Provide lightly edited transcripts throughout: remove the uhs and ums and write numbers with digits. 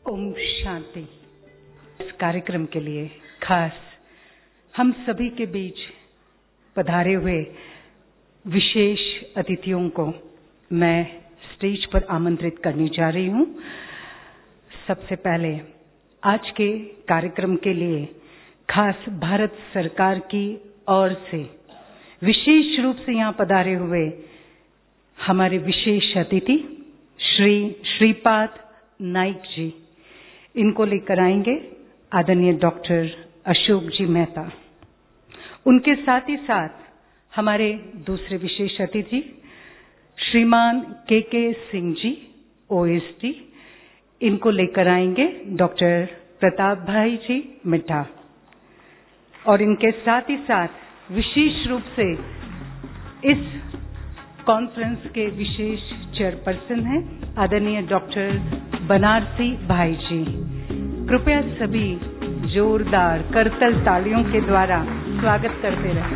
ओम शांति। इस कार्यक्रम के लिए खास हम सभी के बीच पधारे हुए विशेष अतिथियों को मैं स्टेज पर आमंत्रित करने जा रही हूं। सबसे पहले आज के कार्यक्रम के लिए खास भारत सरकार की ओर से विशेष रूप से यहाँ पधारे हुए हमारे विशेष अतिथि श्री श्रीपाद नाइक जी, इनको लेकर आएंगे आदरणीय डॉक्टर अशोक जी मेहता। उनके साथ ही साथ हमारे दूसरे विशेष अतिथि श्रीमान के सिंह जी ओएसडी, इनको लेकर आएंगे डॉक्टर प्रताप भाई जी मिठा। और इनके साथ ही साथ विशेष रूप से इस कॉन्फ्रेंस के विशेष चेयरपर्सन हैं आदरणीय डॉक्टर बनारसी भाई जी। कृपया सभी जोरदार करतल तालियों के द्वारा स्वागत करते रहें।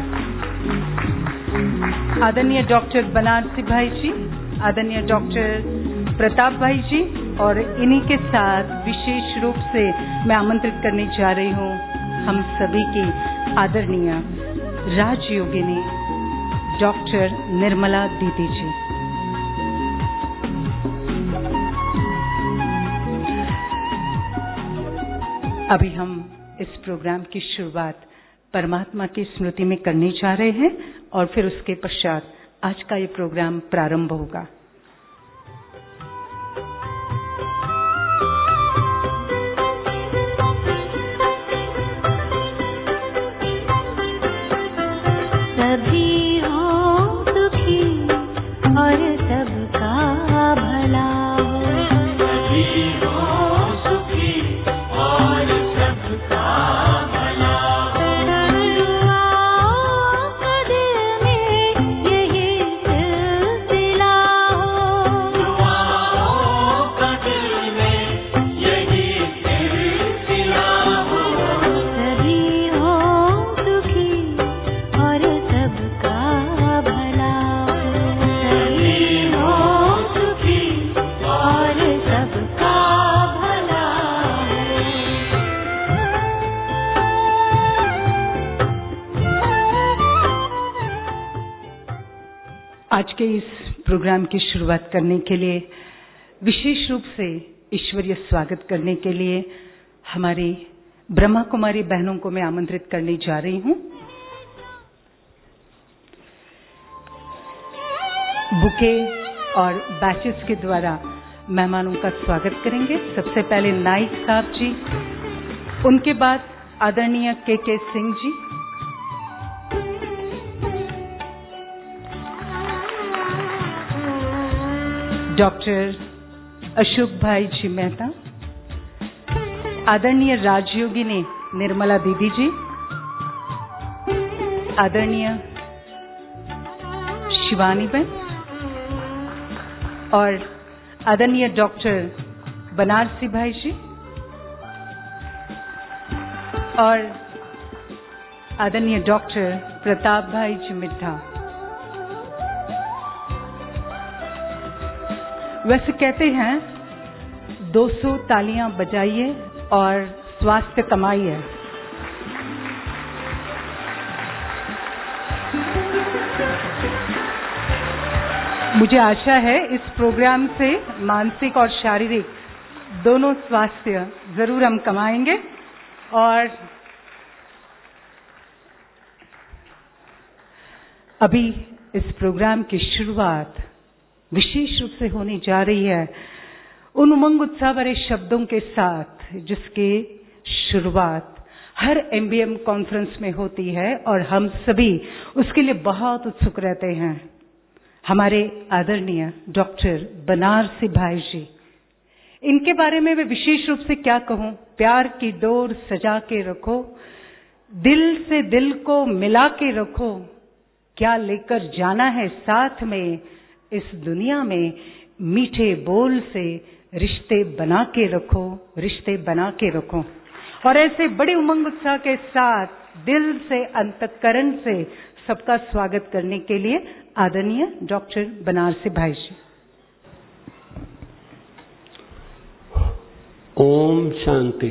आदरणीय डॉक्टर बनारसी भाई जी, आदरणीय डॉक्टर प्रताप भाई जी, और इन्हीं के साथ विशेष रूप से मैं आमंत्रित करने जा रही हूं हम सभी की आदरणीय राजयोगिनी डॉक्टर निर्मला दीदी जी। अभी हम इस प्रोग्राम की शुरुआत परमात्मा की स्मृति में करने जा रहे हैं और फिर उसके पश्चात आज का ये प्रोग्राम प्रारंभ होगा। सभी हो दुखी और सबका भला हो, सभी हो सुखी और सबका भला हो। दुआओं का दिल में यही सिलसिला हो, दुआओं का दिल में यही सिलसिला हो। सभी हो दुखी और सबका भला हो, सभी हो सुखी और सबका भला हो। आज के इस प्रोग्राम की शुरुआत करने के लिए विशेष रूप से ईश्वरीय स्वागत करने के लिए हमारी ब्रह्मा कुमारी बहनों को मैं आमंत्रित करने जा रही हूं। बुके और बैचेस के द्वारा मेहमानों का स्वागत करेंगे। सबसे पहले नाइक साहब जी, उनके बाद आदरणीय के सिंह जी, डॉक्टर अशोक भाई जी मेहता, आदरणीय राजयोगिनी निर्मला दीदी जी, आदरणीय शिवानी बहन और आदरणीय डॉक्टर बनारसी भाई जी और आदरणीय डॉक्टर प्रताप भाई जी मिठा। वैसे कहते हैं 200 तालियां बजाइए और स्वास्थ्य कमाइए। मुझे आशा है इस प्रोग्राम से मानसिक और शारीरिक दोनों स्वास्थ्य जरूर हम कमाएंगे। और अभी इस प्रोग्राम की शुरुआत विशेष रूप से होने जा रही है उन उमंग उत्साह भरे शब्दों के साथ जिसकी शुरुआत हर एमबीएम कॉन्फ्रेंस में होती है और हम सभी उसके लिए बहुत उत्सुक रहते हैं। हमारे आदरणीय डॉक्टर बनारसी भाई जी, इनके बारे में मैं विशेष रूप से क्या कहूं। प्यार की डोर सजा के रखो, दिल से दिल को मिला के रखो, क्या लेकर जाना है साथ में इस दुनिया में, मीठे बोल से रिश्ते बना के रखो, रिश्ते बना के रखो। और ऐसे बड़े उमंग उत्साह के साथ दिल से अंतःकरण से सबका स्वागत करने के लिए आदरणीय डॉक्टर बनारसी भाई जी। ओम शांति।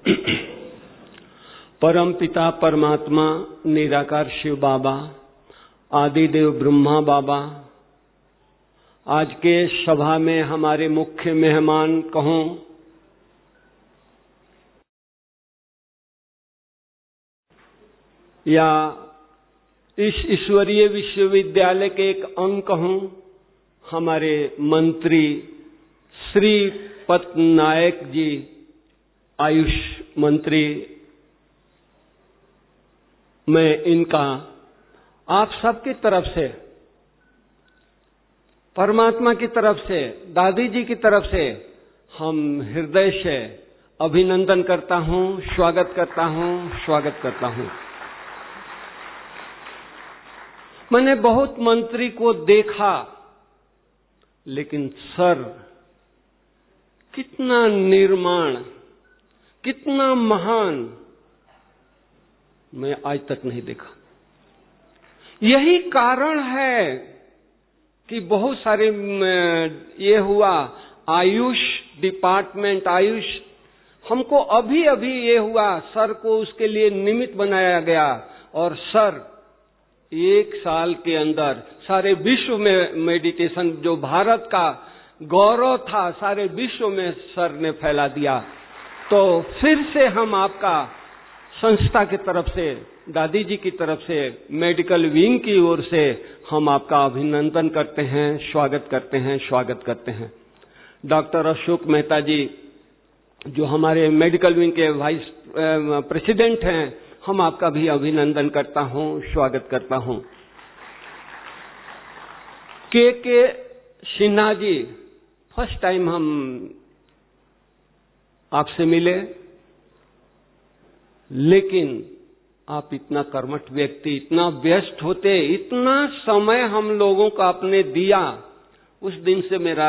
परम पिता परमात्मा निराकार शिव बाबा, आदिदेव ब्रह्मा बाबा, आज के सभा में हमारे मुख्य मेहमान कहूं या इस ईश्वरीय विश्वविद्यालय के एक अंग कहूं, हमारे मंत्री श्री पटनायक जी, आयुष मंत्री, मैं इनका आप सबकी तरफ से, परमात्मा की तरफ से, दादी जी की तरफ से हम हृदय से अभिनंदन करता हूं, स्वागत करता हूं। मैंने बहुत मंत्री को देखा, लेकिन सर कितना निर्माण, कितना महान, मैं आज तक नहीं देखा। यही कारण है कि बहुत सारे ये हुआ आयुष डिपार्टमेंट, आयुष हमको अभी ये हुआ, सर को उसके लिए निमित्त बनाया गया और सर 1 साल के अंदर सारे विश्व में मेडिटेशन, जो भारत का गौरव था, सारे विश्व में सर ने फैला दिया। तो फिर से हम आपका संस्था की तरफ से, दादी जी की तरफ से, मेडिकल विंग की ओर से हम आपका अभिनंदन करते हैं, स्वागत करते हैं। डॉक्टर अशोक मेहता जी, जो हमारे मेडिकल विंग के वाइस प्रेसिडेंट हैं, हम आपका भी अभिनंदन करता हूं, स्वागत करता हूं। के सिन्हा जी, फर्स्ट टाइम हम आपसे मिले, लेकिन आप इतना कर्मठ व्यक्ति, इतना व्यस्त होते, इतना समय हम लोगों को आपने दिया, उस दिन से मेरा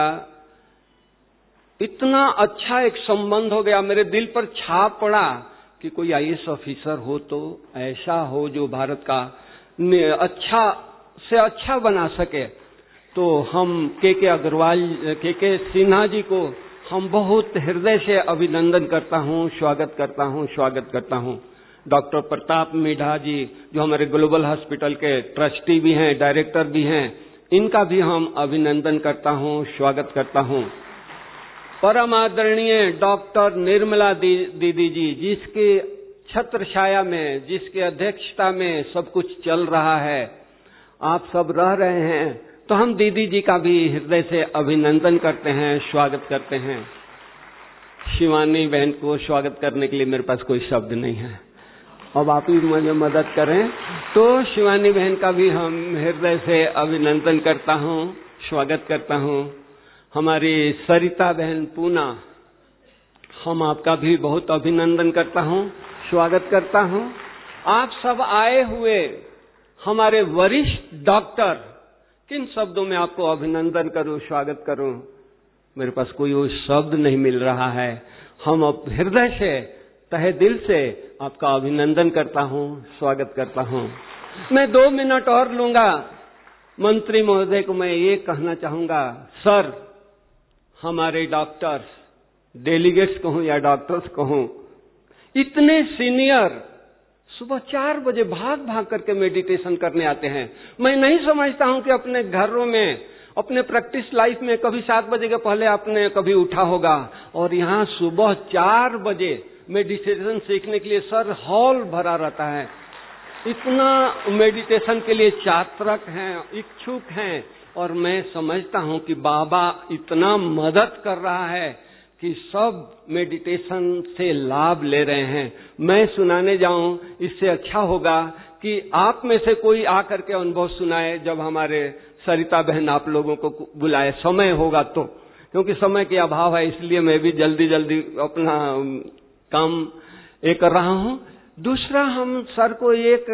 इतना अच्छा एक संबंध हो गया, मेरे दिल पर छाप पड़ा कि कोई आईएएस ऑफिसर हो तो ऐसा हो जो भारत का अच्छा से अच्छा बना सके। तो हम के अग्रवाल, के सिन्हा जी को हम बहुत हृदय से अभिनंदन करता हूं, स्वागत करता हूं। डॉक्टर प्रताप मीढ़ा जी, जो हमारे ग्लोबल हॉस्पिटल के ट्रस्टी भी हैं, डायरेक्टर भी हैं, इनका भी हम अभिनंदन करता हूं, स्वागत करता हूं। परम आदरणीय डॉक्टर निर्मला दीदी जी, जिसके छत्र छाया में, जिसके अध्यक्षता में सब कुछ चल रहा है, आप सब रह रहे हैं, तो हम दीदी जी का भी हृदय से अभिनंदन करते हैं, स्वागत करते हैं। शिवानी बहन को स्वागत करने के लिए मेरे पास कोई शब्द नहीं है, अब आप ही मुझे मदद करें। तो शिवानी बहन का भी हम हृदय से अभिनंदन करता हूं, स्वागत करता हूं। हमारी सरिता बहन पूना, हम आपका भी बहुत अभिनंदन करता हूं, स्वागत करता हूं। आप सब आए हुए हमारे वरिष्ठ डॉक्टर, किन शब्दों में आपको अभिनंदन करूं, स्वागत करूं, मेरे पास कोई वो शब्द नहीं मिल रहा है। हम अब हृदय से, तहे दिल से आपका अभिनंदन करता हूं, स्वागत करता हूं। मैं 2 मिनट और लूंगा। मंत्री महोदय को मैं ये कहना चाहूंगा, सर, हमारे डॉक्टर्स, डेलीगेट्स कहूं या डॉक्टर्स कहूं, इतने सीनियर सुबह 4 बजे भाग करके मेडिटेशन करने आते हैं। मैं नहीं समझता हूं कि अपने घरों में, अपने प्रैक्टिस लाइफ में कभी 7 बजे के पहले आपने कभी उठा होगा, और यहाँ सुबह 4 बजे मेडिटेशन सीखने के लिए सर हॉल भरा रहता है। इतना मेडिटेशन के लिए चात्रक हैं, इच्छुक हैं, और मैं समझता हूं कि बाबा इतना मदद कर रहा है कि सब मेडिटेशन से लाभ ले रहे हैं। मैं सुनाने जाऊं, इससे अच्छा होगा कि आप में से कोई आकर के अनुभव सुनाए, जब हमारे सरिता बहन आप लोगों को बुलाए, समय होगा तो, क्योंकि समय के अभाव है, इसलिए मैं भी जल्दी अपना काम कर रहा हूं। दूसरा, हम सर को एक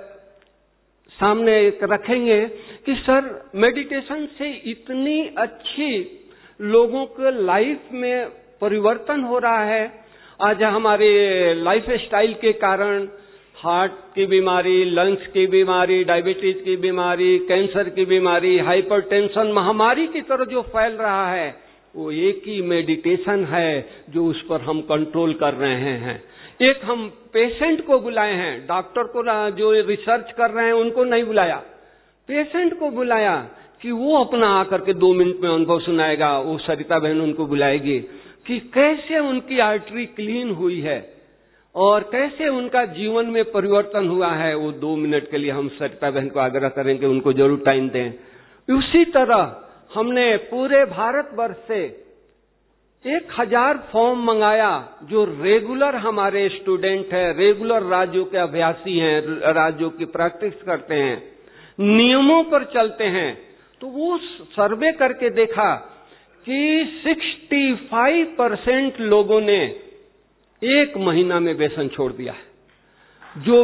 सामने रखेंगे कि सर, मेडिटेशन से इतनी अच्छी लोगों के लाइफ में परिवर्तन हो रहा है। आज हमारे लाइफ स्टाइल के कारण हार्ट की बीमारी, लंग्स की बीमारी, डायबिटीज की बीमारी, कैंसर की बीमारी, हाइपरटेंशन महामारी की तरह जो फैल रहा है, वो एक ही मेडिटेशन है जो उस पर हम कंट्रोल कर रहे हैं। एक हम पेशेंट को बुलाए हैं, डॉक्टर को जो रिसर्च कर रहे हैं उनको नहीं बुलाया, पेशेंट को बुलाया कि वो अपना आकर के 2 मिनट में अनुभव सुनाएगा। वो सरिता बहन उनको बुलाएगी कि कैसे उनकी आर्टरी क्लीन हुई है और कैसे उनका जीवन में परिवर्तन हुआ है। वो 2 मिनट के लिए हम सरिता बहन को आग्रह करेंगे, उनको जरूर टाइम दें। उसी तरह हमने पूरे भारतवर्ष से 1000 फॉर्म मंगाया जो रेगुलर हमारे स्टूडेंट हैं, रेगुलर राज्यों के अभ्यासी हैं, राज्यों की प्रैक्टिस करते हैं, नियमों पर चलते हैं। तो वो सर्वे करके देखा कि 65% लोगों ने 1 महीना में व्यसन छोड़ दिया है। जो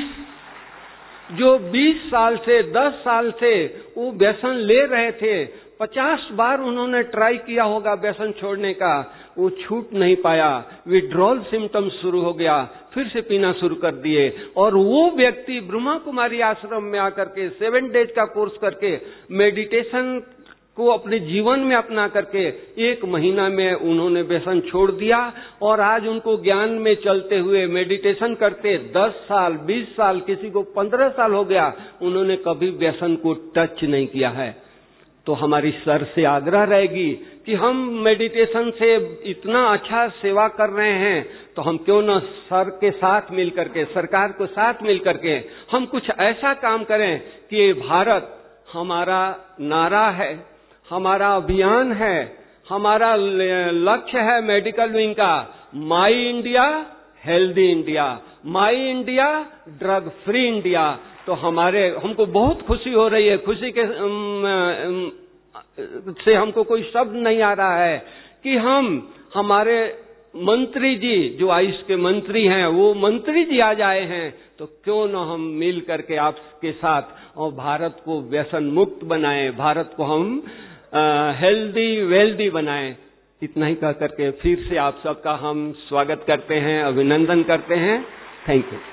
20 साल से 10 साल से वो व्यसन ले रहे थे, 50 बार उन्होंने ट्राई किया होगा व्यसन छोड़ने का, वो छूट नहीं पाया। विड्रॉल सिम्टम्स शुरू हो गया, फिर से पीना शुरू कर दिए। और वो व्यक्ति ब्रह्मा कुमारी आश्रम में आकर के 7 डेज का कोर्स करके मेडिटेशन को अपने जीवन में अपना करके 1 महीना में उन्होंने व्यसन छोड़ दिया। और आज उनको ज्ञान में चलते हुए मेडिटेशन करते 10 साल 20 साल, किसी को 15 साल हो गया, उन्होंने कभी व्यसन को टच नहीं किया है। तो हमारी सर से आग्रह रहेगी कि हम मेडिटेशन से इतना अच्छा सेवा कर रहे हैं, तो हम क्यों न सर के साथ मिल करके, सरकार को साथ मिल करके हम कुछ ऐसा काम करें कि भारत हमारा नारा है, हमारा अभियान है, हमारा लक्ष्य है मेडिकल विंग का, my India healthy India, my India drug free India. तो हमको बहुत खुशी हो रही है, खुशी के से हमको कोई शब्द नहीं आ रहा है कि हमारे मंत्री जी जो आयुष के मंत्री हैं, वो मंत्री जी आज आए हैं, तो क्यों न हम मिल करके आपके साथ और भारत को व्यसन मुक्त बनाएं, भारत को हम हेल्दी वेल्दी बनाएं। इतना ही कह करके फिर से आप सबका हम स्वागत करते हैं, अभिनंदन करते हैं। Thank you.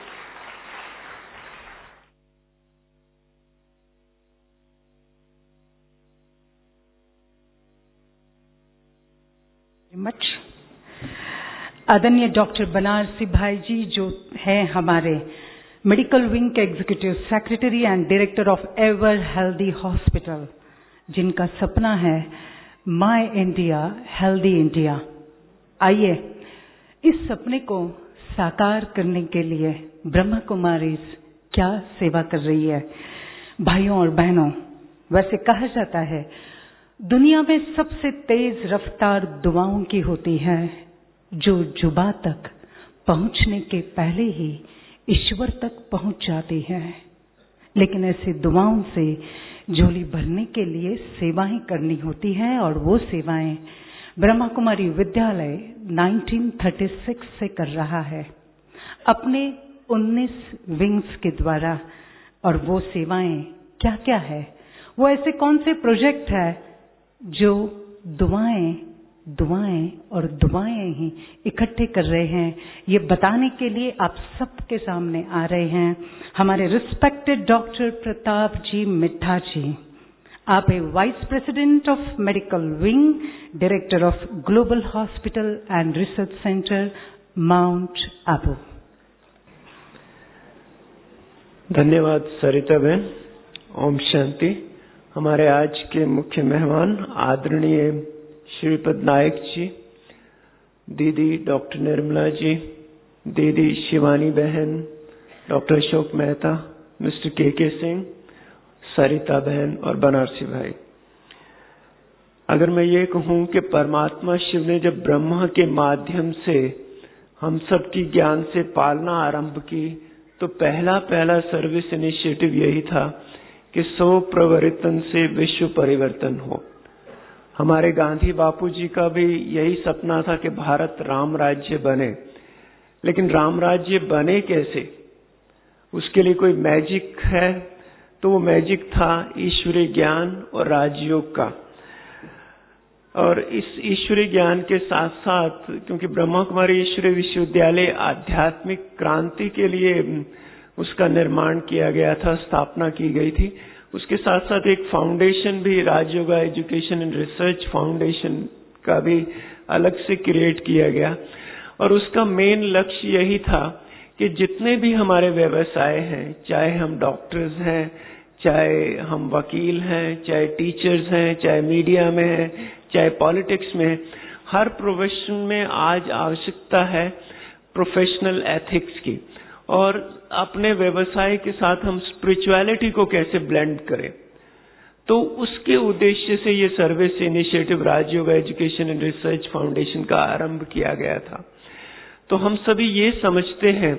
मच आदरणीय डॉक्टर बनारसी भाई जी जो हैं हमारे मेडिकल विंग के executive secretary and director of ever healthy hospital, जिनका सपना है माय इंडिया हेल्दी इंडिया। आइए इस सपने को साकार करने के लिए ब्रह्मा कुमारी क्या सेवा कर रही है। भाइयों और बहनों, वैसे कहा जाता है दुनिया में सबसे तेज रफ्तार दुआओं की होती है जो जुबां तक पहुंचने के पहले ही ईश्वर तक पहुंच जाती है। लेकिन ऐसी दुआओं से झोली भरने के लिए सेवाएं करनी होती हैं, और वो सेवाएं ब्रह्मा कुमारी विद्यालय 1936 से कर रहा है अपने 19 विंग्स के द्वारा। और वो सेवाएं क्या क्या है, वो ऐसे कौन से प्रोजेक्ट है जो दुआएं और दुआएं ही इकट्ठे कर रहे हैं, ये बताने के लिए आप सबके सामने आ रहे हैं हमारे रिस्पेक्टेड डॉक्टर प्रताप जी मिठा जी। आप vice president of medical wing, director of global hospital and research centre, mount Abu. धन्यवाद सरिता बहन। ओम शांति। हमारे आज के मुख्य मेहमान आदरणीय श्रीपद नायक जी, दीदी डॉक्टर निर्मला जी, दीदी शिवानी बहन, डॉक्टर अशोक मेहता, मिस्टर के सिंह, सरिता बहन और बनारसी भाई। अगर मैं ये कहूं कि परमात्मा शिव ने जब ब्रह्मा के माध्यम से हम सब की ज्ञान से पालना आरंभ की, तो पहला सर्विस इनिशिएटिव यही था कि 100 प्रवर्तन से विश्व परिवर्तन हो। हमारे गांधी बापू जी का भी यही सपना था कि भारत राम राज्य बने। लेकिन राम राज्य बने कैसे, उसके लिए कोई मैजिक है? तो वो मैजिक था ईश्वरीय ज्ञान और राजयोग का। और इस ईश्वरीय ज्ञान के साथ साथ, क्योंकि ब्रह्मा कुमारी ईश्वरीय विश्वविद्यालय आध्यात्मिक क्रांति के लिए उसका निर्माण किया गया था, स्थापना की गई थी, उसके साथ साथ एक फाउंडेशन भी Rajyoga education and research foundation का भी अलग से क्रिएट किया गया और उसका मेन लक्ष्य यही था कि जितने भी हमारे व्यवसाय हैं, चाहे हम डॉक्टर्स हैं, चाहे हम वकील हैं, चाहे टीचर्स हैं, चाहे मीडिया में हैं, चाहे पॉलिटिक्स में, हर प्रोफेशन में आज आवश्यकता है प्रोफेशनल एथिक्स की और अपने व्यवसाय के साथ हम स्पिरिचुअलिटी को कैसे ब्लेंड करें। तो उसके उद्देश्य से ये service initiative Rajyoga education and research foundation का आरंभ किया गया था। तो हम सभी ये समझते हैं,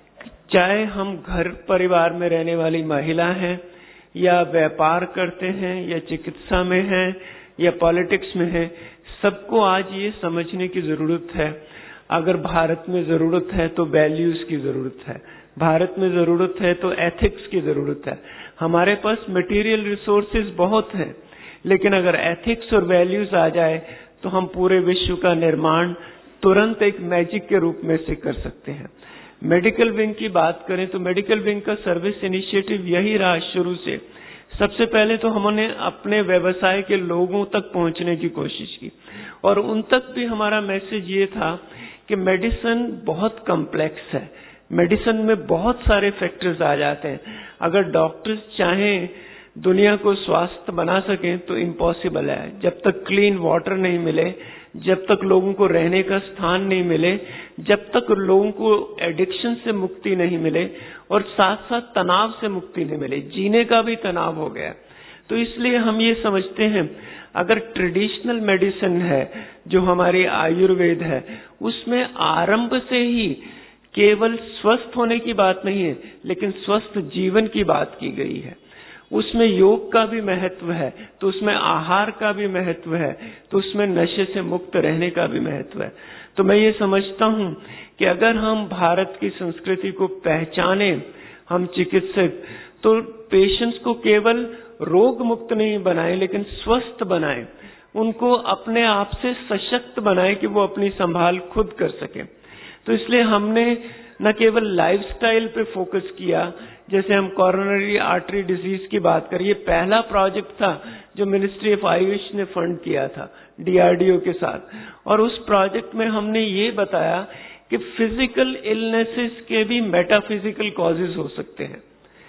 चाहे हम घर परिवार में रहने वाली महिला हैं या व्यापार करते हैं या चिकित्सा में हैं या पॉलिटिक्स में हैं, सबको आज ये समझने की जरूरत है, अगर भारत में जरूरत है तो वैल्यूज की जरूरत है, भारत में जरूरत है तो एथिक्स की जरूरत है। हमारे पास मटेरियल रिसोर्सेज बहुत हैं, लेकिन अगर एथिक्स और वैल्यूज आ जाए तो हम पूरे विश्व का निर्माण तुरंत एक मैजिक के रूप में से कर सकते हैं। मेडिकल विंग की बात करें तो मेडिकल विंग का सर्विस इनिशिएटिव यही रहा शुरू से। सबसे पहले तो हमने अपने व्यवसाय के लोगों तक पहुंचने की कोशिश की और उन तक भी हमारा मैसेज ये था कि मेडिसिन बहुत कॉम्प्लेक्स है, मेडिसिन में बहुत सारे फैक्टर्स आ जाते हैं। अगर डॉक्टर्स चाहें दुनिया को स्वास्थ्य बना सकें तो इम्पॉसिबल है। जब तक क्लीन वाटर नहीं मिले, जब तक लोगों को रहने का स्थान नहीं मिले, जब तक लोगों को एडिक्शन से मुक्ति नहीं मिले और साथ साथ तनाव से मुक्ति नहीं मिले, जीने का भी तनाव हो गया। तो इसलिए हम ये समझते हैं, अगर ट्रेडिशनल मेडिसिन है जो हमारी आयुर्वेद है, उसमें आरंभ से ही केवल स्वस्थ होने की बात नहीं है, लेकिन स्वस्थ जीवन की बात की गई है। उसमें योग का भी महत्व है, तो उसमें आहार का भी महत्व है, तो उसमें नशे से मुक्त रहने का भी महत्व है। तो मैं ये समझता हूँ कि अगर हम भारत की संस्कृति को पहचाने, हम चिकित्सक, तो पेशेंट्स को केवल रोग मुक्त नहीं बनाएं, लेकिन स्वस्थ बनाएं, उनको अपने आप से सशक्त बनाएं कि वो अपनी संभाल खुद कर सकें। तो इसलिए हमने न केवल लाइफस्टाइल पे फोकस किया, जैसे हम कोरोनरी आर्टरी डिजीज की बात करें, ये पहला प्रोजेक्ट था जो मिनिस्ट्री ऑफ आयुष ने फंड किया था DRDO के साथ, और उस प्रोजेक्ट में हमने ये बताया कि फिजिकल इलनेसेस के भी मेटाफिजिकल कॉजेज हो सकते हैं।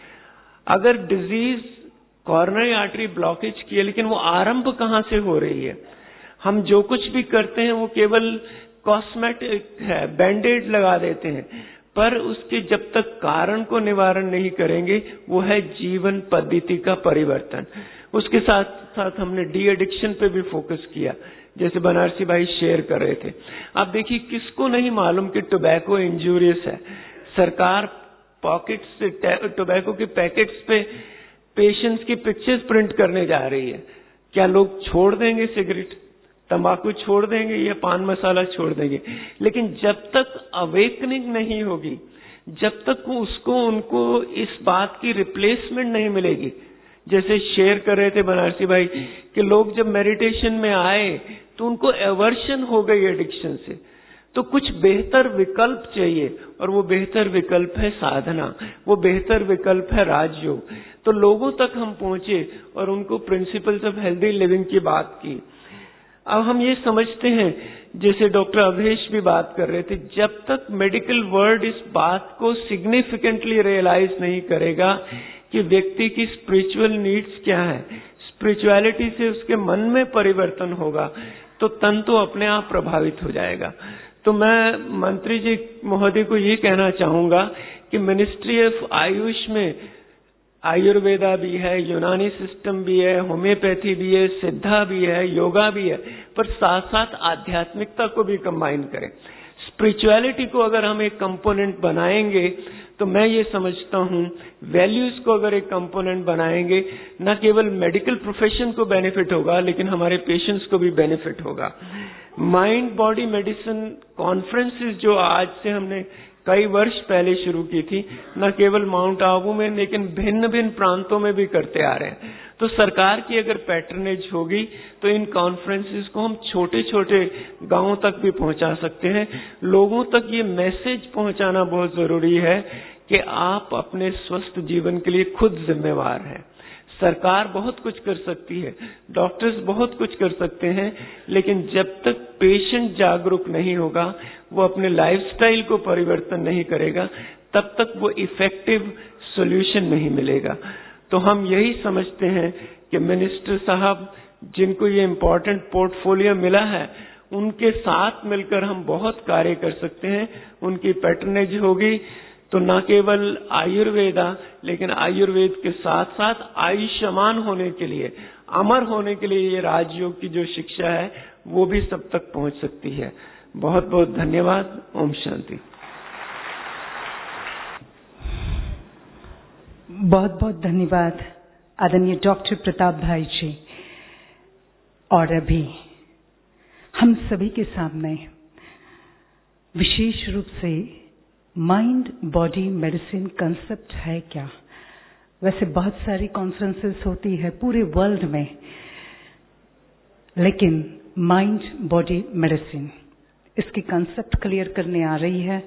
अगर डिजीज कोरोनरी आर्टरी ब्लॉकेज की है, लेकिन वो आरंभ कहाँ से हो रही है? हम जो कुछ भी करते हैं वो केवल कॉस्मेटिक है, बैंडेड लगा देते हैं, पर उसके जब तक कारण को निवारण नहीं करेंगे, वो है जीवन पद्धति का परिवर्तन। उसके साथ साथ हमने डी एडिक्शन पे भी फोकस किया, जैसे बनारसी भाई शेयर कर रहे थे। आप देखिए, किसको नहीं मालूम कि टोबैको इंजूरियस है। सरकार पॉकेट्स से टोबैको के पैकेट्स पे पेशेंट्स की पिक्चर्स प्रिंट करने जा रही है। क्या लोग छोड़ देंगे सिगरेट, तंबाकू छोड़ देंगे या पान मसाला छोड़ देंगे? लेकिन जब तक अवेकनिंग नहीं होगी, जब तक उनको इस बात की रिप्लेसमेंट नहीं मिलेगी, जैसे शेयर कर रहे थे बनारसी भाई कि लोग जब मेडिटेशन में आए तो उनको एवर्शन हो गई एडिक्शन से, तो कुछ बेहतर विकल्प चाहिए, और वो बेहतर विकल्प है साधना, वो बेहतर विकल्प है राजयोग। तो लोगों तक हम पहुंचे और उनको प्रिंसिपल्स ऑफ हेल्दी लिविंग की बात की। अब हम ये समझते हैं, जैसे डॉक्टर अवधेश भी बात कर रहे थे, जब तक मेडिकल वर्ल्ड इस बात को सिग्निफिकेंटली रियलाइज नहीं करेगा कि व्यक्ति की स्पिरिचुअल नीड्स क्या है, स्पिरिचुअलिटी से उसके मन में परिवर्तन होगा, तो तन तो अपने आप प्रभावित हो जाएगा। तो मैं मंत्री जी महोदय को ये कहना चाहूंगा कि मिनिस्ट्री ऑफ आयुष में आयुर्वेदा भी है, यूनानी सिस्टम भी है, होम्योपैथी भी है, सिद्धा भी है, योगा भी है, पर साथ साथ आध्यात्मिकता को भी कंबाइन करें। स्पिरिचुअलिटी को अगर हम एक कंपोनेंट बनाएंगे, तो मैं ये समझता हूँ वैल्यूज को अगर एक कंपोनेंट बनाएंगे, न केवल मेडिकल प्रोफेशन को बेनिफिट होगा, लेकिन हमारे पेशेंट्स को भी बेनिफिट होगा। माइंड बॉडी मेडिसिन कॉन्फ्रेंसेस जो आज से हमने कई वर्ष पहले शुरू की थी, न केवल माउंट आबू में, लेकिन भिन्न भिन्न प्रांतों में भी करते आ रहे हैं। तो सरकार की अगर पैटर्नेज होगी तो इन कॉन्फ्रेंसेस को हम छोटे छोटे गांवों तक भी पहुंचा सकते हैं। लोगों तक ये मैसेज पहुंचाना बहुत जरूरी है कि आप अपने स्वस्थ जीवन के लिए खुद जिम्मेवार हैं। सरकार बहुत कुछ कर सकती है, डॉक्टर्स बहुत कुछ कर सकते हैं, लेकिन जब तक पेशेंट जागरूक नहीं होगा, वो अपने लाइफस्टाइल को परिवर्तन नहीं करेगा, तब तक वो इफेक्टिव सॉल्यूशन नहीं मिलेगा। तो हम यही समझते हैं कि मिनिस्टर साहब जिनको ये इम्पोर्टेंट पोर्टफोलियो मिला है, उनके साथ मिलकर हम बहुत कार्य कर सकते हैं। उनकी पैटर्नेज होगी तो न केवल आयुर्वेदा, लेकिन आयुर्वेद के साथ साथ आयुष्मान होने के लिए, अमर होने के लिए ये राजयोग की जो शिक्षा है वो भी सब तक पहुंच सकती है। बहुत बहुत धन्यवाद। ओम शांति। बहुत बहुत धन्यवाद आदरणीय डॉक्टर प्रताप भाई जी। और अभी हम सभी के सामने विशेष रूप से माइंड बॉडी मेडिसिन कंसेप्ट है क्या। वैसे बहुत सारी कॉन्फ्रेंसेस होती है पूरे वर्ल्ड में, लेकिन माइंड बॉडी मेडिसिन इसकी कंसेप्ट क्लियर करने आ रही है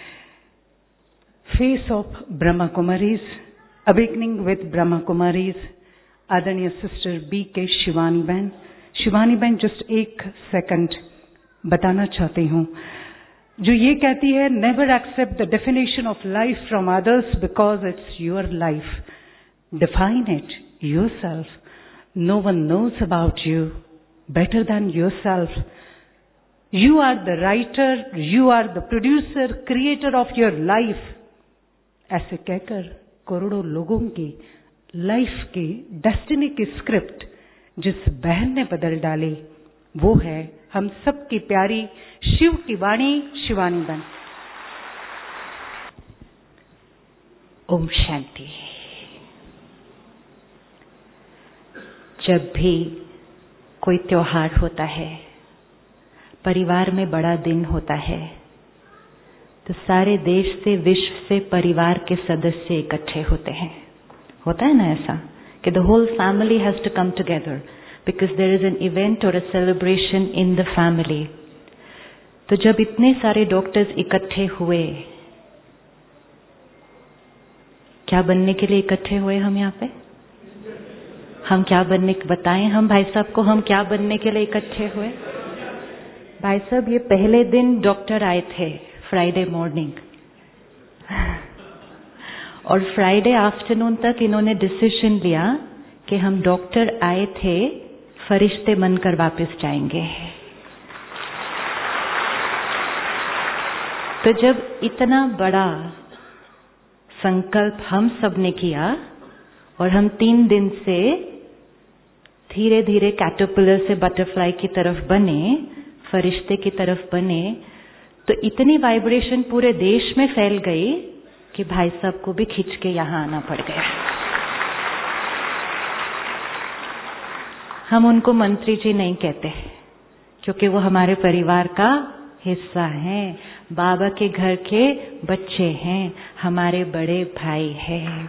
face of Brahma Kumaris, awakening with Brahma Kumaris, आदरणीय सिस्टर BK शिवानी बहन। शिवानी बहन जस्ट एक सेकंड बताना चाहती हूँ, जो ये कहती है never accept the definition of life from others because it's your life, define it yourself, no one knows about you better than yourself, you are the writer, you are the producer, creator of your life. ऐसे कहकर करोड़ों लोगों की life की destiny की script जिस बहन ने बदल डाली, वो है हम सबकी प्यारी शिव की वाणी शिवानी बहन। ओम शांति। जब भी कोई त्योहार होता है, परिवार में बड़ा दिन होता है, तो सारे देश से, विश्व से परिवार के सदस्य इकट्ठे होते हैं। होता है ना ऐसा कि the whole family has to come together because there is an event or a celebration in the family. तो जब इतने सारे डॉक्टर्स इकट्ठे हुए, क्या बनने के लिए इकट्ठे हुए हम यहाँ पे? हम क्या बनने, बताएं हम भाई साहब को, हम क्या बनने के लिए इकट्ठे हुए? भाई साहब ये पहले दिन डॉक्टर आए थे फ्राइडे मॉर्निंग, और फ्राइडे आफ्टरनून तक इन्होंने डिसीजन लिया कि हम डॉक्टर आए थे, फरिश्ते बनकर वापस जाएंगे। तो जब इतना बड़ा संकल्प हम सब ने किया और हम 3 दिन से धीरे धीरे कैटरपिलर से बटरफ्लाई की तरफ बने, फरिश्ते की तरफ बने, तो इतनी वाइब्रेशन पूरे देश में फैल गई कि भाई साहब को भी खींच के यहाँ आना पड़ गया। हम उनको मंत्री जी नहीं कहते क्योंकि वो हमारे परिवार का हिस्सा हैं, बाबा के घर के बच्चे हैं, हमारे बड़े भाई हैं।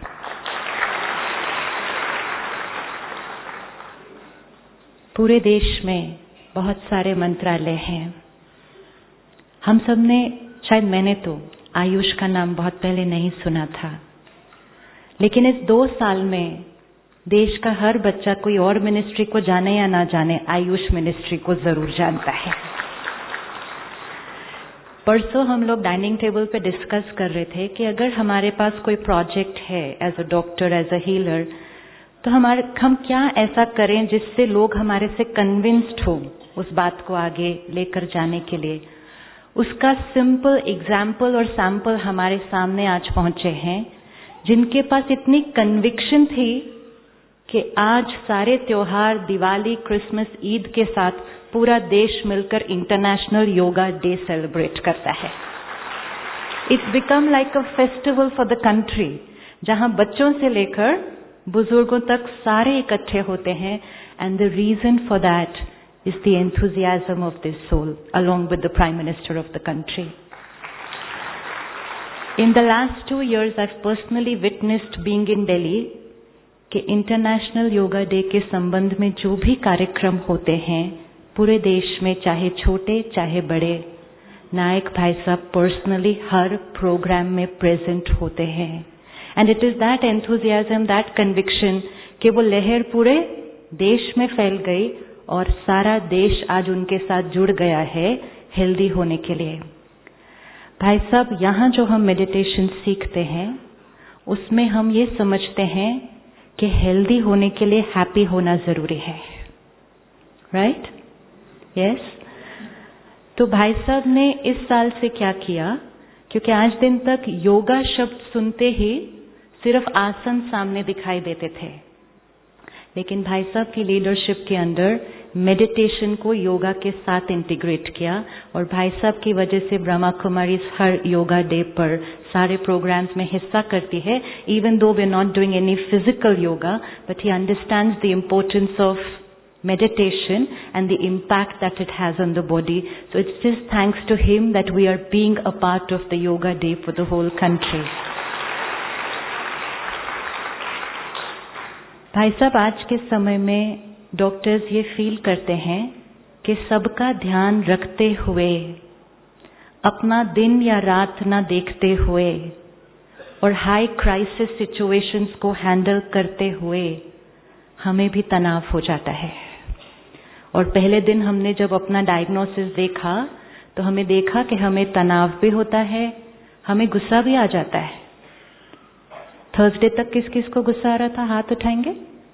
पूरे देश में बहुत सारे मंत्रालय हैं। हम सब ने, शायद मैंने तो आयुष का नाम बहुत पहले नहीं सुना था, लेकिन इस 2 साल में देश का हर बच्चा, कोई और मिनिस्ट्री को जाने या ना जाने, आयुष मिनिस्ट्री को जरूर जानता है। परसों हम लोग डाइनिंग टेबल पे डिस्कस कर रहे थे कि अगर हमारे पास कोई प्रोजेक्ट है as a doctor, as a healer, तो हम क्या ऐसा करें जिससे लोग हमारे से कन्विंस्ड हो उस बात को आगे लेकर जाने के लिए। उसका सिंपल एग्जाम्पल और सैंपल हमारे सामने आज पहुंचे हैं, जिनके पास इतनी कन्विक्शन थी कि आज सारे त्योहार, दिवाली, क्रिसमस, ईद के साथ पूरा देश मिलकर इंटरनेशनल योगा डे सेलिब्रेट करता है। It's become like a festival for the country, जहां बच्चों से लेकर बुजुर्गों तक सारे इकट्ठे होते हैं। And the reason for that is the enthusiasm of this soul, along with the Prime Minister of the country. In the last 2 years, I've personally witnessed being in Delhi कि International Yoga Day के संबंध में जो भी कार्यक्रम होते हैं पूरे देश में, चाहे छोटे चाहे बड़े, नायक भाई साहब पर्सनली हर प्रोग्राम में प्रेजेंट होते हैं। And it is that enthusiasm, that conviction कि वो लहर पूरे देश में फैल गई और सारा देश आज उनके साथ जुड़ गया है हेल्दी होने के लिए। भाई साहब, यहाँ जो हम मेडिटेशन सीखते हैं उसमें हम ये समझते हैं कि हेल्दी होने के लिए हैप्पी होना जरूरी है, राइट? यस। तो भाई साहब ने इस साल से क्या किया, क्योंकि आज दिन तक योगा शब्द सुनते ही सिर्फ आसन सामने दिखाई देते थे, लेकिन भाई साहब की लीडरशिप के अंडर मेडिटेशन को योगा के साथ इंटीग्रेट किया और भाई साहब की वजह से ब्रह्मा कुमारी हर योगा डे पर सारे प्रोग्राम्स में हिस्सा करती है, even though we are not doing any physical yoga, but he understands the importance of meditation and the impact that it has on the body. So it's just thanks to him that we are being a part of the yoga day for the whole country. भाई साहब, आज के समय में doctors ये feel करते हैं कि सबका ध्यान रखते हुए, अपना दिन या रात ना देखते हुए और हाई क्राइसिस सिचुएशंस को हैंडल करते हुए हमें भी तनाव हो जाता है। और पहले दिन हमने जब अपना डायग्नोसिस देखा तो हमें देखा कि हमें तनाव भी होता है, हमें गुस्सा भी आ जाता है। थर्सडे तक किस किस को गुस्सा आ रहा था? हाथ उठाएंगे।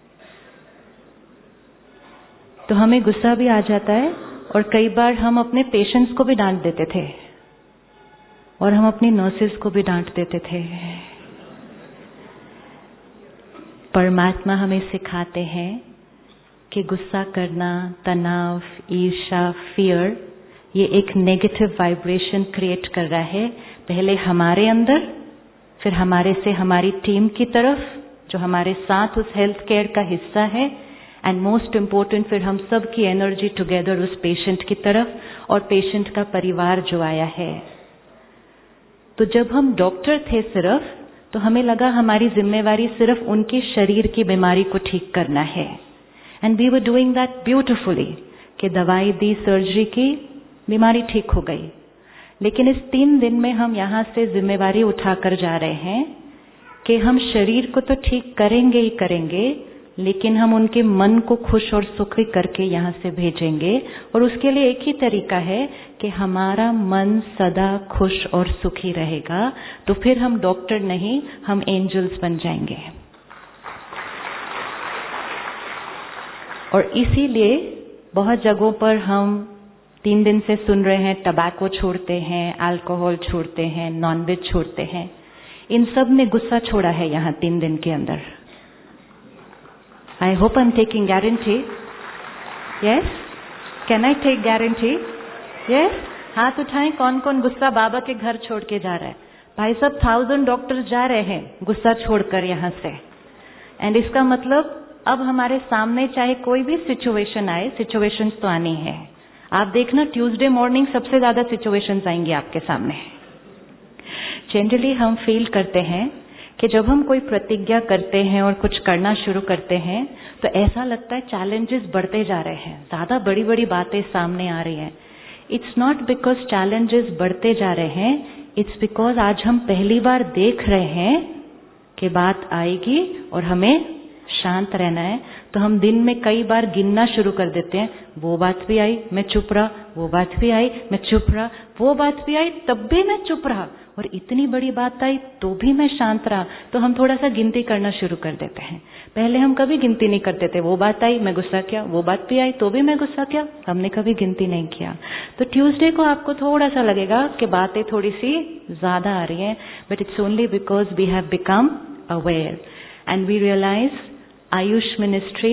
तो हमें गुस्सा भी आ जाता है और कई बार हम अपने पेशेंट्स को भी डांट देते थे और हम अपनी नर्सेस को भी डांट देते थे। परमात्मा हमें सिखाते हैं कि गुस्सा करना, तनाव, ईर्ष्या, फियर, ये एक नेगेटिव वाइब्रेशन क्रिएट कर रहा है, पहले हमारे अंदर, फिर हमारे से हमारी टीम की तरफ जो हमारे साथ उस हेल्थ केयर का हिस्सा है, एंड मोस्ट इम्पोर्टेंट फिर हम सब की एनर्जी टुगेदर उस पेशेंट की तरफ और पेशेंट का परिवार जो आया है। तो जब हम डॉक्टर थे सिर्फ, तो हमें लगा हमारी जिम्मेवारी सिर्फ उनके शरीर की बीमारी को ठीक करना है, and we were doing that beautifully, कि दवाई दी, सर्जरी की, बीमारी ठीक हो गई। लेकिन इस 3 दिन में हम यहाँ से जिम्मेवारी उठाकर जा रहे हैं कि हम शरीर को तो ठीक करेंगे ही करेंगे, लेकिन हम उनके मन को खुश और सुखी करके यहाँ से भेजेंगे। और उसके लिए एक ही तरीका है कि हमारा मन सदा खुश और सुखी रहेगा, तो फिर हम डॉक्टर नहीं, हम एंजल्स बन जाएंगे। और इसीलिए बहुत जगहों पर हम 3 दिन से सुन रहे हैं, टबैको छोड़ते हैं, अल्कोहल छोड़ते हैं, नॉनवेज छोड़ते हैं। इन सब ने गुस्सा छोड़ा है यहाँ 3 दिन के अंदर। I hope I'm taking guarantee. Yes? Can I take guarantee? Yes? हाथ उठाएं, कौन कौन गुस्सा बाबा के घर छोड़ के जा रहा है? भाई साहब, 1000 डॉक्टर जा रहे हैं गुस्सा छोड़कर यहाँ से। एंड इसका मतलब अब हमारे सामने चाहे कोई भी सिचुएशन आए, सिचुएशंस तो आनी है। आप देखना, ट्यूसडे मॉर्निंग सबसे ज्यादा सिचुएशंस आएंगी आपके सामने। जनरली हम फील करते हैं कि जब हम कोई प्रतिज्ञा करते हैं और कुछ करना शुरू करते हैं तो ऐसा लगता है चैलेंजेस बढ़ते जा रहे हैं, ज्यादा बड़ी बड़ी बातें सामने आ रही हैं। इट्स नॉट बिकॉज चैलेंजेस बढ़ते जा रहे हैं, इट्स बिकॉज आज हम पहली बार देख रहे हैं कि बात आएगी और हमें शांत रहना है। तो हम दिन में कई बार गिनना शुरू कर देते हैं, वो बात भी आई, मैं चुप रहा, वो बात भी आई, मैं चुप रहा, वो बात भी आई, तब भी मैं चुप रहा, और इतनी बड़ी बात आई तो भी मैं शांत रहा। तो हम थोड़ा सा गिनती करना शुरू कर देते हैं। पहले हम कभी गिनती नहीं करते थे, वो बात आई मैं गुस्सा किया, वो बात भी आई तो भी मैं गुस्सा किया, हमने कभी गिनती नहीं किया। तो ट्यूसडे को आपको थोड़ा सा लगेगा कि बातें थोड़ी सी ज्यादा आ रही हैं, but it's only because we have become aware and we realise Ayush Ministry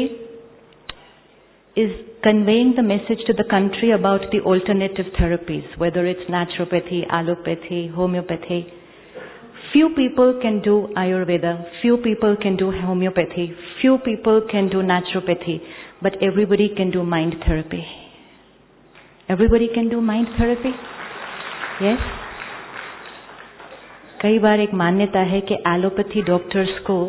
is conveying the message to the country about the alternative therapies, whether it's naturopathy, allopathy, homeopathy. Few people can do Ayurveda, few people can do homeopathy, few people can do naturopathy, but everybody can do mind therapy. Everybody can do mind therapy? Yes? कई बार एक मान्यता है कि allopathy doctors को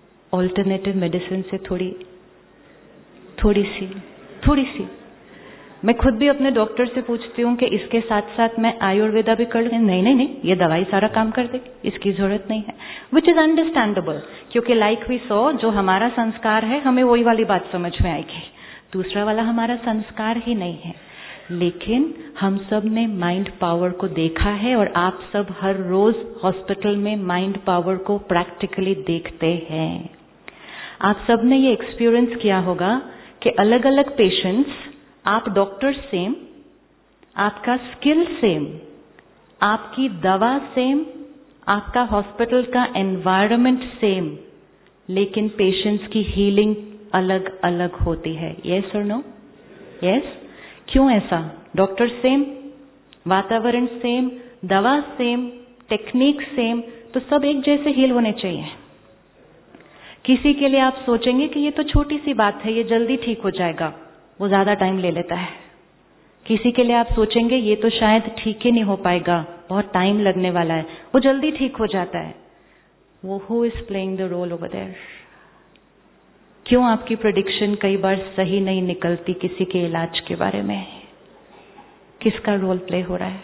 alternative medicine से थोड़ी सी मैं खुद भी अपने डॉक्टर से पूछती हूँ कि इसके साथ साथ मैं आयुर्वेदा भी कर लूँ। नहीं, ये दवाई सारा काम कर देगी, इसकी जरूरत नहीं है। विच इज अंडरस्टैंडेबल, क्योंकि लाइक वी सॉ, जो हमारा संस्कार है हमें वही वाली बात समझ में आएगी, दूसरा वाला हमारा संस्कार ही नहीं है। लेकिन हम सब ने माइंड पावर को देखा है और आप सब हर रोज हॉस्पिटल में माइंड पावर को प्रैक्टिकली देखते हैं। आप सब ने ये एक्सपीरियंस किया होगा कि अलग अलग पेशेंट्स, आप डॉक्टर सेम, आपका स्किल सेम, आपकी दवा सेम, आपका हॉस्पिटल का एनवायरनमेंट सेम, लेकिन पेशेंट्स की हीलिंग अलग अलग होती है। यस और नो? यस। क्यों ऐसा? डॉक्टर सेम, वातावरण सेम, दवा सेम, टेक्निक सेम, तो सब एक जैसे हील होने चाहिए। किसी के लिए आप सोचेंगे कि ये तो छोटी सी बात है, ये जल्दी ठीक हो जाएगा, वो ज्यादा टाइम ले लेता है। किसी के लिए आप सोचेंगे ये तो शायद ठीक ही नहीं हो पाएगा, बहुत टाइम लगने वाला है, वो जल्दी ठीक हो जाता है। वो who is playing the role over there? क्यों आपकी प्रेडिक्शन कई बार सही नहीं निकलती किसी के इलाज के बारे में? किसका रोल प्ले हो रहा है?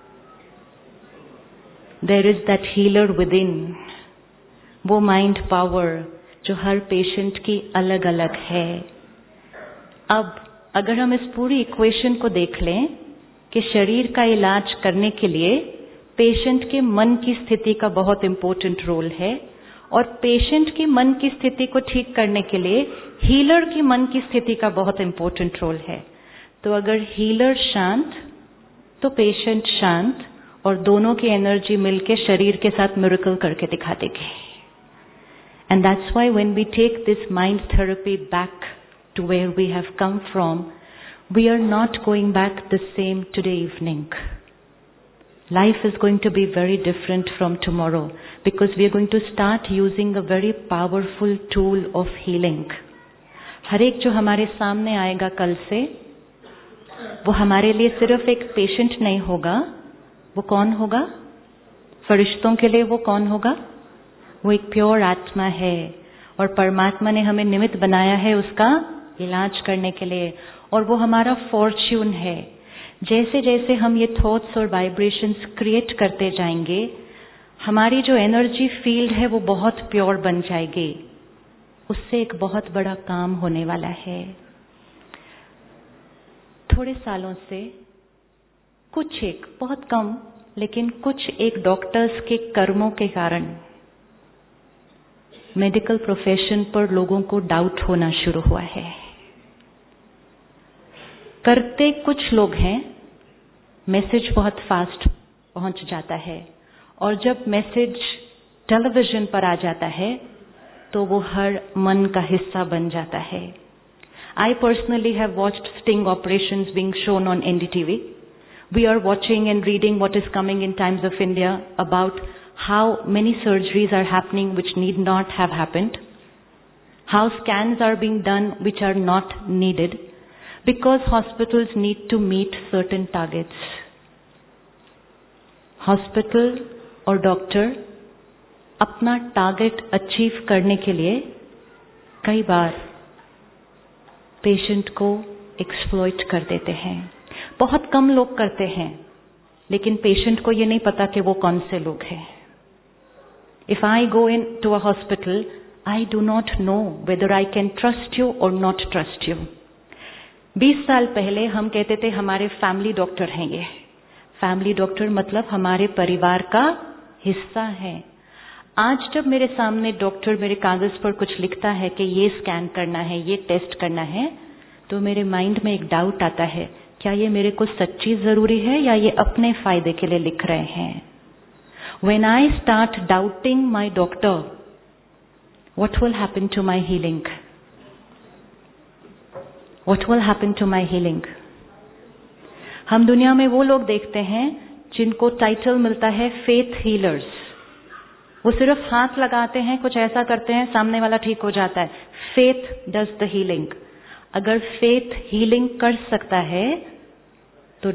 There is that healer within, वो माइंड पावर जो हर पेशेंट की अलग अलग है। अब अगर हम इस पूरी इक्वेशन को देख लें कि शरीर का इलाज करने के लिए पेशेंट के मन की स्थिति का बहुत इंपॉर्टेंट रोल है, और पेशेंट की मन की स्थिति को ठीक करने के लिए हीलर की मन की स्थिति का बहुत इंपॉर्टेंट रोल है। तो अगर हीलर शांत तो पेशेंट शांत, और दोनों की एनर्जी मिलके शरीर के साथ मिरेकल करके दिखा देगी। And that's why when we take this mind therapy back to where we have come from, we are not going back the same today evening. Life is going to be very different from tomorrow because we are going to start using a very powerful tool of healing. हर एक जो हमारे सामने आएगा कल से, वो हमारे लिए सिर्फ एक पेशेंट नहीं होगा। वो कौन होगा? फरिश्तों के लिए वो कौन होगा? वो एक प्योर आत्मा है, और परमात्मा ने हमें निमित्त बनाया है उसका इलाज करने के लिए, और वो हमारा फॉर्च्यून है। जैसे जैसे हम ये थॉट्स और वाइब्रेशंस क्रिएट करते जाएंगे, हमारी जो एनर्जी फील्ड है वो बहुत प्योर बन जाएगी। उससे एक बहुत बड़ा काम होने वाला है। थोड़े सालों से कुछ एक, बहुत कम, लेकिन कुछ एक डॉक्टर्स के कर्मों के कारण मेडिकल प्रोफेशन पर लोगों को डाउट होना शुरू हुआ है। करते कुछ लोग हैं, मैसेज बहुत फास्ट पहुंच जाता है, और जब मैसेज टेलीविजन पर आ जाता है तो वो हर मन का हिस्सा बन जाता है। I personally have watched sting operations being shown on NDTV. We are watching and reading what is coming in Times of India about how many surgeries are happening which need not have happened, how scans are being done which are not needed, because hospitals need to meet certain targets. Hospital और doctor अपना target achieve करने के लिए कई बार patient को exploit कर देते हैं। बहुत कम लोग करते हैं, लेकिन पेशेंट को ये नहीं पता कि वो कौन से लोग हैं। If I go into a hospital, I do not know whether I can trust you or not trust you. 20 साल पहले हम कहते थे हमारे फैमिली डॉक्टर हैं ये। फैमिली डॉक्टर मतलब हमारे परिवार का हिस्सा है। आज जब मेरे सामने डॉक्टर मेरे कागज पर कुछ लिखता है कि ये स्कैन करना है, ये टेस्ट करना है, तो मेरे माइंड में एक डाउट आता है, क्या ये मेरे को सच्ची जरूरी है या ये अपने फायदे के लिए लिख रहे हैं? When I start doubting my doctor, what will happen to my healing? What will happen to my healing? हम दुनिया में वो लोग देखते हैं जिनको टाइटल मिलता है फेथ हीलर्स। वो सिर्फ हाथ लगाते हैं, कुछ ऐसा करते हैं, सामने वाला ठीक हो जाता है। Faith does the healing. अगर फेथ हीलिंग कर सकता है तो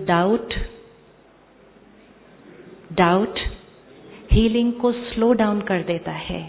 डाउट हीलिंग को स्लो डाउन कर देता है।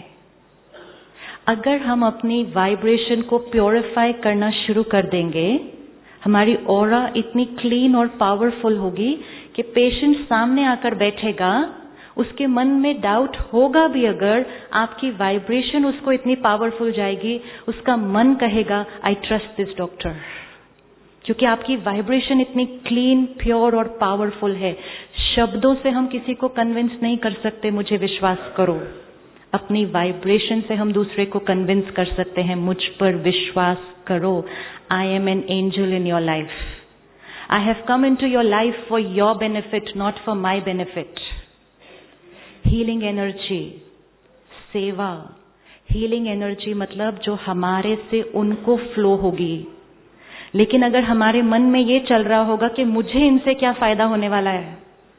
अगर हम अपनी वाइब्रेशन को प्योरीफाई करना शुरू कर देंगे, हमारी ऑरा इतनी क्लीन और पावरफुल होगी कि पेशेंट सामने आकर बैठेगा, उसके मन में डाउट होगा भी अगर, आपकी वाइब्रेशन उसको इतनी पावरफुल जाएगी, उसका मन कहेगा आई ट्रस्ट दिस डॉक्टर, क्योंकि आपकी वाइब्रेशन इतनी क्लीन, प्योर और पावरफुल है। शब्दों से हम किसी को कन्विंस नहीं कर सकते, मुझे विश्वास करो। अपनी वाइब्रेशन से हम दूसरे को कन्विंस कर सकते हैं, मुझ पर विश्वास करो। I am an angel in your life. I have come into your life for your benefit, not for my benefit. Healing energy, सेवा, हीलिंग एनर्जी मतलब जो हमारे से उनको फ्लो होगी। लेकिन अगर हमारे मन में ये चल रहा होगा कि मुझे इनसे क्या फायदा होने वाला है,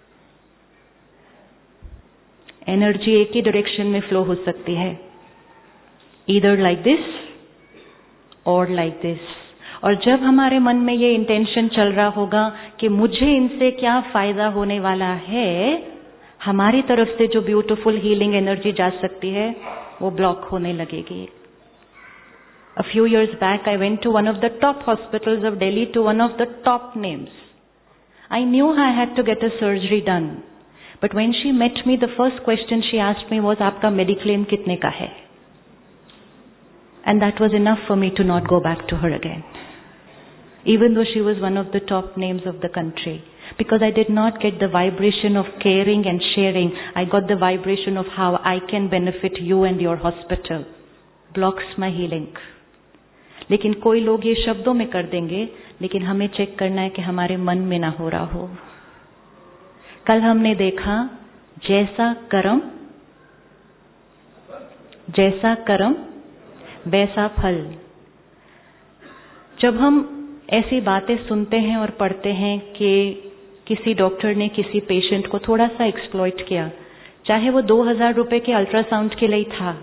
एनर्जी एक ही डायरेक्शन में फ्लो हो सकती है, ईदर लाइक दिस और लाइक दिस। और जब हमारे मन में ये इंटेंशन चल रहा होगा कि मुझे इनसे क्या फायदा होने वाला है, हमारी तरफ से जो ब्यूटीफुल हीलिंग एनर्जी जा सकती है वो ब्लॉक होने लगेगी। A few years back, I went to one of the top hospitals of Delhi, to one of the top names. I knew I had to get a surgery done. But when she met me, the first question she asked me was, "आपका mediclaim कितने का है?" And that was enough for me to not go back to her again. Even though she was one of the top names of the country. Because I did not get the vibration of caring and sharing. I got the vibration of how I can benefit you and your hospital. Blocks my healing. लेकिन कोई लोग ये शब्दों में कर देंगे, लेकिन हमें चेक करना है कि हमारे मन में ना हो रहा हो। कल हमने देखा जैसा कर्म वैसा फल। जब हम ऐसी बातें सुनते हैं और पढ़ते हैं कि किसी डॉक्टर ने किसी पेशेंट को थोड़ा सा एक्सप्लॉइट किया, चाहे वो 2000 रुपए के अल्ट्रासाउंड के लिए था,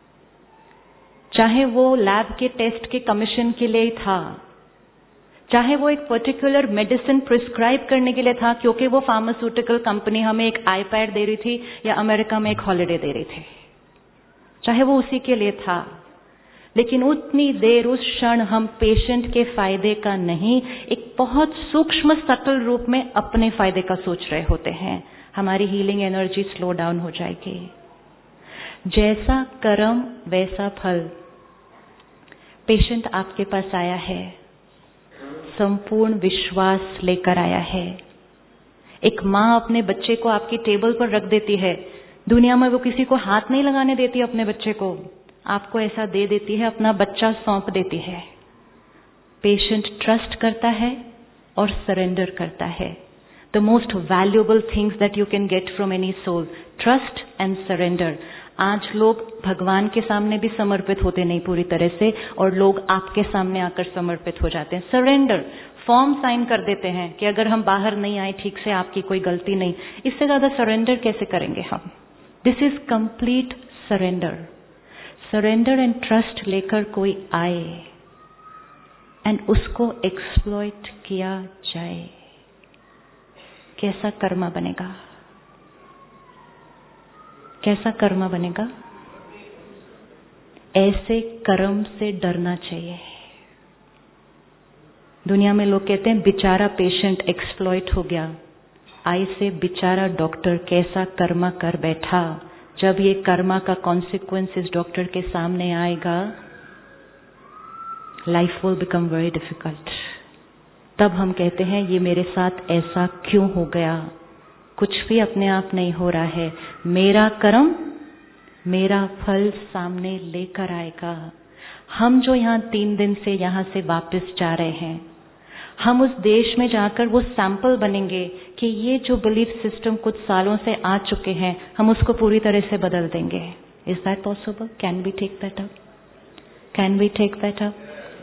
चाहे वो लैब के टेस्ट के कमीशन के लिए था, चाहे वो एक पर्टिकुलर मेडिसिन प्रिस्क्राइब करने के लिए था क्योंकि वो फार्मास्यूटिकल कंपनी हमें एक आईपैड दे रही थी या अमेरिका में एक हॉलिडे दे रही थी, चाहे वो उसी के लिए था। लेकिन उतनी देर, उस क्षण हम पेशेंट के फायदे का नहीं, एक बहुत सूक्ष्म सटल रूप में अपने फायदे का सोच रहे होते हैं। हमारी हीलिंग एनर्जी स्लो डाउन हो जाएगी। जैसा कर्म वैसा फल। पेशेंट आपके पास आया है, संपूर्ण विश्वास लेकर आया है। एक माँ अपने बच्चे को आपकी टेबल पर रख देती है, दुनिया में वो किसी को हाथ नहीं लगाने देती अपने बच्चे को, आपको ऐसा दे देती है, अपना बच्चा सौंप देती है। पेशेंट ट्रस्ट करता है और सरेंडर करता है। The most valuable things that you can get from any soul, trust and surrender. आज लोग भगवान के सामने भी समर्पित होते नहीं पूरी तरह से, और लोग आपके सामने आकर समर्पित हो जाते हैं। सरेंडर, फॉर्म साइन कर देते हैं कि अगर हम बाहर नहीं आए ठीक से, आपकी कोई गलती नहीं। इससे ज्यादा सरेंडर कैसे करेंगे हम? This is complete surrender. Surrender and trust लेकर कोई आए एंड उसको एक्सप्लॉइट किया जाए, कैसा कर्मा बनेगा? कैसा कर्मा बनेगा? ऐसे कर्म से डरना चाहिए। दुनिया में लोग कहते हैं बेचारा पेशेंट एक्सप्लॉइट हो गया, आई से बेचारा डॉक्टर कैसा कर्मा कर बैठा। जब ये कर्मा का कॉन्सिक्वेंस इस डॉक्टर के सामने आएगा, life will become very difficult. तब हम कहते हैं ये मेरे साथ ऐसा क्यों हो गया? कुछ भी अपने आप नहीं हो रहा है, मेरा कर्म मेरा फल सामने लेकर आएगा। हम जो यहाँ 3 दिन से यहाँ से वापस जा रहे हैं, हम उस देश में जाकर वो सैंपल बनेंगे कि ये जो बिलीफ सिस्टम कुछ सालों से आ चुके हैं, हम उसको पूरी तरह से बदल देंगे। Is that possible? Can we take that up? Can we take that up?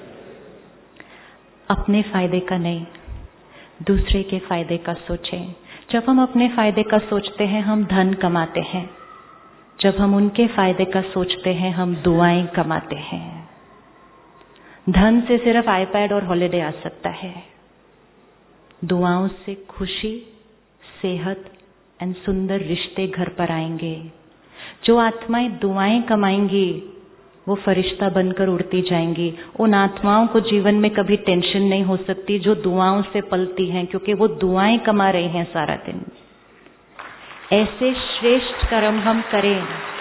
अपने फायदे का नहीं, दूसरे के फायदे का सोचें। जब हम अपने फायदे का सोचते हैं, हम धन कमाते हैं। जब हम उनके फायदे का सोचते हैं, हम दुआएं कमाते हैं। धन से सिर्फ आईपैड और हॉलिडे आ सकता है, दुआओं से खुशी, सेहत एंड सुंदर रिश्ते घर पर आएंगे। जो आत्माएं दुआएं कमाएंगी, वो फरिश्ता बनकर उड़ती जाएंगी। उन आत्माओं को जीवन में कभी टेंशन नहीं हो सकती जो दुआओं से पलती हैं, क्योंकि वो दुआएं कमा रहे हैं सारा दिन। ऐसे श्रेष्ठ कर्म हम करें,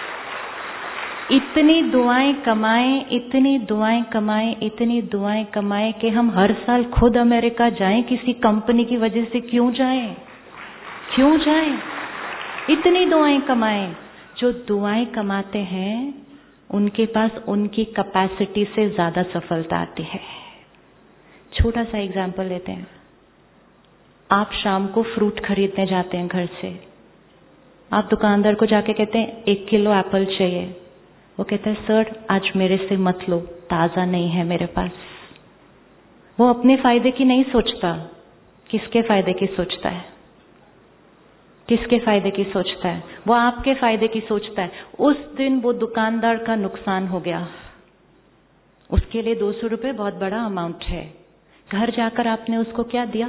इतनी दुआएं कमाएं, इतनी दुआएं कमाएं, इतनी दुआएं कमाएं कि हम हर साल खुद अमेरिका जाएं। किसी कंपनी की वजह से क्यों जाएं? क्यों जाएं? इतनी दुआएं कमाएं। जो दुआएं कमाते हैं उनके पास उनकी कैपेसिटी से ज्यादा सफलता आती है। छोटा सा एग्जाम्पल लेते हैं। आप शाम को फ्रूट खरीदने जाते हैं घर से, आप दुकानदार को जाके कहते हैं 1 किलो एप्पल चाहिए। वो कहता है सर आज मेरे से मत लो, ताजा नहीं है मेरे पास। वो अपने फायदे की नहीं सोचता, किसके फायदे की सोचता है? किसके फायदे की सोचता है? वो आपके फायदे की सोचता है। उस दिन वो दुकानदार का नुकसान हो गया, उसके लिए 200 रुपए बहुत बड़ा अमाउंट है। घर जाकर आपने उसको क्या दिया?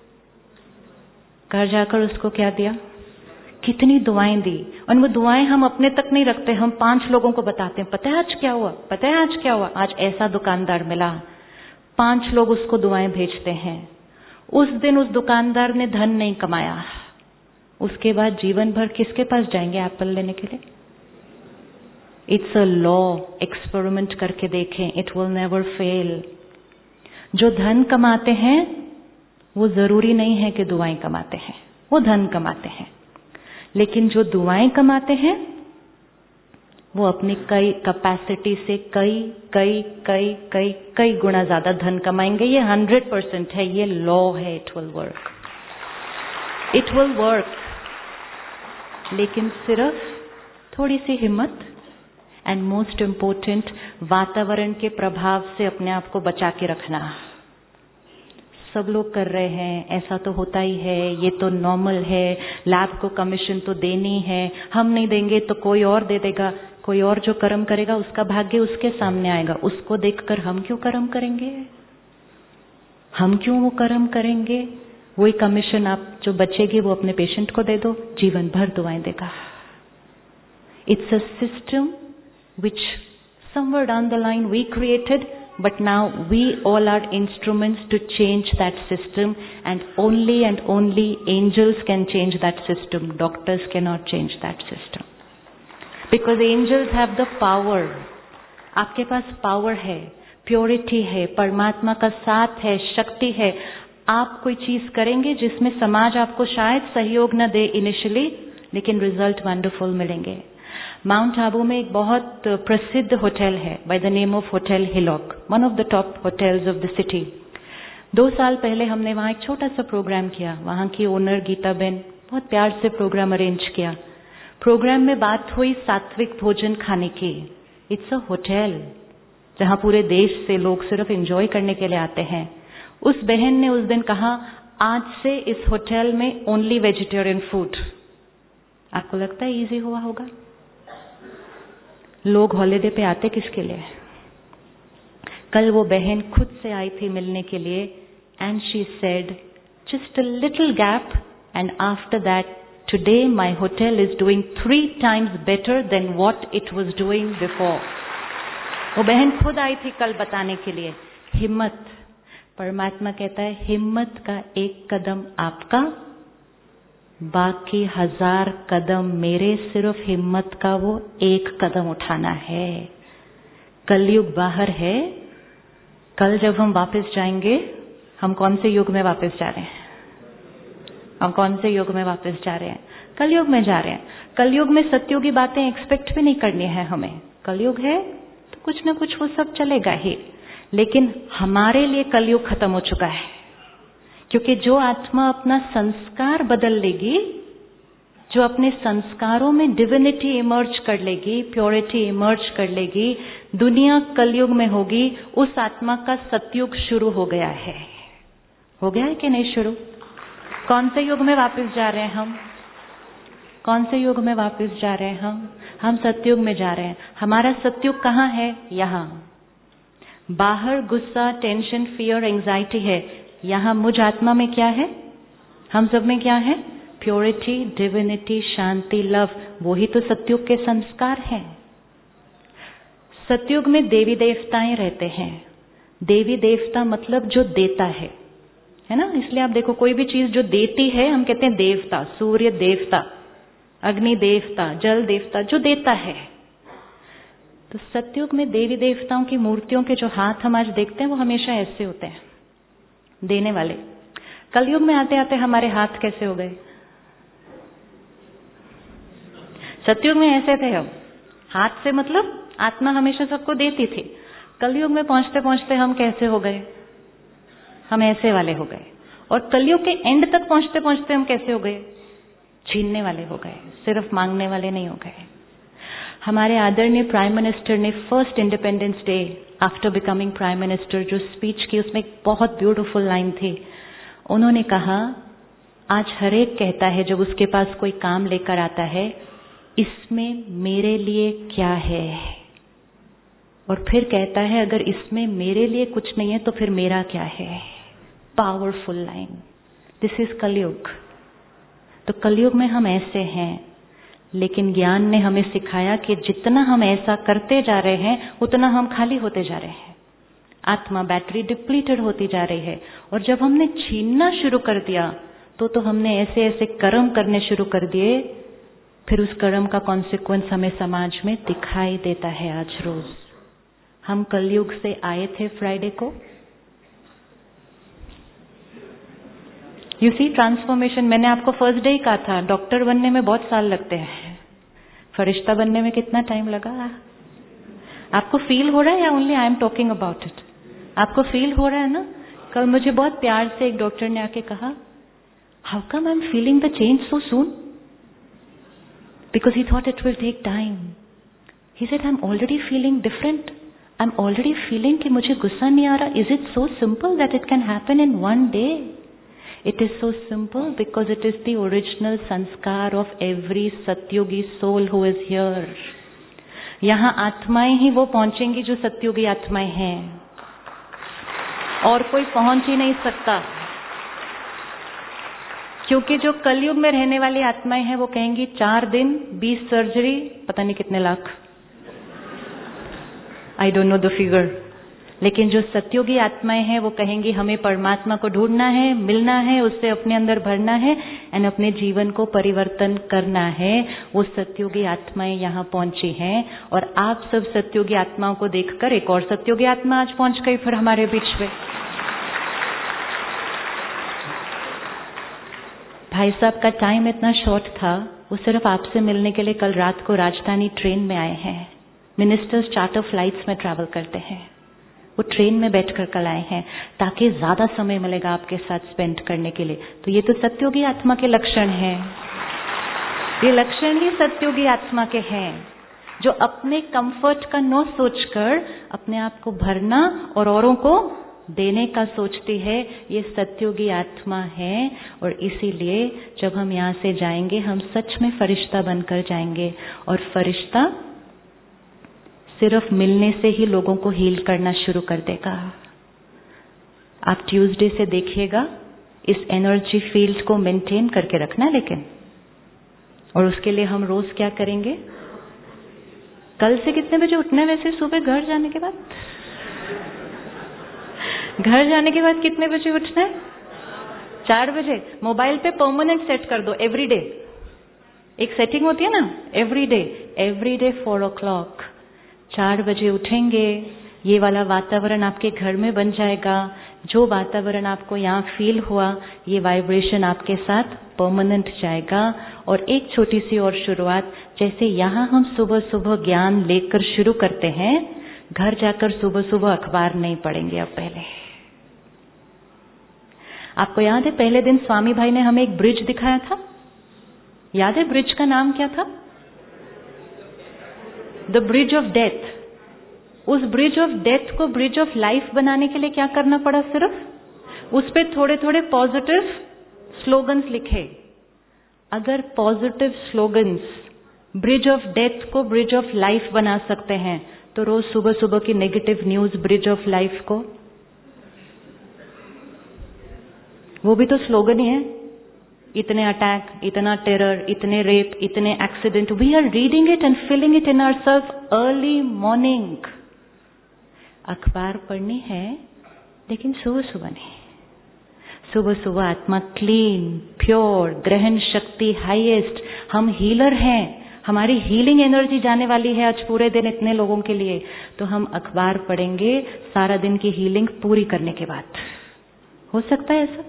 घर जाकर उसको क्या दिया? कितनी दुआएं दी। और वो दुआएं हम अपने तक नहीं रखते, हम 5 लोगों को बताते हैं, पता है आज क्या हुआ, पता है आज क्या हुआ, आज ऐसा दुकानदार मिला। 5 लोग उसको दुआएं भेजते हैं। उस दिन उस दुकानदार ने धन नहीं कमाया, उसके बाद जीवन भर किसके पास जाएंगे एप्पल लेने के लिए? इट्स अ लॉ, एक्सपेरिमेंट करके देखें, इट विल नेवर फेल। जो धन कमाते हैं वो जरूरी नहीं है कि दुआएं कमाते हैं, वो धन कमाते हैं। लेकिन जो दुआएं कमाते हैं वो अपनी कई कैपेसिटी से कई गुना ज्यादा धन कमाएंगे। ये 100% है, ये लॉ है। It will work, it will work. लेकिन सिर्फ थोड़ी सी हिम्मत एंड मोस्ट इम्पोर्टेंट वातावरण के प्रभाव से अपने आप को बचा के रखना। सब लोग कर रहे हैं, ऐसा तो होता ही है, ये तो नॉर्मल है, लैब को कमीशन तो देनी है, हम नहीं देंगे तो कोई और दे देगा। कोई और जो कर्म करेगा उसका भाग्य उसके सामने आएगा, उसको देखकर हम क्यों कर्म करेंगे? हम क्यों वो कर्म करेंगे? वही कमीशन आप जो बचेगी वो अपने पेशेंट को दे दो, जीवन भर दुआएं देगा। It's a system which somewhere down the line we created, but now we all are instruments to change that system, and only angels can change that system. Doctors cannot change that system because angels have the power. आपके पास power है, purity है, परमात्मा का साथ है, शक्ति है। आप कोई चीज करेंगे जिसमें समाज आपको शायद सहयोग न दे इनिशियली, लेकिन रिजल्ट वंडरफुल मिलेंगे। माउंट आबू में एक बहुत प्रसिद्ध होटल है by the name of hotel Hillock, one of the top hotels of the city. 2 साल पहले हमने वहाँ एक छोटा सा प्रोग्राम किया। वहाँ की ओनर गीता बेन बहुत प्यार से प्रोग्राम अरेंज किया। प्रोग्राम में बात हुई सात्विक भोजन खाने की। इट्स अ होटल जहाँ पूरे देश से लोग सिर्फ एंजॉय करने के लिए आते हैं। उस बहन ने उस दिन कहा आज से इस होटल में ओनली वेजिटेरियन फूड। आपको लगता है इजी हुआ होगा? लोग हॉलिडे पे आते किसके लिए? कल वो बहन खुद से आई थी मिलने के लिए, and she said just a little gap and after that today my hotel is doing 3 times better than what it was doing before. वो बहन खुद आई थी कल बताने के लिए। हिम्मत, परमात्मा कहता है हिम्मत का एक कदम आपका, बाकी 1000 कदम मेरे। सिर्फ हिम्मत का वो एक कदम उठाना है। कलयुग बाहर है। कल जब हम वापस जाएंगे, हम कौन से युग में वापस जा रहे हैं? हम कौन से युग में वापस जा रहे हैं? कलयुग में जा रहे हैं। कलयुग में सतयुगी बातें एक्सपेक्ट भी नहीं करनी है हमें। कलयुग है तो कुछ ना कुछ वो सब चलेगा ही, लेकिन हमारे लिए कलयुग खत्म हो चुका है। क्योंकि जो आत्मा अपना संस्कार बदल लेगी, जो अपने संस्कारों में डिविनिटी इमर्ज कर लेगी, प्योरिटी इमर्ज कर लेगी, दुनिया कलयुग में होगी, उस आत्मा का सतयुग शुरू हो गया है। हो गया है कि नहीं शुरू? कौन से युग में वापस जा रहे हैं हम? कौन से युग में वापस जा रहे हैं हम? हम सतयुग में जा रहे हैं। हमारा सतयुग कहाँ है? यहाँ। बाहर गुस्सा, टेंशन, फियर, एंजाइटी है। यहाँ मुझ आत्मा में क्या है? हम सब में क्या है? प्योरिटी, डिविनिटी, शांति, लव। वही तो सतयुग के संस्कार हैं। सतयुग में देवी देवताएं रहते हैं। देवी देवता मतलब जो देता है ना। इसलिए आप देखो कोई भी चीज जो देती है हम कहते हैं देवता, सूर्य देवता, अग्नि देवता, जल देवता, जो देता है। तो सतयुग में देवी देवताओं की मूर्तियों के जो हाथ हम आज देखते हैं वो हमेशा ऐसे होते हैं, देने वाले। कलयुग में आते आते हमारे हाथ कैसे हो गए? सतयुग में ऐसे थे हम, हाथ से मतलब आत्मा हमेशा सबको देती थी। कलयुग में पहुंचते पहुंचते हम कैसे हो गए? हम ऐसे वाले हो गए। और कलयुग के एंड तक पहुंचते पहुंचते हम कैसे हो गए? छीनने वाले हो गए, सिर्फ मांगने वाले नहीं हो गए। हमारे आदरणीय प्राइम मिनिस्टर ने first independence day after becoming prime minister जो स्पीच की, उसमें एक बहुत ब्यूटीफुल लाइन थी। उन्होंने कहा, आज हर एक कहता है जब उसके पास कोई काम लेकर आता है, इसमें मेरे लिए क्या है? और फिर कहता है अगर इसमें मेरे लिए कुछ नहीं है तो फिर मेरा क्या है? Powerful line. दिस इज कलयुग। तो कलयुग में हम ऐसे हैं, लेकिन ज्ञान ने हमें सिखाया कि जितना हम ऐसा करते जा रहे हैं उतना हम खाली होते जा रहे हैं। आत्मा बैटरी डिप्लीटेड होती जा रही है। और जब हमने छीनना शुरू कर दिया तो हमने ऐसे ऐसे कर्म करने शुरू कर दिए, फिर उस कर्म का कॉन्सिक्वेंस हमें समाज में दिखाई देता है आज रोज। हम कलयुग से आए थे फ्राइडे को। You see transformation. मैंने आपको फर्स्ट डे ही कहा था, डॉक्टर बनने में बहुत साल लगते हैं, फरिश्ता बनने में कितना टाइम लगा? आपको फील हो रहा है या only I am talking about it? आपको फील हो रहा है ना? कल मुझे बहुत प्यार से एक डॉक्टर ने आके कहा, how come I am feeling the change so soon? Because he thought it will take time. He said I am already feeling different. I am already feeling कि मुझे गुस्सा नहीं आ रहा। Is it so simple that it can happen in one day? It is so simple because it is the original sanskar of every सत्युगी soul who is here. यहाँ आत्माएं ही वो पहुंचेंगी जो सत्युगी आत्माएं हैं, और कोई पहुंच ही नहीं सकता। क्योंकि जो कलयुग में रहने वाली आत्माएं हैं वो कहेंगी 4 दिन 20 सर्जरी, पता नहीं कितने lakh, I don't know the figure। लेकिन जो सत्युगी आत्माएं हैं वो कहेंगी हमें परमात्मा को ढूंढना है, मिलना है, उससे अपने अंदर भरना है एंड अपने जीवन को परिवर्तन करना है। वो सत्युगी आत्माएं यहाँ पहुंची हैं और आप सब सत्युगी आत्माओं को देखकर एक और सत्युगी आत्मा आज पहुंच गई फिर हमारे बीच में। भाई साहब का टाइम इतना शॉर्ट था, वो सिर्फ आपसे मिलने के लिए कल रात को राजधानी ट्रेन में आए हैं। मिनिस्टर्स चार्टर फ्लाइट्स में ट्रैवल करते हैं, वो ट्रेन में बैठकर कल आए हैं ताकि ज्यादा समय मिलेगा आपके साथ स्पेंड करने के लिए। तो ये तो सत्युगी आत्मा के लक्षण हैं। ये लक्षण ही सत्युगी आत्मा के हैं, जो अपने कंफर्ट का न सोचकर अपने आप को भरना और औरों को देने का सोचती है। ये सत्युगी आत्मा है। और इसीलिए जब हम यहाँ से जाएंगे हम सच में फरिश्ता बनकर जाएंगे। और फरिश्ता सिर्फ मिलने से ही लोगों को हील करना शुरू कर देगा। आप ट्यूसडे से देखिएगा, इस एनर्जी फील्ड को मेंटेन करके रखना लेकिन। और उसके लिए हम रोज क्या करेंगे? कल से कितने बजे उठना है वैसे? सुबह घर जाने के बाद? घर जाने के बाद कितने बजे उठना है? 4 बजे। मोबाइल पे परमानेंट सेट कर दो, एवरीडे। एक सेटिंग होती है ना, एवरीडे 4 o'clock 4 बजे उठेंगे। ये वाला वातावरण आपके घर में बन जाएगा। जो वातावरण आपको यहाँ फील हुआ, ये वाइब्रेशन आपके साथ परमानेंट जाएगा। और एक छोटी सी और शुरुआत, जैसे यहाँ हम सुबह सुबह ज्ञान लेकर शुरू करते हैं, घर जाकर सुबह सुबह अखबार नहीं पढ़ेंगे। अब पहले आपको याद है पहले दिन स्वामी भाई ने हमें एक ब्रिज दिखाया था, याद है ब्रिज का नाम क्या था? The bridge of death. उस ब्रिज ऑफ डेथ को ब्रिज ऑफ लाइफ बनाने के लिए क्या करना पड़ा? सिर्फ उस पे थोड़े थोड़े पॉजिटिव स्लोगन्स लिखे। अगर positive slogans bridge of death को ब्रिज ऑफ लाइफ बना सकते हैं, तो रोज सुबह सुबह की negative news bridge of life को, वो भी तो स्लोगन ही है। इतने अटैक, इतना टेरर, इतने रेप, इतने accident, we are reading it and feeling it in ourselves early morning. अखबार पढ़नी है लेकिन सुबह सुबह नहीं। सुबह सुबह आत्मा क्लीन, प्योर, ग्रहण शक्ति हाईएस्ट, हम हीलर हैं, हमारी हीलिंग एनर्जी जाने वाली है आज पूरे दिन इतने लोगों के लिए। तो हम अखबार पढ़ेंगे सारा दिन की हीलिंग पूरी करने के बाद। हो सकता है ऐसा?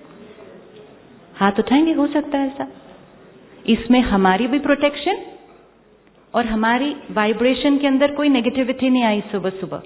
हाथ उठाएंगे, हो सकता है ऐसा? इसमें हमारी भी प्रोटेक्शन और हमारी वाइब्रेशन के अंदर कोई नेगेटिविटी नहीं आई सुबह सुबह।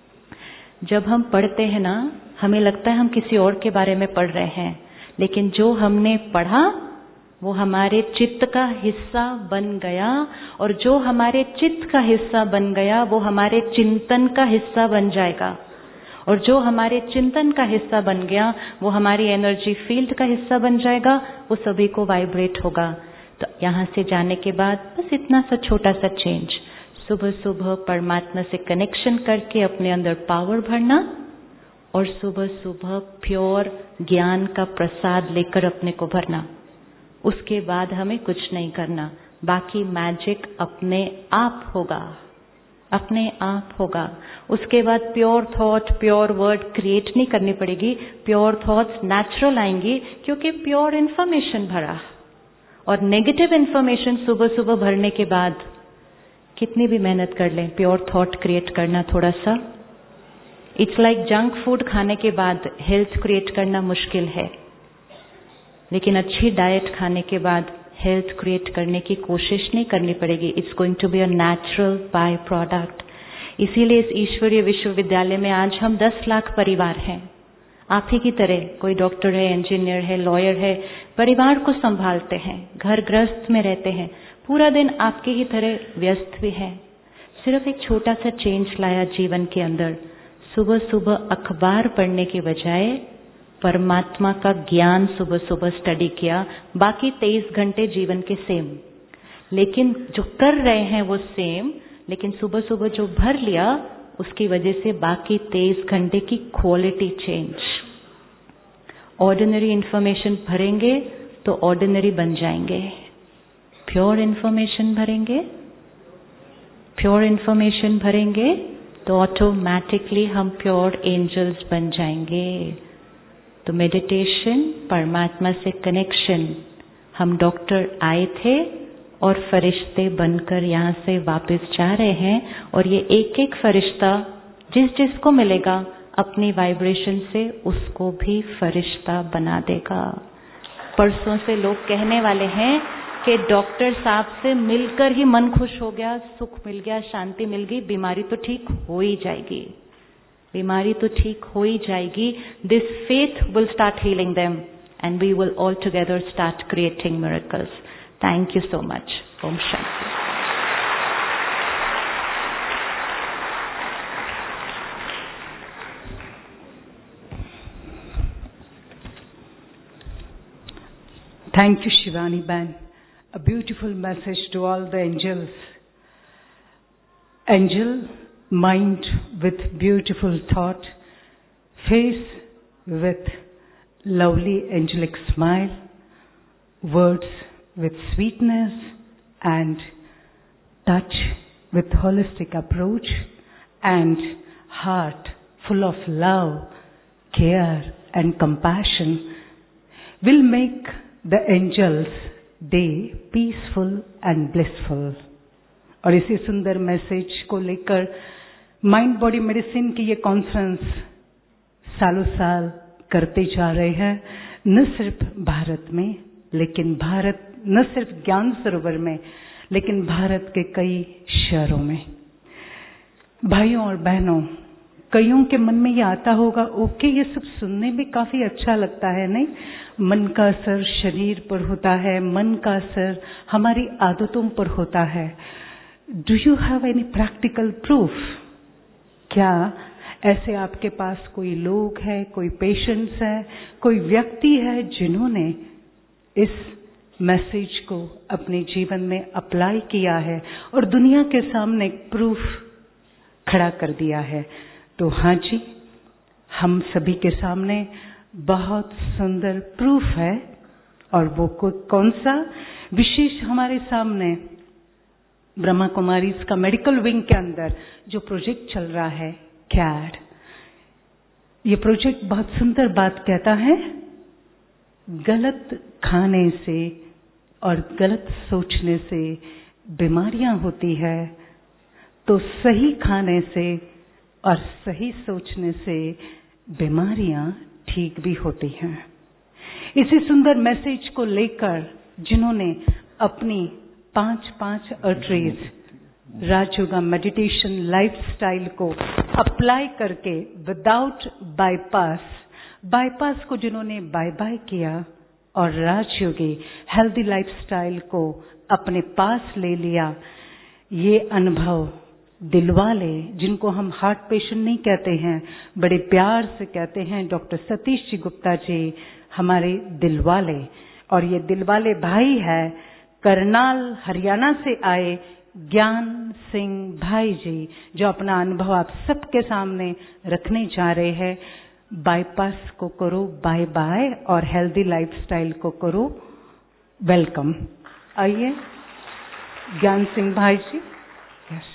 जब हम पढ़ते हैं ना, हमें लगता है हम किसी और के बारे में पढ़ रहे हैं, लेकिन जो हमने पढ़ा वो हमारे चित्त का हिस्सा बन गया, और जो हमारे चित्त का हिस्सा बन गया वो हमारे चिंतन का हिस्सा बन जाएगा, और जो हमारे चिंतन का हिस्सा बन गया वो हमारी एनर्जी फील्ड का हिस्सा बन जाएगा, वो सभी को वाइब्रेट होगा। तो यहाँ से जाने के बाद बस इतना सा छोटा सा चेंज, सुबह सुबह परमात्मा से कनेक्शन करके अपने अंदर पावर भरना, और सुबह सुबह प्योर ज्ञान का प्रसाद लेकर अपने को भरना। उसके बाद हमें कुछ नहीं करना, बाकी मैजिक अपने आप होगा, अपने आप होगा। उसके बाद pure thought, pure word create नहीं करनी पड़ेगी, प्योर थॉट्स नेचुरल आएंगी, क्योंकि प्योर इन्फॉर्मेशन भरा। और नेगेटिव इन्फॉर्मेशन सुबह सुबह भरने के बाद कितनी भी मेहनत कर लें, प्योर थॉट क्रिएट करना थोड़ा सा, इट्स लाइक जंक फूड खाने के बाद हेल्थ क्रिएट करना मुश्किल है, लेकिन अच्छी डाइट खाने के बाद हेल्थ क्रिएट करने की कोशिश नहीं करनी पड़ेगी। It's going to be a natural by product. इसीलिए इस ईश्वरीय विश्वविद्यालय में आज हम 10 लाख परिवार हैं, आप ही की तरह। कोई डॉक्टर है, इंजीनियर है, लॉयर है, परिवार को संभालते हैं, घर गृहस्थ में रहते हैं, पूरा दिन आपके ही तरह व्यस्त भी है। सिर्फ एक छोटा सा चेंज लाया जीवन के अंदर। सुबह सुबह अखबार पढ़ने के बजाय परमात्मा का ज्ञान सुबह सुबह स्टडी किया। बाकी 23 घंटे जीवन के सेम, लेकिन जो कर रहे हैं वो सेम, लेकिन सुबह सुबह जो भर लिया उसकी वजह से बाकी 23 घंटे की क्वालिटी चेंज। ऑर्डिनरी इंफॉर्मेशन भरेंगे तो ऑर्डिनरी बन जाएंगे, प्योर इंफॉर्मेशन भरेंगे, प्योर इंफॉर्मेशन भरेंगे तो ऑटोमेटिकली हम प्योर एंजल्स बन जाएंगे। तो मेडिटेशन, परमात्मा से कनेक्शन, हम डॉक्टर आए थे और फरिश्ते बनकर यहाँ से वापस जा रहे हैं, और ये एक एक फरिश्ता जिस जिसको मिलेगा अपनी वाइब्रेशन से उसको भी फरिश्ता बना देगा। परसों से लोग कहने वाले हैं कि डॉक्टर साहब से मिलकर ही मन खुश हो गया, सुख मिल गया, शांति मिल गई, बीमारी तो ठीक हो ही जाएगी, बीमारी तो ठीक हो ही जाएगी। This faith will start healing them and we will all together start creating miracles. Thank you so much. Om Shanti. Thank you, Shivani Ban. A beautiful message to all the angels. Angel, mind with beautiful thought, face with lovely angelic smile, words with sweetness, and touch with holistic approach, and heart full of love, care, and compassion will make the angels day peaceful and blissful. और इसी सुंदर message को लेकर mind body medicine की ये conference सालों साल करते जा रहे हैं, न सिर्फ भारत में, लेकिन भारत न सिर्फ ज्ञान सरोवर में, लेकिन भारत के कई शहरों में। भाइयों और बहनों, कईयों के मन में ये आता होगा, ओके ये सब सुनने में काफी अच्छा लगता है, नहीं? मन का असर शरीर पर होता है, मन का असर हमारी आदतों पर होता है। Do you have any practical proof? क्या ऐसे आपके पास कोई लोग है, कोई पेशेंट्स है, कोई व्यक्ति है जिन्होंने इस मैसेज को अपने जीवन में अप्लाई किया है और दुनिया के सामने एक प्रूफ खड़ा कर दिया है? तो हाँ जी, हम सभी के सामने बहुत सुंदर प्रूफ है, और वो कौन सा विशेष हमारे सामने ब्रह्मा कुमारी का मेडिकल विंग के अंदर जो प्रोजेक्ट चल रहा है कैड, ये प्रोजेक्ट बहुत सुंदर बात कहता है, गलत खाने से और गलत सोचने से बीमारियां होती है, तो सही खाने से और सही सोचने से बीमारियां ठीक भी होती हैं। इसी सुंदर मैसेज को लेकर जिन्होंने अपनी 5 अर्टरीज राजयोगा मेडिटेशन लाइफस्टाइल को अप्लाई करके विदाउट बाईपास को जिन्होंने बाय बाय किया और राजयोगी हेल्दी लाइफस्टाइल को अपने पास ले लिया, ये अनुभव दिलवाले, जिनको हम हार्ट पेशेंट नहीं कहते हैं, बड़े प्यार से कहते हैं डॉक्टर सतीश जी गुप्ता जी, हमारे दिलवाले। और ये दिलवाले भाई है करनाल हरियाणा से आए ज्ञान सिंह भाई जी, जो अपना अनुभव आप सबके सामने रखने जा रहे हैं। बाईपास को करो बाय बाय और हेल्दी लाइफस्टाइल को करो वेलकम। आइए ज्ञान सिंह भाई जी। यस।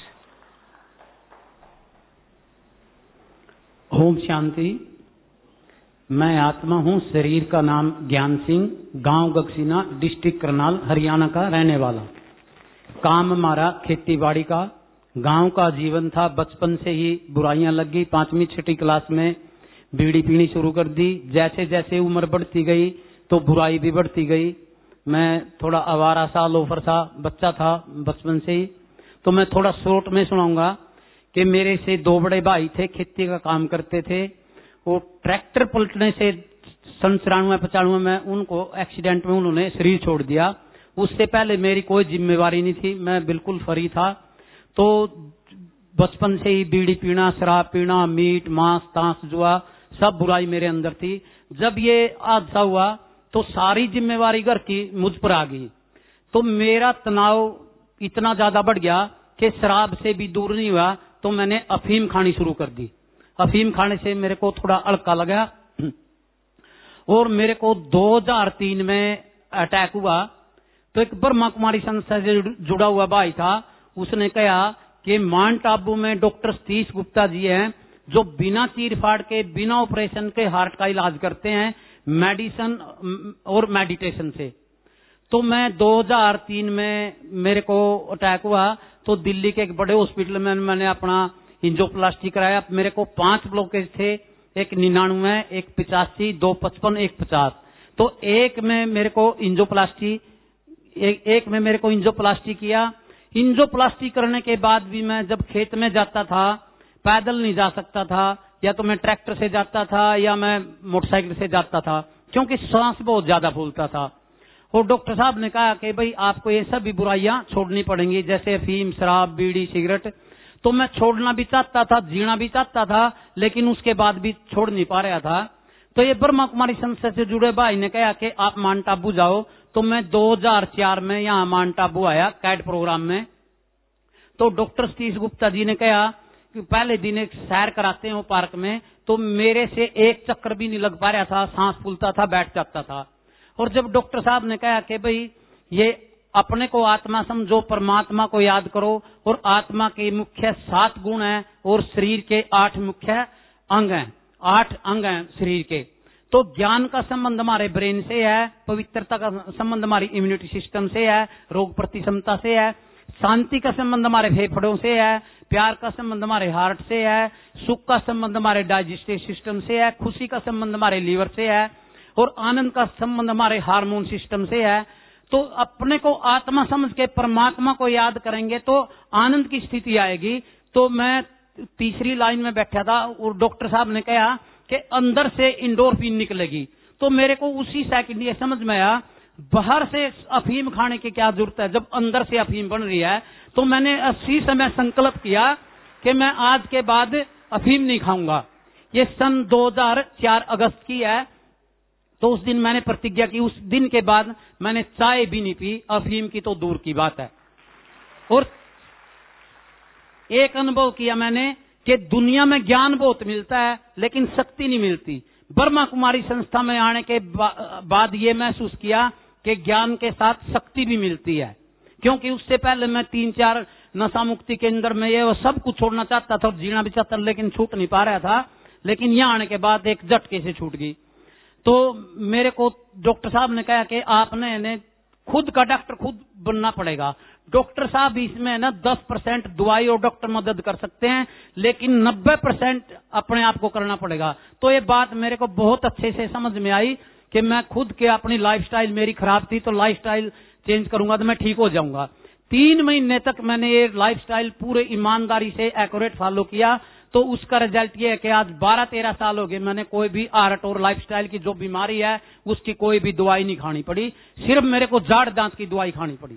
ओम शांति। मैं आत्मा हूँ, शरीर का नाम ज्ञान सिंह, गांव गगसीना, डिस्ट्रिक्ट करनाल, हरियाणा का रहने वाला। काम हमारा खेती बाड़ी का, गांव का जीवन था। बचपन से ही बुराइयां लग गई। 5वीं 6वीं क्लास में बीड़ी पीनी शुरू कर दी। जैसे जैसे उम्र बढ़ती गई तो बुराई भी बढ़ती गई। मैं थोड़ा आवारा सा, लोफर सा बच्चा था बचपन से ही। तो मैं थोड़ा शॉर्ट में सुनाऊंगा कि मेरे से 2 बड़े भाई थे, खेती का काम करते थे। वो ट्रैक्टर पलटने से 93-95 में उनको एक्सीडेंट में उन्होंने शरीर छोड़ दिया। उससे पहले मेरी कोई जिम्मेवारी नहीं थी, मैं बिल्कुल फ्री था। तो बचपन से ही बीड़ी पीना, शराब पीना, मीट मांस तांस जुआ सब बुराई मेरे अंदर थी। जब ये हादसा हुआ तो सारी जिम्मेवारी घर की मुझ पर आ गई। तो मेरा तनाव इतना ज्यादा बढ़ गया कि शराब से भी दूर नहीं हुआ, तो मैंने अफीम खानी शुरू कर दी। अफीम खाने से मेरे को थोड़ा हल्का लगा और मेरे को 2003 में अटैक हुआ। तो एक ब्रह्मा कुमारी संस्था से जुड़ा हुआ भाई था, उसने कहा कि माउंट आबू में डॉक्टर सतीश गुप्ता जी हैं जो बिना चीर फाड़ के, बिना ऑपरेशन के हार्ट का इलाज करते हैं, मेडिसिन और मेडिटेशन से। तो मैं 2003 में मेरे को अटैक हुआ तो दिल्ली के एक बड़े हॉस्पिटल में मैंने अपना एंजियोप्लास्टी कराया। मेरे को 5 ब्लॉकेज थे, एक 99, एक 85, 2 55, एक 50। तो एक में मेरे को एंजियोप्लास्टी किया। एंजियोप्लास्टी करने के बाद भी मैं जब खेत में जाता था, पैदल नहीं जा सकता था, या तो मैं ट्रैक्टर से जाता था या मैं मोटरसाइकिल से जाता था, क्योंकि सांस बहुत ज्यादा फूलता था। और डॉक्टर साहब ने कहा कि भाई आपको ये सभी बुराइयां छोड़नी पड़ेंगी, जैसे अफीम, शराब, बीड़ी, सिगरेट। तो मैं छोड़ना भी चाहता था, जीना भी चाहता था, लेकिन उसके बाद भी छोड़ नहीं पा रहा था। तो ये ब्रह्मा कुमारी संस्था से जुड़े भाई ने कहा कि आप माउंट आबू जाओ। तो मैं 2004 में यहाँ माउंट आबू आया कैड प्रोग्राम में। तो डॉक्टर सतीश गुप्ता जी ने कहा कि पहले दिन एक सैर कराते हैं वो पार्क में। तो मेरे से एक चक्कर भी नहीं लग पा रहा था, सांस फूलता था, बैठ जाता था। और जब डॉक्टर साहब ने कहा कि भाई ये अपने को आत्मा समझो, परमात्मा को याद करो, और आत्मा के मुख्य 7 गुण हैं और शरीर के 8 मुख्य अंग हैं, 8 अंग हैं शरीर के। तो ज्ञान का संबंध हमारे ब्रेन से है, पवित्रता का संबंध हमारी इम्यूनिटी सिस्टम से है, रोग प्रति क्षमता से है, शांति का संबंध हमारे फेफड़ों से है, प्यार का संबंध हमारे हार्ट से है, सुख का संबंध हमारे डाइजेस्टिव सिस्टम से है, खुशी का संबंध हमारे लीवर से है, और आनंद का संबंध हमारे हार्मोन सिस्टम से है। तो अपने को आत्मा समझ के परमात्मा को याद करेंगे तो आनंद की स्थिति आएगी। तो मैं तीसरी लाइन में बैठा था और डॉक्टर साहब ने कहा कि अंदर से इंडोरफिन निकलेगी। तो मेरे को उसी सेकंड ये समझ में आया, बाहर से अफीम खाने की क्या जरूरत है जब अंदर से अफीम बन रही है। तो मैंने उसी समय संकल्प किया कि मैं आज के बाद अफीम नहीं खाऊंगा। ये सन 2004 अगस्त की है। तो उस दिन मैंने प्रतिज्ञा की, उस दिन के बाद मैंने चाय भी नहीं पी, अफीम की तो दूर की बात है। और एक अनुभव किया मैंने कि दुनिया में ज्ञान बहुत मिलता है लेकिन शक्ति नहीं मिलती। ब्रह्मा कुमारी संस्था में आने के बाद ये महसूस किया कि ज्ञान के साथ शक्ति भी मिलती है। क्योंकि उससे पहले मैं 3-4 नशा मुक्ति केंद्र में ये वो सब कुछ छोड़ना चाहता था और जीना भी चाहता, लेकिन छूट नहीं पा रहा था। लेकिन यहाँ आने के बाद एक झटके से छूट गई। तो मेरे को डॉक्टर साहब ने कहा कि आपने खुद का डॉक्टर खुद बनना पड़ेगा। डॉक्टर साहब इसमें ना 10% दवाई और डॉक्टर मदद कर सकते हैं, लेकिन 90% अपने आप को करना पड़ेगा। तो ये बात मेरे को बहुत अच्छे से समझ में आई कि मैं खुद के अपनी लाइफस्टाइल मेरी खराब थी, तो लाइफस्टाइल चेंज करूंगा तो मैं ठीक हो जाऊंगा। 3 महीने तक मैंने ये लाइफस्टाइल पूरे ईमानदारी से एक्यूरेट फॉलो किया। तो उसका रिजल्ट ये है कि आज 12-13 साल हो गए मैंने कोई भी आर्ट और लाइफस्टाइल की जो बीमारी है उसकी कोई भी दवाई नहीं खानी पड़ी, सिर्फ मेरे को जाड़ दांत की दवाई खानी पड़ी।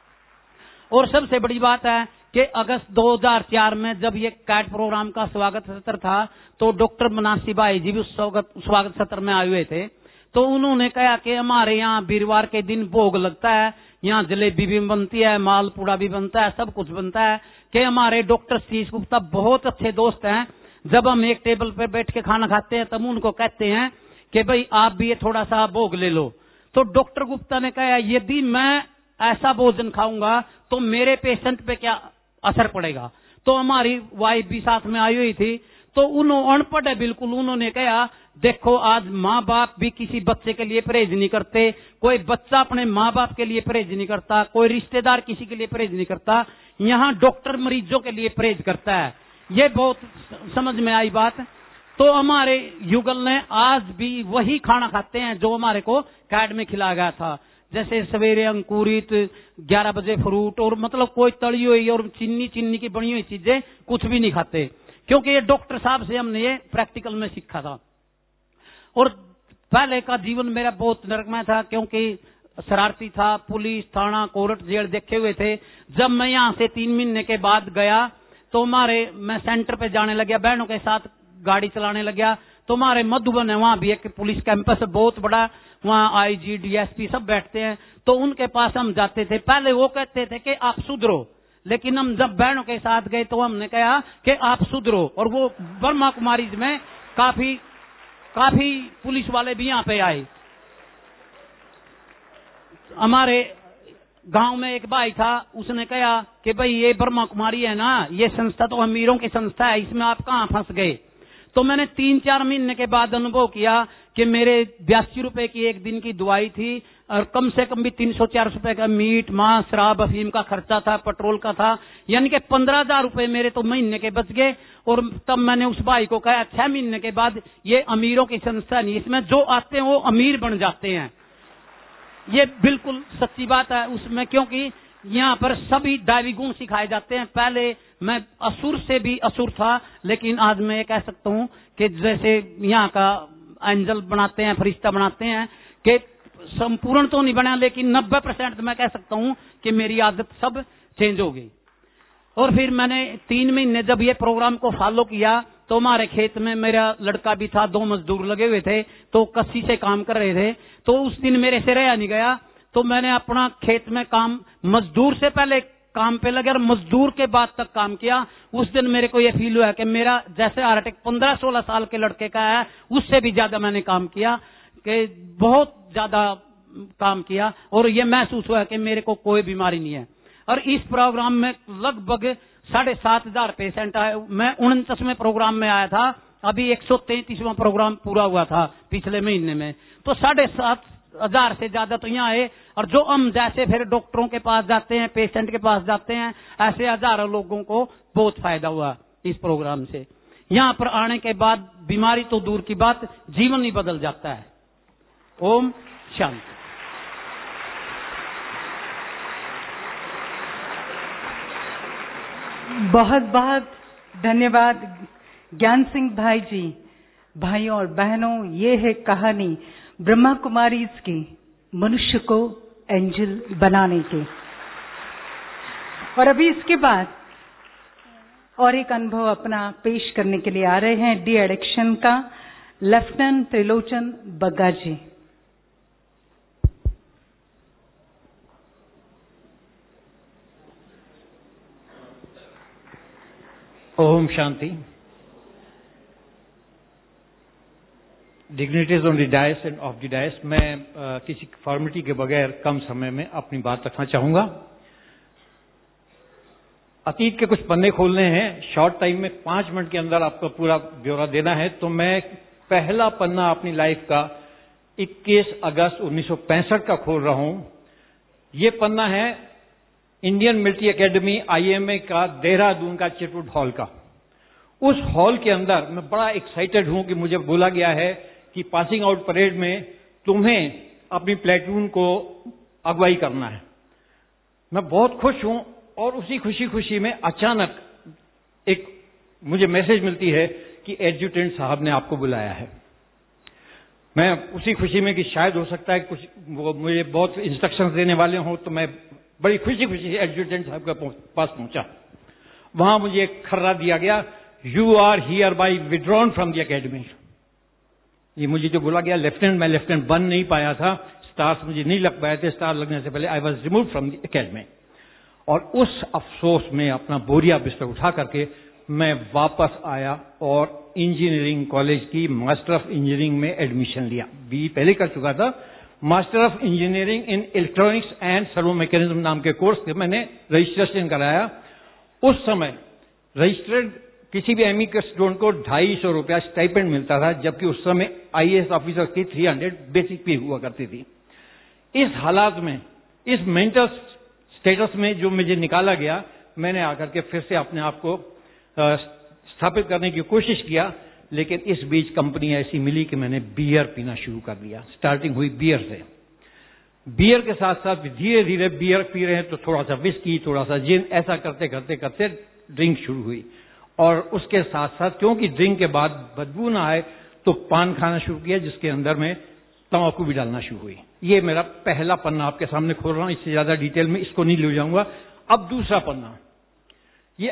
और सबसे बड़ी बात है कि अगस्त 2004 में जब ये कैट प्रोग्राम का स्वागत सत्र था तो डॉक्टर मनासी भाई जी भी उस स्वागत सत्र में आए हुए थे। तो उन्होंने कहा कि हमारे यहाँ वीरवार के दिन भोग लगता है, यहाँ जलेबी भी बनती है, मालपुड़ा भी बनता है, सब कुछ बनता है, कि हमारे डॉक्टर शीश गुप्ता बहुत अच्छे दोस्त हैं। जब हम एक टेबल पर बैठ के खाना खाते हैं तब उनको कहते हैं कि भाई आप भी ये थोड़ा सा भोग ले लो। तो डॉक्टर गुप्ता ने कहा यदि मैं ऐसा भोजन खाऊंगा तो मेरे पेशेंट पे क्या असर पड़ेगा। तो हमारी वाइफ भी साथ में आई हुई थी, तो उन्होंने अनपढ़ है बिल्कुल, उन्होंने कहा देखो आज माँ बाप भी किसी बच्चे के लिए परहेज नहीं करते, कोई बच्चा अपने माँ बाप के लिए परहेज नहीं करता, कोई रिश्तेदार किसी के लिए परहेज नहीं करता, यहाँ डॉक्टर मरीजों के लिए परहेज करता है। ये बहुत समझ में आई बात। तो हमारे युगल ने आज भी वही खाना खाते हैं जो हमारे को कैड में खिलाया गया था, जैसे सवेरे अंकुरित, 11 बजे फ्रूट, और मतलब कोई तली हुई और चीनी की बनी हुई चीजें कुछ भी नहीं खाते, क्योंकि ये डॉक्टर साहब से हमने ये प्रैक्टिकल में सीखा था। और पहले का जीवन मेरा बहुत नरकमय था, क्योंकि शरारती था, पुलिस थाना कोर्ट जेल देखे हुए थे। जब मैं यहाँ से 3 महीने के बाद गया तो मैं सेंटर पे जाने लगा, बहनों के साथ गाड़ी चलाने लगा। तो हमारे मधुबन है, वहां भी एक पुलिस कैंपस बहुत बड़ा, वहां आईजी डीएसपी सब बैठते हैं। तो उनके पास हम जाते थे, पहले वो कहते थे कि आप सुधरो, लेकिन हम जब बहनों के साथ गए तो हमने कहा कि आप सुधरो। और वो ब्रह्मा कुमारी में काफी पुलिस वाले भी यहाँ पे आए। हमारे गांव में एक भाई था, उसने कहा कि भाई ये ब्रह्मा कुमारी है ना, ये संस्था तो अमीरों की संस्था है, इसमें आप कहाँ फंस गए। तो मैंने 3-4 महीने के बाद अनुभव किया कि मेरे 82 रुपए की एक दिन की दवाई थी, और कम से कम भी 300-400 रुपए का मीट, मांस, शराब, अफीम का खर्चा था, पेट्रोल का था, यानी कि 15,000 रुपए मेरे तो महीने के बच गए। और तब मैंने उस भाई को कहा 6 महीने के बाद ये अमीरों की संस्था नहीं, इसमें जो आते हैं वो अमीर बन जाते हैं। ये बिल्कुल सच्ची बात है उसमें, क्योंकि यहाँ पर सभी दैवी गुण सिखाए जाते हैं। पहले मैं असुर से भी असुर था, लेकिन आज मैं ये कह सकता हूँ कि जैसे यहाँ का एंजल बनाते हैं, फरिश्ता बनाते हैं, कि संपूर्ण तो नहीं बना, लेकिन 90% मैं कह सकता हूँ कि मेरी आदत सब चेंज हो गई। और फिर मैंने 3 महीने जब ये प्रोग्राम को फॉलो किया तो हमारे खेत में मेरा लड़का भी था, 2 मजदूर लगे हुए थे, तो कस्सी से काम कर रहे थे। तो उस दिन मेरे से रहा नहीं गया, तो मैंने अपना खेत में काम, मजदूर से पहले काम पे लगे और मजदूर के बाद तक काम किया। उस दिन मेरे को यह फील हुआ कि मेरा जैसे हार्ट अटैक 15-16 साल के लड़के का है, उससे भी ज्यादा मैंने काम किया, कि बहुत ज्यादा काम किया, और ये महसूस हुआ कि मेरे को कोई बीमारी नहीं है। और इस प्रोग्राम में लगभग 7,500 पेशेंट आए। मैं 49वें प्रोग्राम में आया था, अभी 133वां प्रोग्राम पूरा हुआ था पिछले महीने में। तो 7,500 से ज्यादा तो यहाँ आए। और जो हम जैसे फिर डॉक्टरों के पास जाते हैं, पेशेंट के पास जाते हैं, ऐसे हजारों लोगों को बहुत फायदा हुआ इस प्रोग्राम से। यहाँ पर आने के बाद बीमारी तो दूर की बात, जीवन ही बदल जाता है। ओम शांति। बहुत बहुत धन्यवाद ज्ञान सिंह भाई जी। भाइयों और बहनों, ये है कहानी ब्रह्मा कुमारीज की, मनुष्य को एंजल बनाने की। और अभी इसके बाद और एक अनुभव अपना पेश करने के लिए आ रहे हैं डी एडिक्शन का lieutenant Trilochan Bagga ji. Om Shanti. Dignitaries on the dais and off the dais, मैं किसी फॉर्मेलिटी के बगैर कम समय में अपनी बात रखना चाहूंगा। अतीत के कुछ पन्ने खोलने हैं, शॉर्ट टाइम में 5 मिनट के अंदर आपको पूरा ब्यौरा देना है। तो मैं पहला पन्ना अपनी लाइफ का 21 अगस्त 1965 का खोल रहा हूं। ये पन्ना है इंडियन मिलिट्री एकेडमी IMA का देहरादून का चिटवुड हॉल का। उस हॉल के अंदर मैं बड़ा एक्साइटेड हूं कि मुझे बोला गया है कि पासिंग आउट परेड में तुम्हें अपनी प्लेटून को अगुवाई करना है। मैं बहुत खुश हूं और उसी खुशी में अचानक एक मुझे मैसेज मिलती है कि एडजुटेंट साहब ने आपको बुलाया है। मैं उसी खुशी में कि शायद हो सकता है कुछ वो मुझे बहुत इंस्ट्रक्शंस देने वाले हों, तो मैं बड़ी खुशी से एडजुटेंट साहब के पास पहुंचा। वहां मुझे एक खर्रा दिया गया, you are hereby withdrawn from the academy. ये मुझे जो बोला गया लेफ्टिनेंट, मैं लेफ्टिनेंट बन नहीं पाया था, स्टार्स मुझे नहीं लग पाए थे, स्टार लगने से पहले I was remove from the academy. और उस अफसोस में अपना बोरिया बिस्तर उठा करके मैं वापस आया और इंजीनियरिंग कॉलेज की मास्टर ऑफ इंजीनियरिंग में एडमिशन लिया। BE पहले कर चुका था, master of engineering in electronics and servo mechanism नाम के कोर्स के मैंने रजिस्ट्रेशन कराया। उस समय रजिस्टर्ड किसी भी एमई के स्टूडेंट को 250 रुपया स्टाइपेंड मिलता था, जबकि उस समय IAS ऑफिसर की 300 बेसिक पे हुआ करती थी। इस हालात में, इस मेंटल स्टेटस में जो मुझे निकाला गया, मैंने आकर के फिर से अपने आप को स्थापित करने की कोशिश किया। लेकिन इस बीच कंपनी ऐसी मिली कि मैंने बियर पीना शुरू कर दिया। स्टार्टिंग हुई बियर से। बियर के साथ साथ धीरे धीरे बियर पी रहे हैं तो थोड़ा सा विस्की, थोड़ा सा जिन, ऐसा करते करते करते ड्रिंक शुरू हुई। और उसके साथ साथ क्योंकि ड्रिंक के बाद बदबू ना आए तो पान खाना शुरू किया, जिसके अंदर में तंबाकू भी डालना शुरू हुई। ये मेरा पहला पन्ना आपके सामने खोल रहा हूं, इससे ज्यादा डिटेल में इसको नहीं ले जाऊंगा। अब दूसरा पन्ना, ये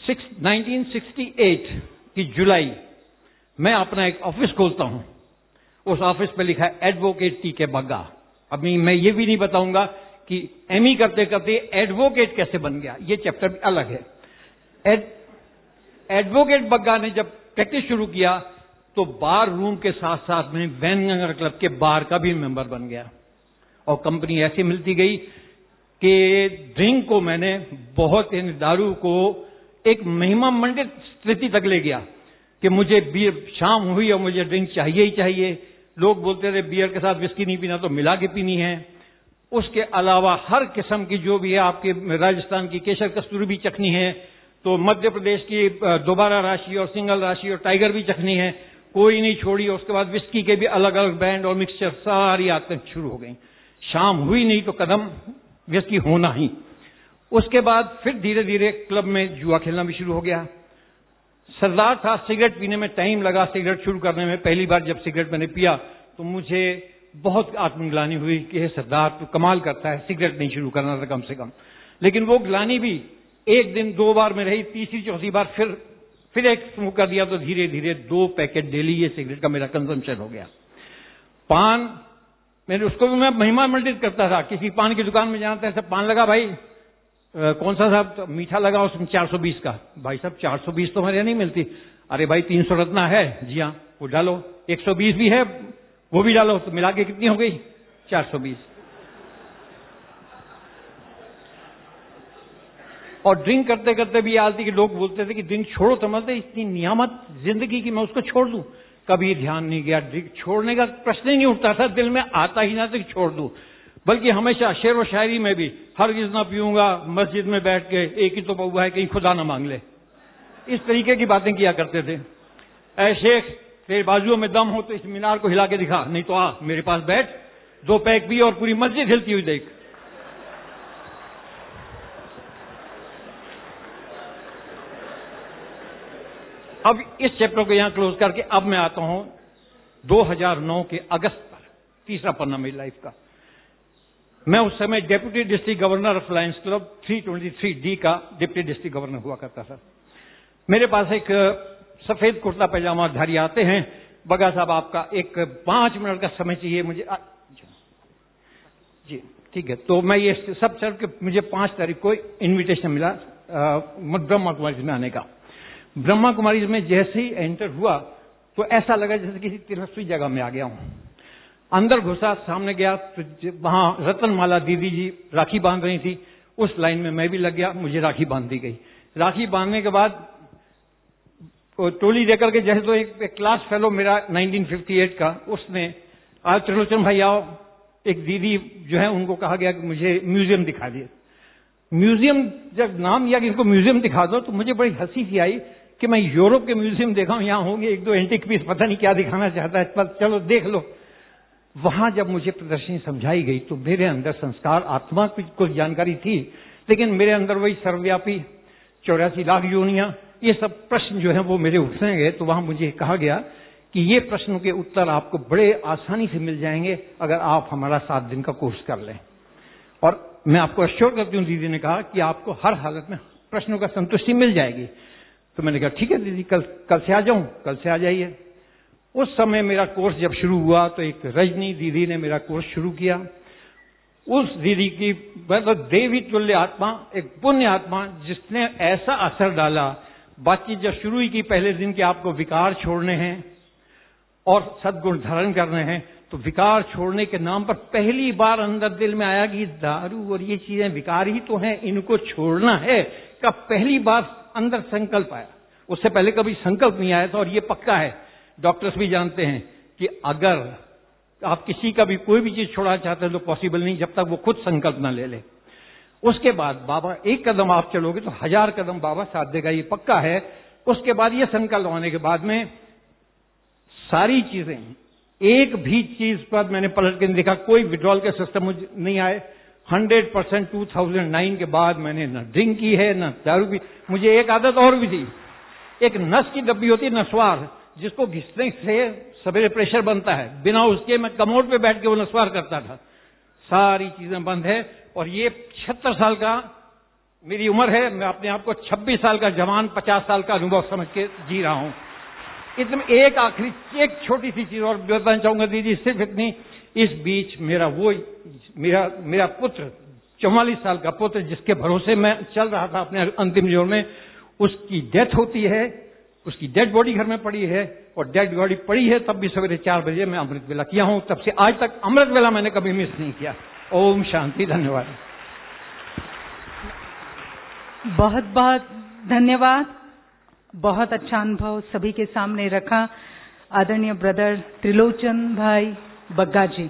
1968 की जुलाई, मैं अपना एक ऑफिस खोलता हूं। उस ऑफिस पे लिखा है एडवोकेट TK बग्गा। अभी मैं ये भी नहीं बताऊंगा कि ME करते करते एडवोकेट कैसे बन गया, ये चैप्टर भी अलग है। एडवोकेट बग्गा ने जब प्रैक्टिस शुरू किया तो बार रूम के साथ साथ में वैनगंगा क्लब के बार का भी मेंबर बन गया। और कंपनी ऐसी मिलती गई कि ड्रिंक को मैंने बहुत, दारू को एक महिमा मंडित स्थिति तक ले गया कि मुझे बियर, शाम हुई और मुझे ड्रिंक चाहिए ही चाहिए। लोग बोलते थे बियर के साथ विस्की नहीं पीना तो मिला के पीनी है। उसके अलावा हर किस्म की जो भी है, आपके राजस्थान की केसर कस्तूरी भी चखनी है, तो मध्य प्रदेश की दोबारा राशि और सिंगल राशि और टाइगर भी चखनी है, कोई नहीं छोड़ी। उसके बाद विस्की के भी अलग अलग ब्रांड और मिक्सचर सारी आदतें शुरू हो गई। शाम हुई नहीं तो कदम विस्की होना ही। उसके बाद फिर धीरे धीरे क्लब में जुआ खेलना भी शुरू हो गया। सरदार था, सिगरेट पीने में टाइम लगा। सिगरेट शुरू करने में पहली बार जब सिगरेट मैंने पिया तो मुझे बहुत आत्मग्लानि हुई कि हे सरदार, तू कमाल करता है, सिगरेट नहीं शुरू करना था कम से कम। लेकिन वो ग्लानि भी एक दिन 2 बार में रही, तीसरी चौथी बार फिर एक स्मोक कर दिया तो धीरे धीरे 2 पैकेट डेली ये सिगरेट का मेरा कंजम्पशन हो गया। पान, मैंने उसको भी मैं महिमा मंडित करता था। किसी पान की दुकान में जाना था, ऐसा पान लगा भाई, कौन सा साहब, तो मीठा लगा उसमें 420 का। भाई साहब 420 तो हमारे नहीं मिलती। अरे भाई 300 रत्ना है, जी हाँ वो डालो। 120 भी है, वो भी डालो। तो मिला के कितनी हो गई? 420। और ड्रिंक करते करते भी हालत कि लोग बोलते थे कि ड्रिंक छोड़ो, तो मतलब इतनी नियामत जिंदगी की मैं उसको छोड़ दूं। कभी ध्यान नहीं गया, ड्रिंक छोड़ने का प्रश्न ही नहीं उठता था, दिल में आता ही ना था कि छोड़ दूं। बल्कि हमेशा शेर व शायरी में भी हरगिज़ ना पीऊंगा, मस्जिद में बैठ के एक ही तो पौवा है, कहीं खुदा ना मांग ले, इस तरीके की बातें किया करते थे। ऐ शेख, तेरे बाजुओं में दम हो तो इस मीनार को हिला के दिखा, नहीं तो आ मेरे पास बैठ, 2 पैक पी और पूरी मस्जिद हिलती हुई देख। अब इस चैप्टर को यहां क्लोज करके अब मैं आता हूं 2009 के अगस्त पर, तीसरा पन्ना मेरी लाइफ का। मैं उस समय deputy district governor of lions club 323D का डिप्टी डिस्ट्रिक्ट गवर्नर हुआ करता था। मेरे पास एक सफेद कुर्ता पैजामा धारी आते हैं, बगा साहब आपका एक 5 मिनट का समय चाहिए मुझे। जी ठीक है। तो मैं ये सब चल के मुझे 5 तारीख को इन्विटेशन मिला ब्रह्मा कुमारी में आने का। ब्रह्मा कुमारी में जैसे ही एंटर हुआ तो ऐसा लगा जैसे किसी तिरस्वी जगह में आ गया हूं। अंदर घुसा, सामने गया तो वहां रतनमाला दीदी जी राखी बांध रही थी, उस लाइन में मैं भी लग गया, मुझे राखी बांध दी गई। राखी बांधने के बाद टोली देकर के जैसे तो एक क्लास फेलो मेरा 1958 का, उसने आज त्रिलोचन भाई आओ, एक दीदी जो है उनको कहा गया कि मुझे म्यूजियम दिखा दिए। म्यूजियम जब नाम लिया कि इनको म्यूजियम दिखा दो, तो मुझे बड़ी हंसी सी आई कि मैं यूरोप के म्यूजियम देखा हूं, यहां होंगे एक दो एंटीक पीस, पता नहीं क्या दिखाना चाहता है, पर चलो देख लो। वहां जब मुझे प्रदर्शनी समझाई गई तो मेरे अंदर संस्कार आत्मा की कुछ जानकारी थी, लेकिन मेरे अंदर वही सर्वव्यापी 84 लाख योनियां, ये सब प्रश्न जो है वो मेरे उठने गए। तो वहां मुझे कहा गया कि ये प्रश्नों के उत्तर आपको बड़े आसानी से मिल जाएंगे अगर आप हमारा 7 दिन का कोर्स कर लें। और मैं आपको अश्योर करती हूँ, दीदी ने कहा कि आपको हर हालत में प्रश्नों का संतुष्टि मिल जाएगी। तो मैंने कहा ठीक है दीदी, कल से आ जाऊं। कल से आ जाइए। उस समय मेरा कोर्स जब शुरू हुआ तो एक रजनी दीदी ने मेरा कोर्स शुरू किया। उस दीदी की मतलब देवी तुल्य आत्मा, एक पुण्य आत्मा, जिसने ऐसा असर डाला। बातचीत जब शुरू ही की पहले दिन कि आपको विकार छोड़ने हैं और सद्गुण धारण करने हैं, तो विकार छोड़ने के नाम पर पहली बार अंदर दिल में आया कि दारू और ये चीजें विकार ही तो हैं, इनको छोड़ना है। का पहली बार अंदर संकल्प आया। उससे पहले कभी संकल्प नहीं आया था। और ये पक्का है, डॉक्टर्स भी जानते हैं कि अगर आप किसी का भी कोई भी चीज छोड़ना चाहते हैं तो पॉसिबल नहीं जब तक वो खुद संकल्प ना ले ले। उसके बाद बाबा एक कदम आप चलोगे तो 1000 कदम बाबा साथ देगा, ये पक्का है। उसके बाद ये संकल्प होने के बाद में सारी चीजें, एक भी चीज पर मैंने पलट के नहीं देखा, कोई विड्रॉल के सिस्टम मुझे नहीं आए। 100% 2009 के बाद मैंने न ड्रिंक की है न दारू पी। मुझे एक आदत और भी थी, एक नस की डब्बी होती है नसवार, जिसको घिसने से सवेरे प्रेशर बनता है, बिना उसके मैं कमोड पे बैठ के वो नसवार करता था। सारी चीजें बंद है। और ये 76 साल का मेरी उम्र है, मैं अपने आप को 26 साल का जवान 50 साल का अनुभव समझ के जी रहा हूं। इसमें एक आखिरी एक छोटी सी चीज और बताना चाहूंगा दीदी, सिर्फ इतनी। इस बीच मेरा पुत्र 44 साल का पुत्र, जिसके भरोसे मैं चल रहा था अपने अंतिम जोर में, उसकी डेथ होती है। उसकी डेड बॉडी घर में पड़ी है और डेड बॉडी पड़ी है, तब भी सवेरे 4 बजे मैं अमृत वेला किया हूं। तब से आज तक अमृत वेला मैंने कभी मिस नहीं किया। ओम शांति। धन्यवाद। बहुत बहुत धन्यवाद। बहुत अच्छा अनुभव सभी के सामने रखा आदरणीय ब्रदर त्रिलोचन भाई बग्गा जी।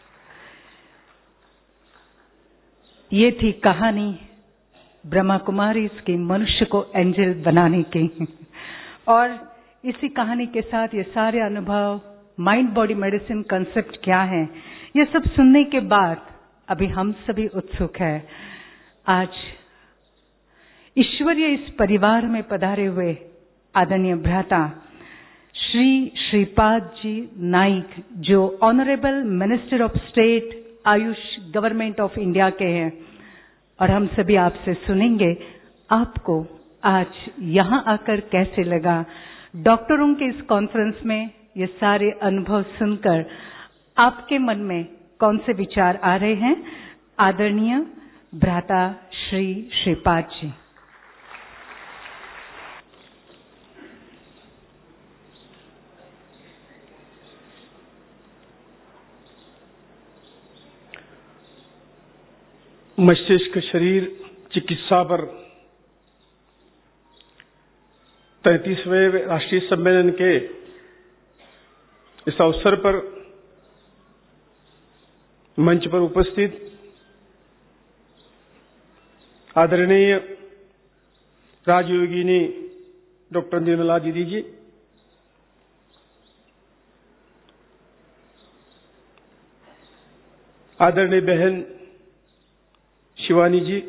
ये थी कहानी ब्रह्मा कुमारी इसकी मनुष्य को एंजल बनाने की। और इसी कहानी के साथ ये सारे अनुभव, माइंड बॉडी मेडिसिन कंसेप्ट क्या है, ये सब सुनने के बाद अभी हम सभी उत्सुक हैं। आज ईश्वरीय इस परिवार में पधारे हुए आदरणीय भ्राता श्री श्रीपाद जी नाइक, जो honourable minister of state AYUSH government of India के हैं, और हम सभी आपसे सुनेंगे आपको आज यहां आकर कैसे लगा। डॉक्टरों के इस कॉन्फ्रेंस में ये सारे अनुभव सुनकर आपके मन में कौन से विचार आ रहे हैं। आदरणीय भ्राता श्री श्रीपाद जी। मस्तिष्क शरीर चिकित्सा पर 33वें राष्ट्रीय सम्मेलन के इस अवसर पर मंच पर उपस्थित आदरणीय राजयोगिनी डॉक्टर निर्मला दीदी जी, आदरणीय बहन Shivani ji,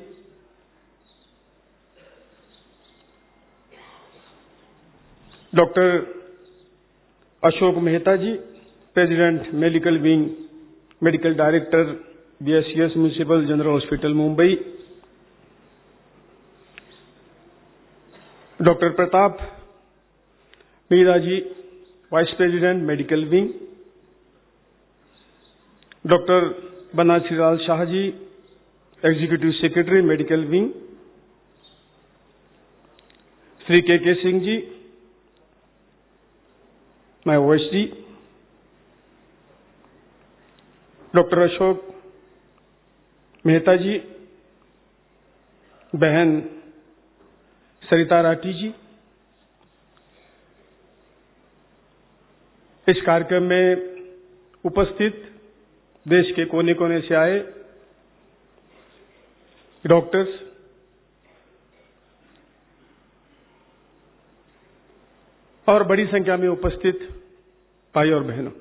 doctor Ashok Mehta ji, president medical wing, medical director BSCS municipal general hospital Mumbai, doctor Pratap Meera ji, vice president medical wing, doctor Banarasi Lal Shah ji, executive secretary medical wing, Shri K Singh ji, my OSD, doctor Ashok Mehta ji, बहन सरिता राठी जी, इस कार्यक्रम में उपस्थित देश के कोने कोने से आए डॉक्टर्स, और बड़ी संख्या में उपस्थित भाई और बहनों,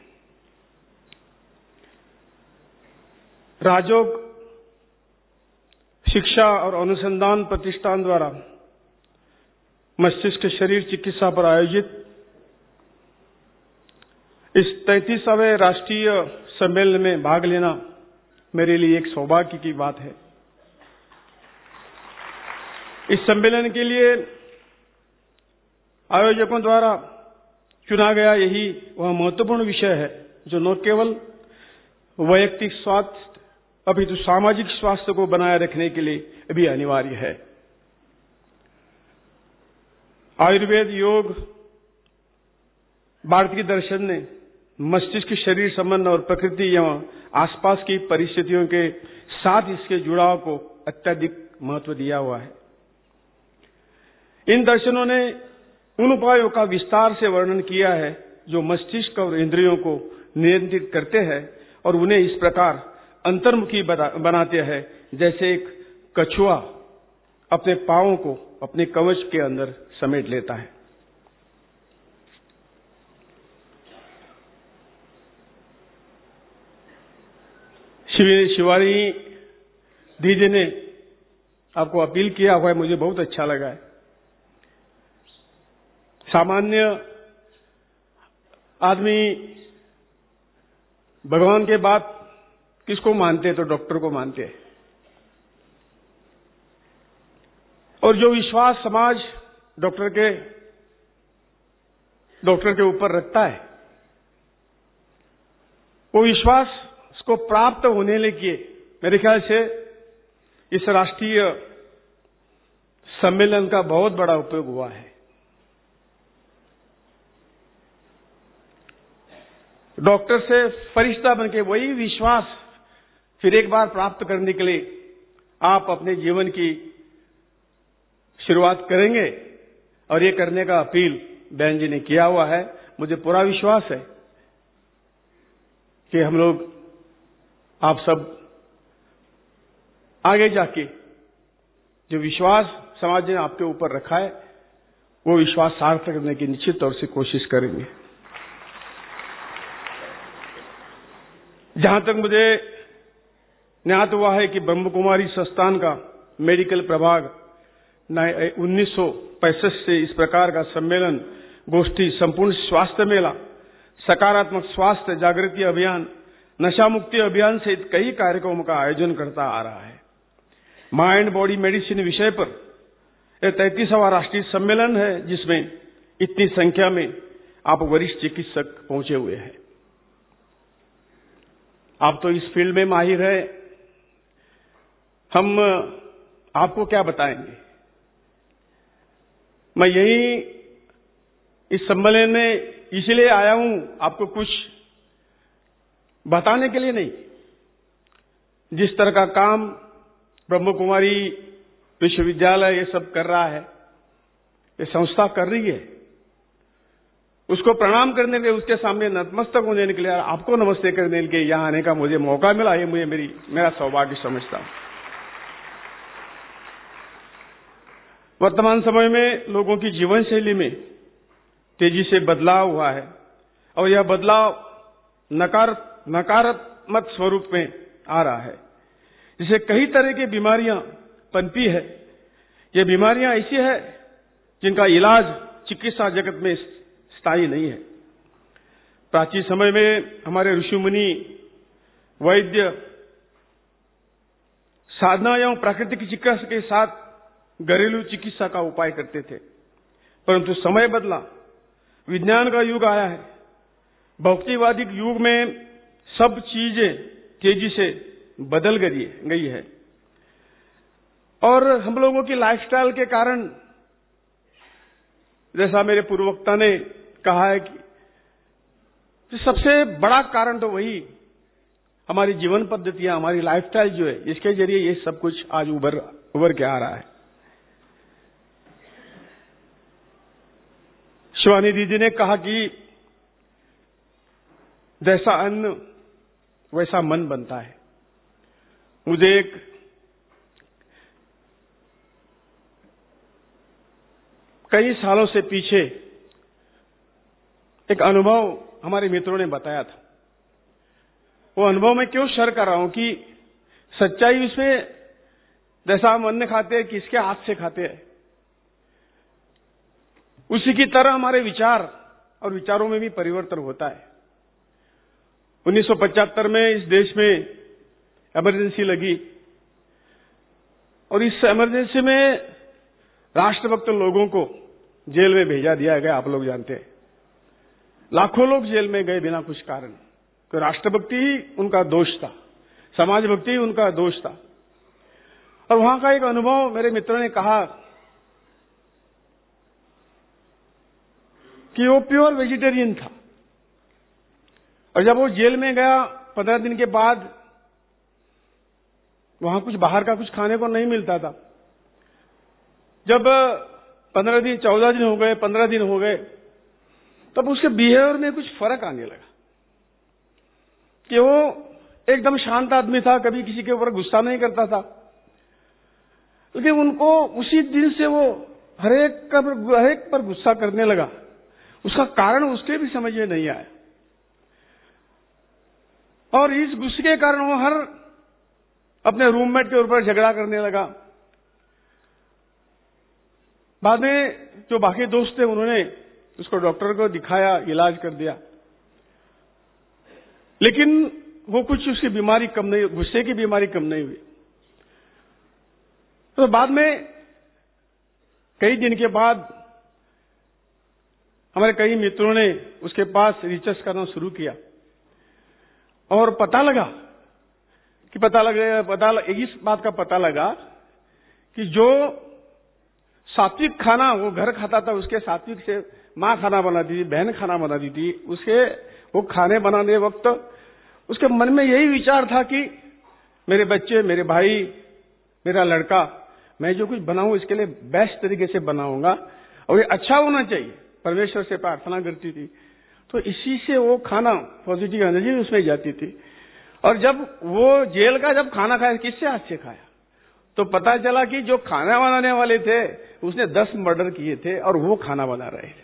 राजयोग शिक्षा और अनुसंधान प्रतिष्ठान द्वारा मस्तिष्क शरीर चिकित्सा पर आयोजित इस 33वें राष्ट्रीय सम्मेलन में भाग लेना मेरे लिए एक सौभाग्य की बात है। इस सम्मेलन के लिए आयोजकों द्वारा चुना गया यही वह महत्वपूर्ण विषय है जो न केवल वैयक्तिक स्वास्थ्य अपितु सामाजिक स्वास्थ्य को बनाए रखने के लिए भी अनिवार्य है। आयुर्वेद, योग, भारतीय दर्शन ने मस्तिष्क शरीर संबंध और प्रकृति एवं आसपास की परिस्थितियों के साथ इसके जुड़ाव को अत्यधिक महत्व दिया हुआ है। इन दर्शनों ने उन उपायों का विस्तार से वर्णन किया है जो मस्तिष्क और इंद्रियों को नियंत्रित करते हैं और उन्हें इस प्रकार अंतर्मुखी बनाते हैं जैसे एक कछुआ अपने पांवों को अपने कवच के अंदर समेट लेता है। शिवानी दीदी ने आपको अपील किया हुआ है, मुझे बहुत अच्छा लगा है। सामान्य आदमी भगवान के बाद किसको मानते हैं? तो डॉक्टर को मानते हैं। और जो विश्वास समाज डॉक्टर के ऊपर रखता है, वो विश्वास को प्राप्त होने के मेरे ख्याल से इस राष्ट्रीय सम्मेलन का बहुत बड़ा उपयोग हुआ है। डॉक्टर से फरिश्ता बनके वही विश्वास फिर एक बार प्राप्त करने के लिए आप अपने जीवन की शुरुआत करेंगे और ये करने का अपील बहन जी ने किया हुआ है। मुझे पूरा विश्वास है कि हम लोग आप सब आगे जाके जो विश्वास समाज ने आपके ऊपर रखा है वो विश्वास सार्थक करने की निश्चित तौर से कोशिश करेंगे। जहां तक मुझे ज्ञात हुआ है कि ब्रह्म कुमारी संस्थान का मेडिकल प्रभाग 1965 से इस प्रकार का सम्मेलन, गोष्ठी, संपूर्ण स्वास्थ्य मेला, सकारात्मक स्वास्थ्य जागृति अभियान, नशा मुक्ति अभियान सहित कई कार्यक्रमों का आयोजन करता आ रहा है। माइंड बॉडी मेडिसिन विषय पर यह 33वां राष्ट्रीय सम्मेलन है जिसमें इतनी संख्या में आप वरिष्ठ चिकित्सक पहुंचे हुए हैं। आप तो इस फील्ड में माहिर है, हम आपको क्या बताएंगे। मैं यही इस सम्मेलन में इसलिए आया हूं, आपको कुछ बताने के लिए नहीं। जिस तरह का काम ब्रह्म कुमारी विश्वविद्यालय ये सब कर रहा है, ये संस्था कर रही है, उसको प्रणाम करने के लिए, उसके सामने नतमस्तक होने के लिए, आपको नमस्ते करने के लिए यहां आने का मुझे मौका मिला, ये मुझे मेरा सौभाग्य समझता हूं। वर्तमान समय में लोगों की जीवन शैली में तेजी से बदलाव हुआ है और यह बदलाव नकारात्मक स्वरूप में आ रहा है, जिसे कई तरह की बीमारियां पनपी है। ये बीमारियां ऐसी है जिनका इलाज चिकित्सा जगत में स्थायी नहीं है। प्राचीन समय में हमारे ऋषि मुनि वैद्य साधना एवं प्राकृतिक चिकित्सा के साथ घरेलू चिकित्सा का उपाय करते थे, परंतु समय बदला, विज्ञान का युग आया है। भौतिकवादी युग में सब चीजें तेजी से बदल गई है और हम लोगों की लाइफस्टाइल के कारण, जैसा मेरे पूर्ववक्ता ने कहा है कि तो सबसे बड़ा कारण तो वही हमारी जीवन पद्धतियां, हमारी लाइफस्टाइल जो है, इसके जरिए ये सब कुछ आज उभर के आ रहा है। शिवानी दीदी ने कहा कि जैसा अन्न वैसा मन बनता है। मुझे कई सालों से पीछे एक अनुभव हमारे मित्रों ने बताया था। वो अनुभव मैं क्यों शेयर कर रहा हूं कि सच्चाई उसमें जैसा हम अन्न खाते हैं, किसके हाथ से खाते हैं, उसी की तरह हमारे विचार और विचारों में भी परिवर्तन होता है। 1975 में इस देश में इमरजेंसी लगी और इस इमरजेंसी में राष्ट्रभक्त लोगों को जेल में भेजा दिया गया। आप लोग जानते हैं, लाखों लोग जेल में गए बिना कुछ कारण। तो राष्ट्रभक्ति ही उनका दोष था, समाज भक्ति ही उनका दोष था। और वहां का एक अनुभव मेरे मित्रों ने कहा कि वो प्योर वेजिटेरियन था और जब वो जेल में गया 15 दिन के बाद वहां कुछ बाहर का कुछ खाने को नहीं मिलता था। जब 15 दिन, 14 दिन हो गए, 15 दिन हो गए, तब उसके बिहेवियर में कुछ फर्क आने लगा कि वो एकदम शांत आदमी था, कभी किसी के ऊपर गुस्सा नहीं करता था, लेकिन उनको उसी दिन से वो हर एक पर गुस्सा करने लगा। उसका कारण उसके भी समझ में नहीं आया और इस गुस्से के कारण वो हर अपने रूममेट के ऊपर झगड़ा करने लगा। बाद में जो बाकी दोस्त थे उन्होंने उसको डॉक्टर को दिखाया, इलाज कर दिया, लेकिन वो कुछ उसकी बीमारी कम नहीं, गुस्से की बीमारी कम नहीं हुई। तो बाद में कई दिन के बाद हमारे कई मित्रों ने उसके पास रिसर्च करना शुरू किया और पता लगा इस बात का पता लगा कि जो सात्विक खाना वो घर खाता था, उसके सात्विक से माँ खाना बनाती थी, बहन खाना बनाती थी, उसके वो खाने बनाने वक्त उसके मन में यही विचार था कि मेरे बच्चे, मेरे भाई, मेरा लड़का, मैं जो कुछ बनाऊं इसके लिए बेस्ट तरीके से बनाऊंगा और ये अच्छा होना चाहिए। परमेश्वर से प्रार्थना करती थी। तो इसी से वो खाना, पॉजिटिव एनर्जी उसमें जाती थी। और जब वो जेल का जब खाना खाया, किससे हाथ से खाया, तो पता चला कि जो खाना बनाने वाले थे उसने 10 मर्डर किए थे और वो खाना बना रहे थे।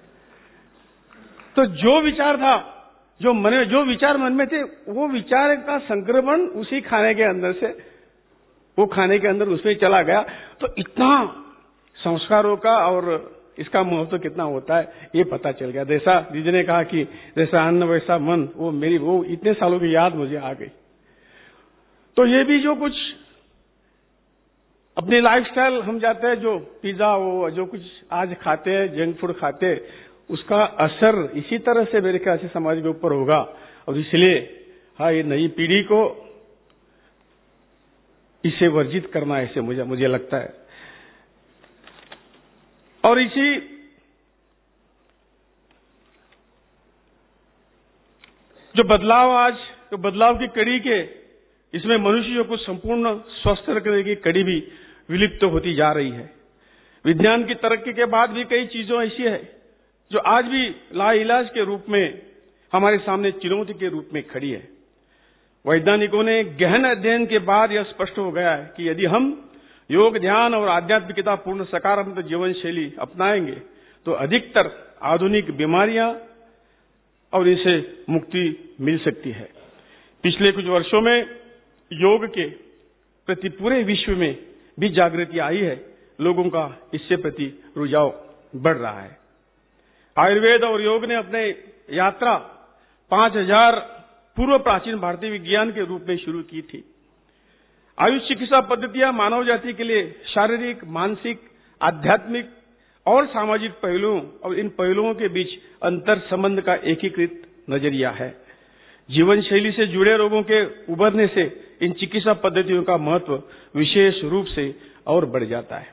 तो जो विचार था, जो विचार मन में थे, वो विचार का संक्रमण उसी खाने के अंदर से, वो खाने के अंदर उसमें चला गया। तो इतना संस्कारों का और इसका महत्व कितना होता है ये पता चल गया। जैसा दीदी ने कहा कि जैसा अन्न वैसा मन, वो इतने सालों की याद मुझे आ गई। तो ये भी जो कुछ अपनी लाइफस्टाइल हम जाते हैं, जो पिज्जा, वो जो कुछ आज खाते हैं, जंक फूड खाते हैं, उसका असर इसी तरह से मेरे ख्याल से समाज के ऊपर होगा। और इसलिए ये नई पीढ़ी को इसे वर्जित करना है, ऐसे मुझे लगता है। और इसी जो बदलाव की कड़ी के, इसमें मनुष्य को संपूर्ण स्वस्थ रखने की कड़ी भी विलुप्त होती जा रही है। विज्ञान की तरक्की के बाद भी कई चीजों ऐसी है जो आज भी लाइलाज के रूप में हमारे सामने चुनौती के रूप में खड़ी है। वैज्ञानिकों ने गहन अध्ययन के बाद यह स्पष्ट हो गया है कि यदि हम योग, ध्यान और आध्यात्मिकता पूर्ण सकारात्मक जीवन शैली अपनाएंगे तो अधिकतर आधुनिक बीमारियां और इनसे मुक्ति मिल सकती है। पिछले कुछ वर्षों में योग के प्रति पूरे विश्व में भी जागृति आई है। लोगों का इससे प्रति रुझाव बढ़ रहा है। आयुर्वेद और योग ने अपने यात्रा 5000 पूर्व प्राचीन भारतीय विज्ञान के रूप में शुरू की थी। आयुष चिकित्सा पद्धतियां मानव जाति के लिए शारीरिक, मानसिक, आध्यात्मिक और सामाजिक पहलुओं और इन पहलुओं के बीच अंतर संबंध का एकीकृत नजरिया है। जीवन शैली से जुड़े रोगों के उभरने से इन चिकित्सा पद्धतियों का महत्व विशेष रूप से और बढ़ जाता है।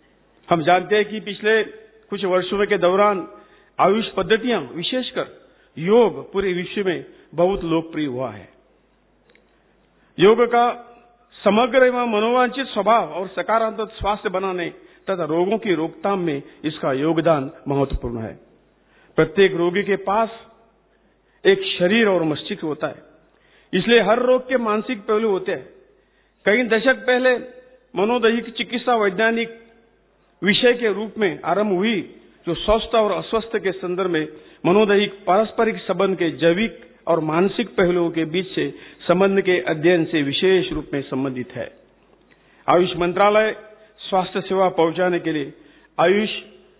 हम जानते हैं कि पिछले कुछ वर्षों के दौरान आयुष पद्धतियां, विशेषकर योग पूरे विश्व में बहुत लोकप्रिय हुआ है। योग का समग्र एवं मनोवांछित स्वभाव और सकारात्मक स्वास्थ्य बनाने तथा रोगों की रोकथाम में इसका योगदान महत्वपूर्ण है। प्रत्येक रोगी के पास एक शरीर और मस्तिष्क होता है, इसलिए हर रोग के मानसिक पहलू होते हैं। कई दशक पहले मनोदैहिक चिकित्सा वैज्ञानिक विषय के रूप में आरंभ हुई, जो स्वस्थ और अस्वस्थ के संदर्भ में मनोदैहिक पारस्परिक संबंध के जैविक और मानसिक पहलुओं के बीच से संबंध के अध्ययन से विशेष रूप में संबंधित है। आयुष मंत्रालय स्वास्थ्य सेवा पहुंचाने के लिए आयुष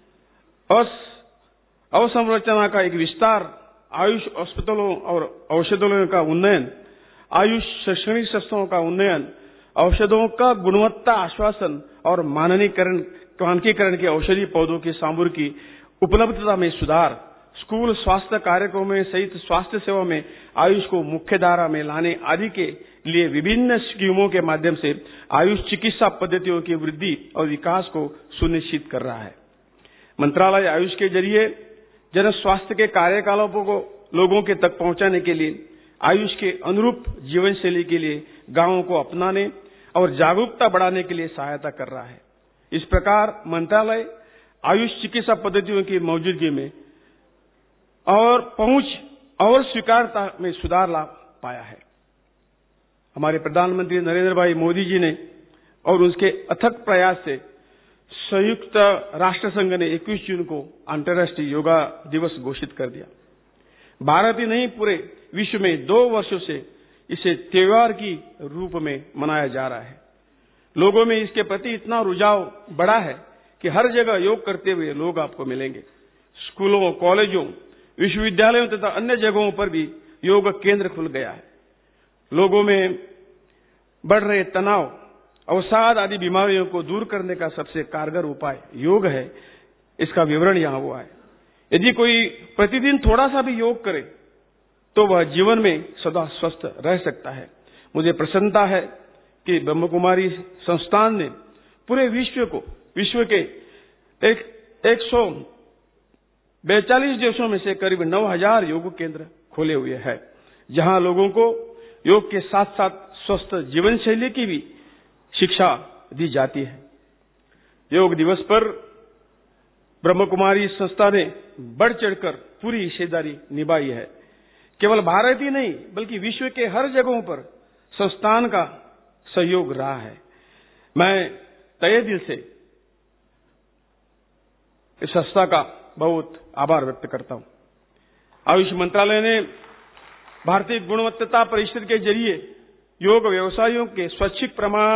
अवसंरचना का एक विस्तार, आयुष अस्पतालों और औषधालयों का उन्नयन, आयुष शैक्षणिक संस्थाओं का उन्नयन, औषधों का गुणवत्ता आश्वासन और मानकीकरण के औषधीय पौधों की सामग्री की उपलब्धता में सुधार, स्कूल स्वास्थ्य कार्यक्रमों सहित स्वास्थ्य सेवा में आयुष को मुख्य धारा में लाने आदि के लिए विभिन्न स्कीमों के माध्यम से आयुष चिकित्सा पद्धतियों की वृद्धि और विकास को सुनिश्चित कर रहा है। मंत्रालय आयुष के जरिए जन स्वास्थ्य के कार्यकलापों को लोगों के तक पहुंचाने के लिए आयुष के अनुरूप जीवन शैली के लिए गांवों को अपनाने और जागरूकता बढ़ाने के लिए सहायता कर रहा है। इस प्रकार मंत्रालय आयुष चिकित्सा पद्धतियों की मौजूदगी में और पहुंच और स्वीकारता में सुधार ला पाया है। हमारे प्रधानमंत्री नरेंद्र भाई मोदी जी ने और उसके अथक प्रयास से संयुक्त राष्ट्र संघ ने 21 जून को अंतर्राष्ट्रीय योगा दिवस घोषित कर दिया। भारत ही नहीं, पूरे विश्व में 2 वर्षों से इसे त्योहार की रूप में मनाया जा रहा है। लोगों में इसके प्रति इतना रुझाव बढ़ा है कि हर जगह योग करते हुए लोग आपको मिलेंगे। स्कूलों, कॉलेजों, विश्वविद्यालयों तथा अन्य जगहों पर भी योग केंद्र खुल गया है। लोगों में बढ़ रहे तनाव, अवसाद आदि बीमारियों को दूर करने का सबसे कारगर उपाय योग है। इसका विवरण यहाँ हुआ है। यदि कोई प्रतिदिन थोड़ा सा भी योग करे तो वह जीवन में सदा स्वस्थ रह सकता है। मुझे प्रसन्नता है कि ब्रह्म कुमारी संस्थान ने पूरे विश्व के 142 देशों में से करीब 9000 योग केंद्र खोले हुए हैं, जहां लोगों को योग के साथ साथ स्वस्थ जीवन शैली की भी शिक्षा दी जाती है। योग दिवस पर ब्रह्म कुमारी संस्था ने बढ़ चढ़कर पूरी हिस्सेदारी निभाई है। केवल भारत ही नहीं बल्कि विश्व के हर जगहों पर संस्थान का सहयोग रहा है। मैं तहे दिल से इस संस्था का बहुत आभार व्यक्त करता हूं। आयुष मंत्रालय ने भारतीय गुणवत्ता परिषद के जरिए योग व्यवसायियों के स्वैच्छिक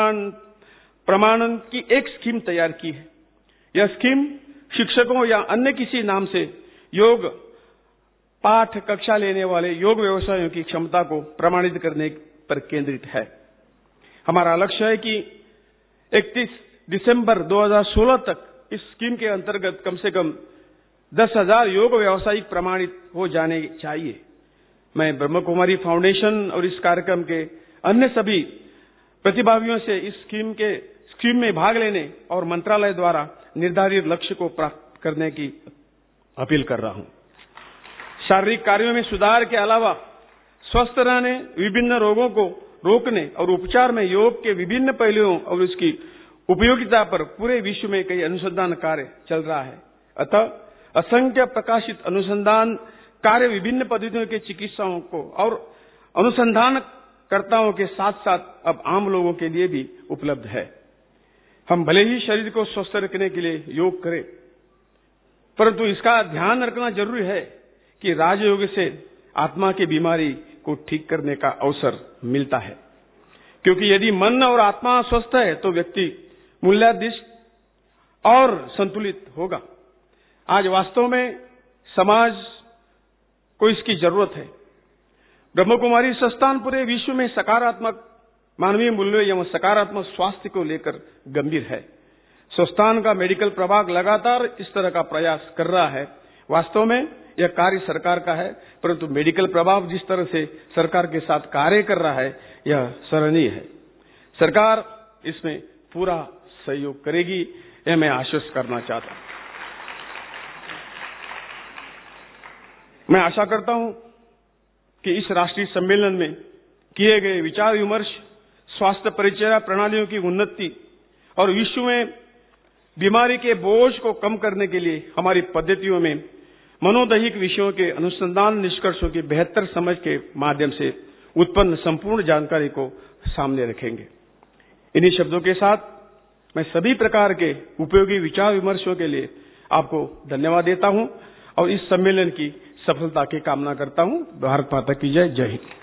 प्रमाणन की एक स्कीम तैयार की है। यह स्कीम शिक्षकों या अन्य किसी नाम से योग पाठ कक्षा लेने वाले योग व्यवसायियों की क्षमता को प्रमाणित करने पर केंद्रित है। हमारा लक्ष्य है कि 31 दिसंबर 2016 तक इस स्कीम के अंतर्गत कम से कम 10,000 योग व्यवसायिक प्रमाणित हो जाने चाहिए। मैं ब्रह्म कुमारी फाउंडेशन और इस कार्यक्रम के अन्य सभी प्रतिभागियों से इस स्कीम में भाग लेने और मंत्रालय द्वारा निर्धारित लक्ष्य को प्राप्त करने की अपील कर रहा हूं। शारीरिक कार्यों में सुधार के अलावा स्वस्थ रहने, विभिन्न रोगों को रोकने और उपचार में योग के विभिन्न पहलुओं और उसकी उपयोगिता पर पूरे विश्व में कई अनुसंधान कार्य चल रहा है। अतः असंख्य प्रकाशित अनुसंधान कार्य विभिन्न पद्धतियों के चिकित्साओं को और अनुसंधानकर्ताओं के साथ साथ अब आम लोगों के लिए भी उपलब्ध है। हम भले ही शरीर को स्वस्थ रखने के लिए योग करें, परंतु इसका ध्यान रखना जरूरी है कि राजयोग से आत्मा की बीमारी को ठीक करने का अवसर मिलता है, क्योंकि यदि मन और आत्मा स्वस्थ है तो व्यक्ति मूल्याधिष्ठ और संतुलित होगा। आज वास्तव में समाज को इसकी जरूरत है। ब्रह्म कुमारी संस्थान पूरे विश्व में सकारात्मक मानवीय मूल्यों एवं सकारात्मक स्वास्थ्य को लेकर गंभीर है। संस्थान का मेडिकल प्रभाग लगातार इस तरह का प्रयास कर रहा है। वास्तव में यह कार्य सरकार का है, परंतु मेडिकल प्रभाग जिस तरह से सरकार के साथ कार्य कर रहा है यह सराहनीय है। सरकार इसमें पूरा सहयोग करेगी, यह मैं आश्वस्त करना चाहता हूं। मैं आशा करता हूं कि इस राष्ट्रीय सम्मेलन में किए गए विचार विमर्श स्वास्थ्य परिचर्या प्रणालियों की उन्नति और विश्व में बीमारी के बोझ को कम करने के लिए हमारी पद्धतियों में मनोदैहिक विषयों के अनुसंधान निष्कर्षों की बेहतर समझ के माध्यम से उत्पन्न संपूर्ण जानकारी को सामने रखेंगे। इन्हीं शब्दों के साथ मैं सभी प्रकार के उपयोगी विचार विमर्शों के लिए आपको धन्यवाद देता हूं और इस सम्मेलन की सफलता की कामना करता हूं। भारत माता की जय। जय हिंद।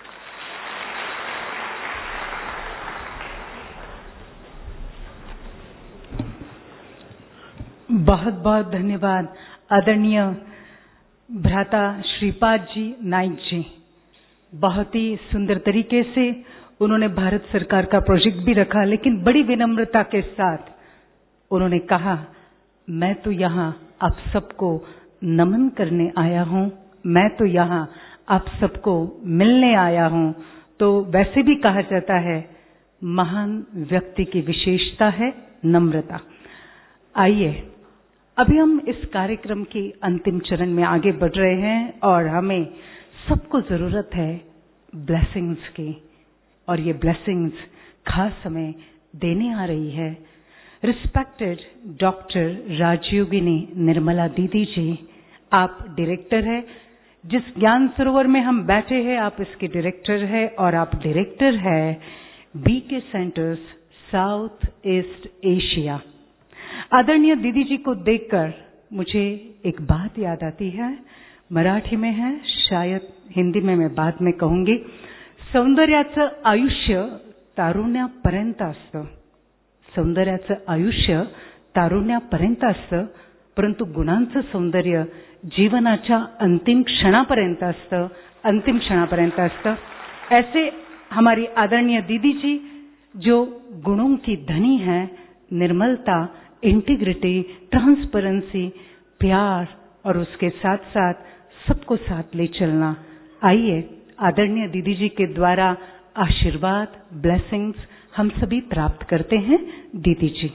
बहुत बहुत धन्यवाद आदरणीय भ्राता श्रीपाद जी नाइक जी। बहुत ही सुंदर तरीके से उन्होंने भारत सरकार का प्रोजेक्ट भी रखा, लेकिन बड़ी विनम्रता के साथ उन्होंने कहा, मैं तो यहाँ आप सबको नमन करने आया हूँ, मैं तो यहाँ आप सबको मिलने आया हूँ। तो वैसे भी कहा जाता है महान व्यक्ति की विशेषता है नम्रता। आइए अभी हम इस कार्यक्रम के अंतिम चरण में आगे बढ़ रहे हैं और हमें सबको जरूरत है ब्लेसिंग्स की, और ये ब्लेसिंग्स खास हमें देने आ रही है रिस्पेक्टेड डॉक्टर राजयोगिनी निर्मला दीदी जी। आप डायरेक्टर है, जिस ज्ञान सरोवर में हम बैठे हैं आप इसके डायरेक्टर है, और आप डायरेक्टर है BK centres south east Asia. आदरणीय दीदी जी को देखकर मुझे एक बात याद आती है, मराठी में है, शायद हिंदी में मैं बाद में कहूंगी। सौंदर्याचं आयुष्य तारुण्यापर्यंत असतं, सौंदर्याचं आयुष्य तारुण्यापर्यंत असतं, परंतु गुणांचं सौंदर्य जीवनाच्या अंतिम क्षणापर्यंत असतं, अंतिम क्षणापर्यंत असतं। ऐसे हमारी आदरणीय दीदी जी जो गुणों की धनी है, निर्मलता, इंटीग्रिटी, ट्रांसपेरेंसी, प्यार और उसके साथ साथ सबको साथ ले चलना। आइए आदरणीय दीदी जी के द्वारा आशीर्वाद ब्लेसिंग्स हम सभी प्राप्त करते हैं। दीदी जी।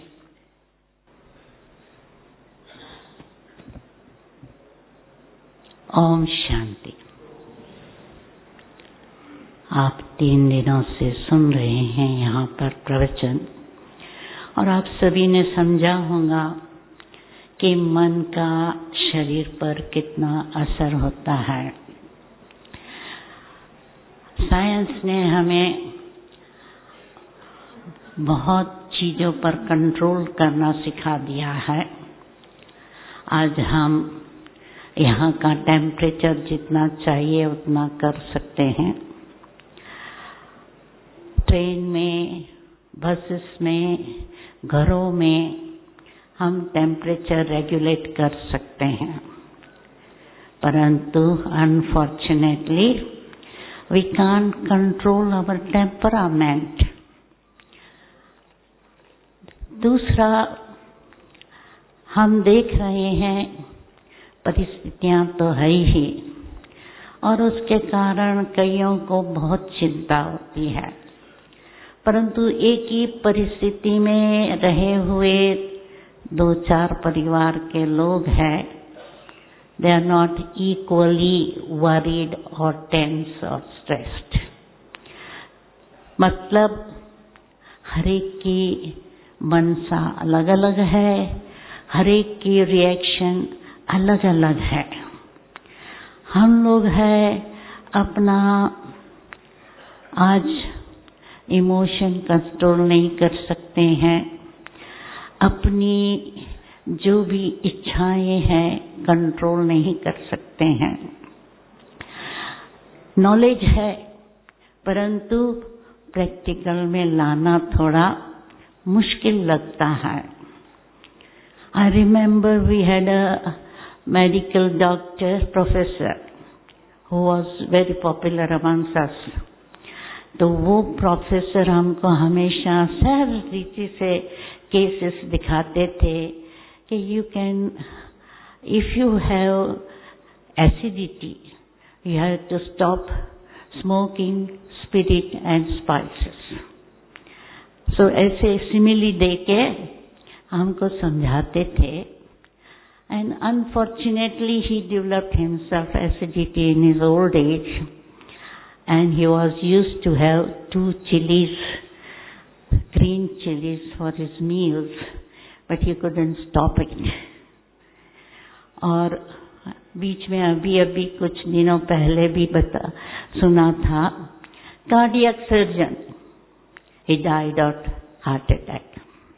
ओम शांति। आप 3 दिनों से सुन रहे हैं यहाँ पर प्रवचन, और आप सभी ने समझा होगा कि मन का शरीर पर कितना असर होता है। साइंस ने हमें बहुत चीजों पर कंट्रोल करना सिखा दिया है। आज हम यहाँ का टेम्परेचर जितना चाहिए उतना कर सकते हैं। ट्रेन में, बसेस में, घरों में हम टेम्परेचर रेगुलेट कर सकते हैं, परंतु unfortunately we can't control our temperament. दूसरा, हम देख रहे हैं परिस्थितियां तो है ही, और उसके कारण कईयों को बहुत चिंता होती है, परंतु एक ही परिस्थिति में रहे हुए 2-4 परिवार के लोग हैं, they are not equally worried or tense or stressed। मतलब हर एक की मनसा अलग अलग है, हर एक की रिएक्शन अलग अलग है। हम लोग है अपना आज इमोशन कंट्रोल नहीं कर सकते हैं, अपनी जो भी इच्छाएं हैं कंट्रोल नहीं कर सकते हैं। नॉलेज है, परंतु प्रैक्टिकल में लाना थोड़ा मुश्किल लगता है। I remember we had a medical doctor professor who was very popular amongst us। तो वो प्रोफेसर हमको हमेशा सरल रीति से केसेस दिखाते थे कि you can, if you have acidity you have to stop smoking spirit and spices. So ऐसे सिमिली दे के हमको समझाते थे। and unfortunately he developed himself acidity in his old age, and he was used to have 2 chilies, green chilies for his meals, but he couldn't stop it. और बीच में अभी कुछ दिनों पहले भी सुना था, cardiac surgeon, he died of heart attack.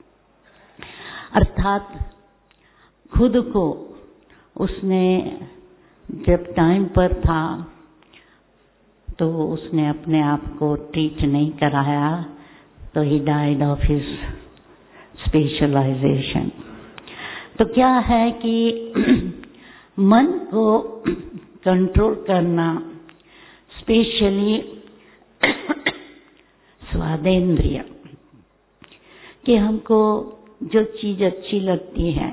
अर्थात खुद को उसने जब टाइम पर था तो उसने अपने आप को ट्रीट नहीं कराया, तो he died of his specialisation. तो क्या है कि मन को कंट्रोल करना, स्पेशली स्वादेंद्रिय, कि हमको जो चीज अच्छी लगती है,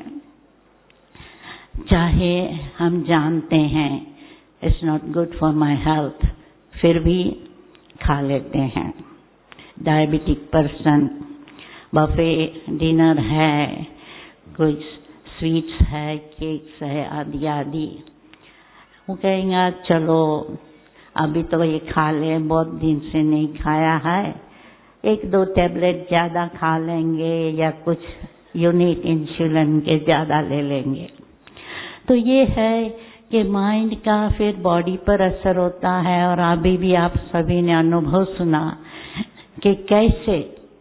चाहे हम जानते हैं it's not good for my health, फिर भी खा लेते हैं। डायबिटिक पर्सन, बफे डिनर है, कुछ स्वीट्स है, केक्स है, आदि आदि, वो कहेंगे चलो अभी तो ये खा ले, बहुत दिन से नहीं खाया है, 1-2 टैबलेट ज़्यादा खा लेंगे या कुछ यूनिट इंसुलिन के ज़्यादा ले लेंगे। तो ये है कि माइंड का फिर बॉडी पर असर होता है। और अभी भी आप सभी ने अनुभव सुना कि कैसे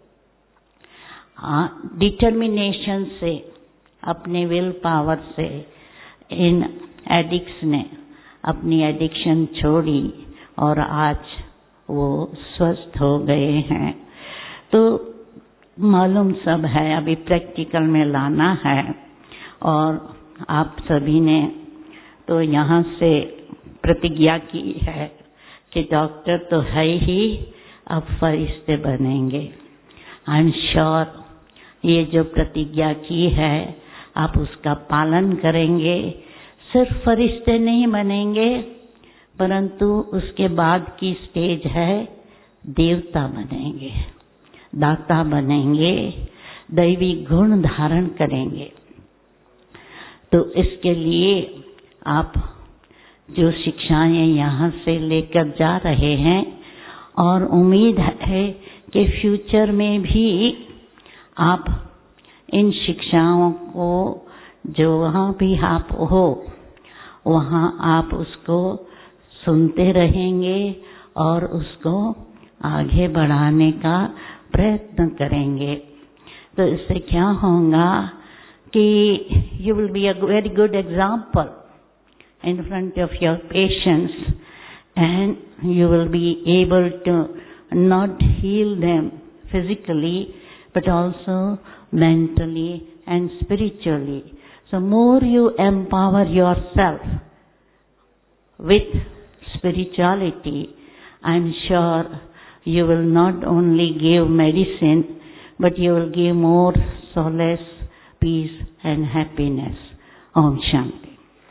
डिटर्मिनेशन से, अपने विल पावर से इन एडिक्ट्स ने अपनी एडिक्शन छोड़ी और आज वो स्वस्थ हो गए हैं। तो मालूम सब है, अभी प्रैक्टिकल में लाना है। और आप सभी ने तो यहाँ से प्रतिज्ञा की है कि डॉक्टर तो है ही, अब फरिश्ते बनेंगे। आई एम श्योर ये जो प्रतिज्ञा की है आप उसका पालन करेंगे। सिर्फ फरिश्ते नहीं बनेंगे, परंतु उसके बाद की स्टेज है देवता बनेंगे, दाता बनेंगे, दैवी गुण धारण करेंगे। तो इसके लिए आप जो शिक्षाएं यहाँ से लेकर जा रहे हैं, और उम्मीद है कि फ्यूचर में भी आप इन शिक्षाओं को, जो वहाँ भी आप हो वहाँ आप उसको सुनते रहेंगे और उसको आगे बढ़ाने का प्रयत्न करेंगे। तो इससे क्या होगा कि you will be a very good example in front of your patients, and you will be able to not heal them physically but also mentally and spiritually. So more you empower yourself with spirituality, I'm sure you will not only give medicine, but you will give more solace, peace and happiness. Om Shanti.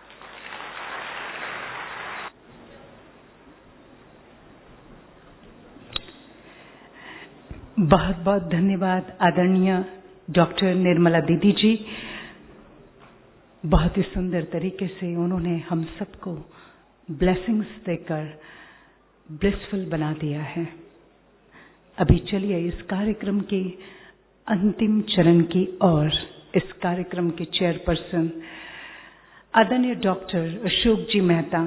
बहुत बहुत धन्यवाद आदरणीय doctor Nirmala दीदी जी। बहुत ही सुंदर तरीके से उन्होंने हम सबको ब्लेसिंग्स देकर ब्लिसफुल बना दिया है। अभी चलिए इस कार्यक्रम के अंतिम चरण की ओर। इस कार्यक्रम के चेयरपर्सन आदरणीय डॉक्टर अशोक जी मेहता,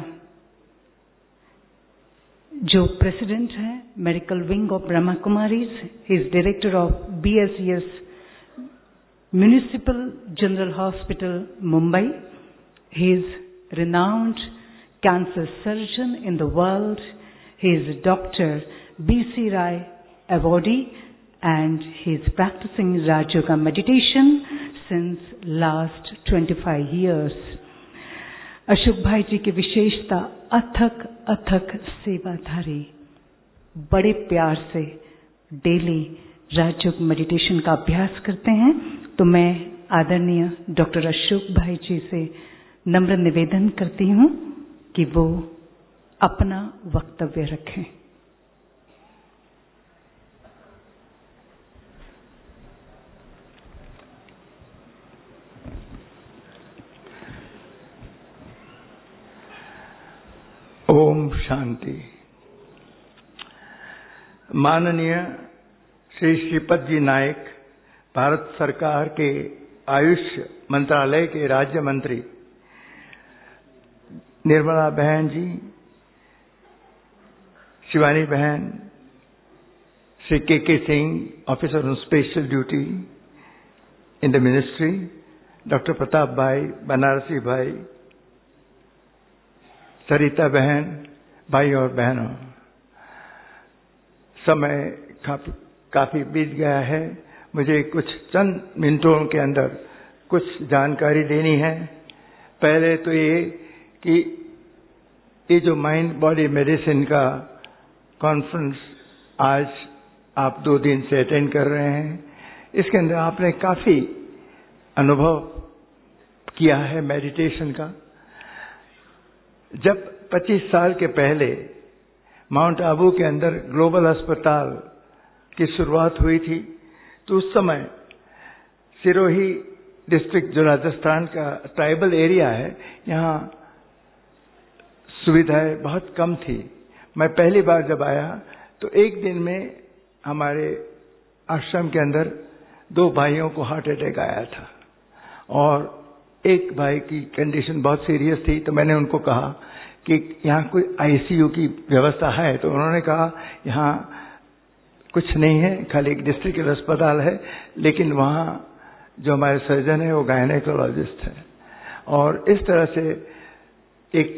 जो प्रेसिडेंट हैं medical wing of Brahma Kumaris, he is director of BSES municipal general hospital Mumbai, he is renowned cancer surgeon in the world. He is Dr. B.C. Rai awardee, and he is practicing Raj Yoga meditation since last 25 years. Ashok भाई जी की विशेषता अथक अथक सेवाधारी, बड़े प्यार से daily राजयोग meditation का अभ्यास करते हैं। तो मैं आदरणीय डॉक्टर अशोक भाई जी से नम्र निवेदन करती हूँ कि वो अपना वक्तव्य रखें। ओम शांति। माननीय श्री श्रीपद जी नायक, भारत सरकार के आयुष मंत्रालय के राज्य मंत्री, निर्मला बहन जी, शिवानी बहन, Shri K Singh, officer on special duty in the ministry, doctor Pratap भाई, बनारसी भाई, सरिता बहन, भाई और बहनों, समय काफी बीत गया है। मुझे कुछ चंद मिनटों के अंदर कुछ जानकारी देनी है। पहले तो ये कि ये जो माइंड बॉडी मेडिसिन का कॉन्फ्रेंस आज आप 2 दिन से अटेंड कर रहे हैं, इसके अंदर आपने काफी अनुभव किया है मेडिटेशन का। जब 25 साल के पहले माउंट आबू के अंदर ग्लोबल अस्पताल की शुरुआत हुई थी, तो उस समय सिरोही डिस्ट्रिक्ट जो राजस्थान का ट्राइबल एरिया है, यहाँ सुविधाएं बहुत कम थी। मैं पहली बार जब आया तो एक दिन में हमारे आश्रम के अंदर 2 भाइयों को हार्ट अटैक आया था और एक भाई की कंडीशन बहुत सीरियस थी। तो मैंने उनको कहा कि यहाँ कोई आईसीयू की व्यवस्था है? तो उन्होंने कहा यहाँ कुछ नहीं है, खाली एक डिस्ट्रिक्ट अस्पताल है, लेकिन वहाँ जो हमारे सर्जन है वो गायनेकोलॉजिस्ट है। और इस तरह से एक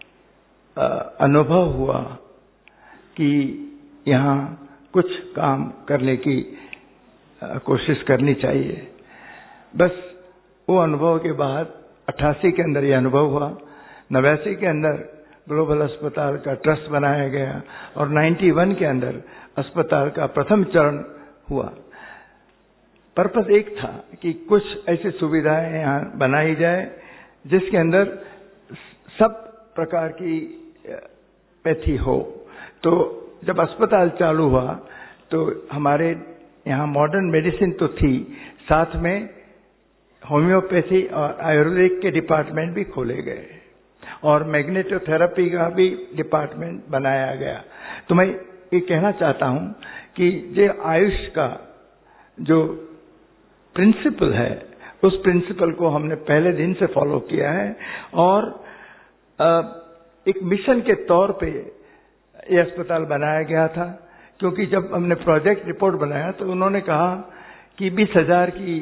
अनुभव हुआ कि यहाँ कुछ काम करने की कोशिश करनी चाहिए। बस वो अनुभव के बाद 88 के अंदर ये अनुभव हुआ, 89 के अंदर ग्लोबल अस्पताल का ट्रस्ट बनाया गया और 91 के अंदर अस्पताल का प्रथम चरण हुआ। पर्पस एक था कि कुछ ऐसी सुविधाएं यहाँ बनाई जाए जिसके अंदर सब प्रकार की पैथी हो। तो जब अस्पताल चालू हुआ तो हमारे यहाँ मॉडर्न मेडिसिन तो थी, साथ में होम्योपैथी और आयुर्वेदिक के डिपार्टमेंट भी खोले गए और मैग्नेटोथेरेपी का भी डिपार्टमेंट बनाया गया। तो मैं ये कहना चाहता हूं कि ये आयुष का जो प्रिंसिपल है, उस प्रिंसिपल को हमने पहले दिन से फॉलो किया है और एक मिशन के तौर पे ये अस्पताल बनाया गया था। क्योंकि जब हमने प्रोजेक्ट रिपोर्ट बनाया तो उन्होंने कहा कि 20,000 की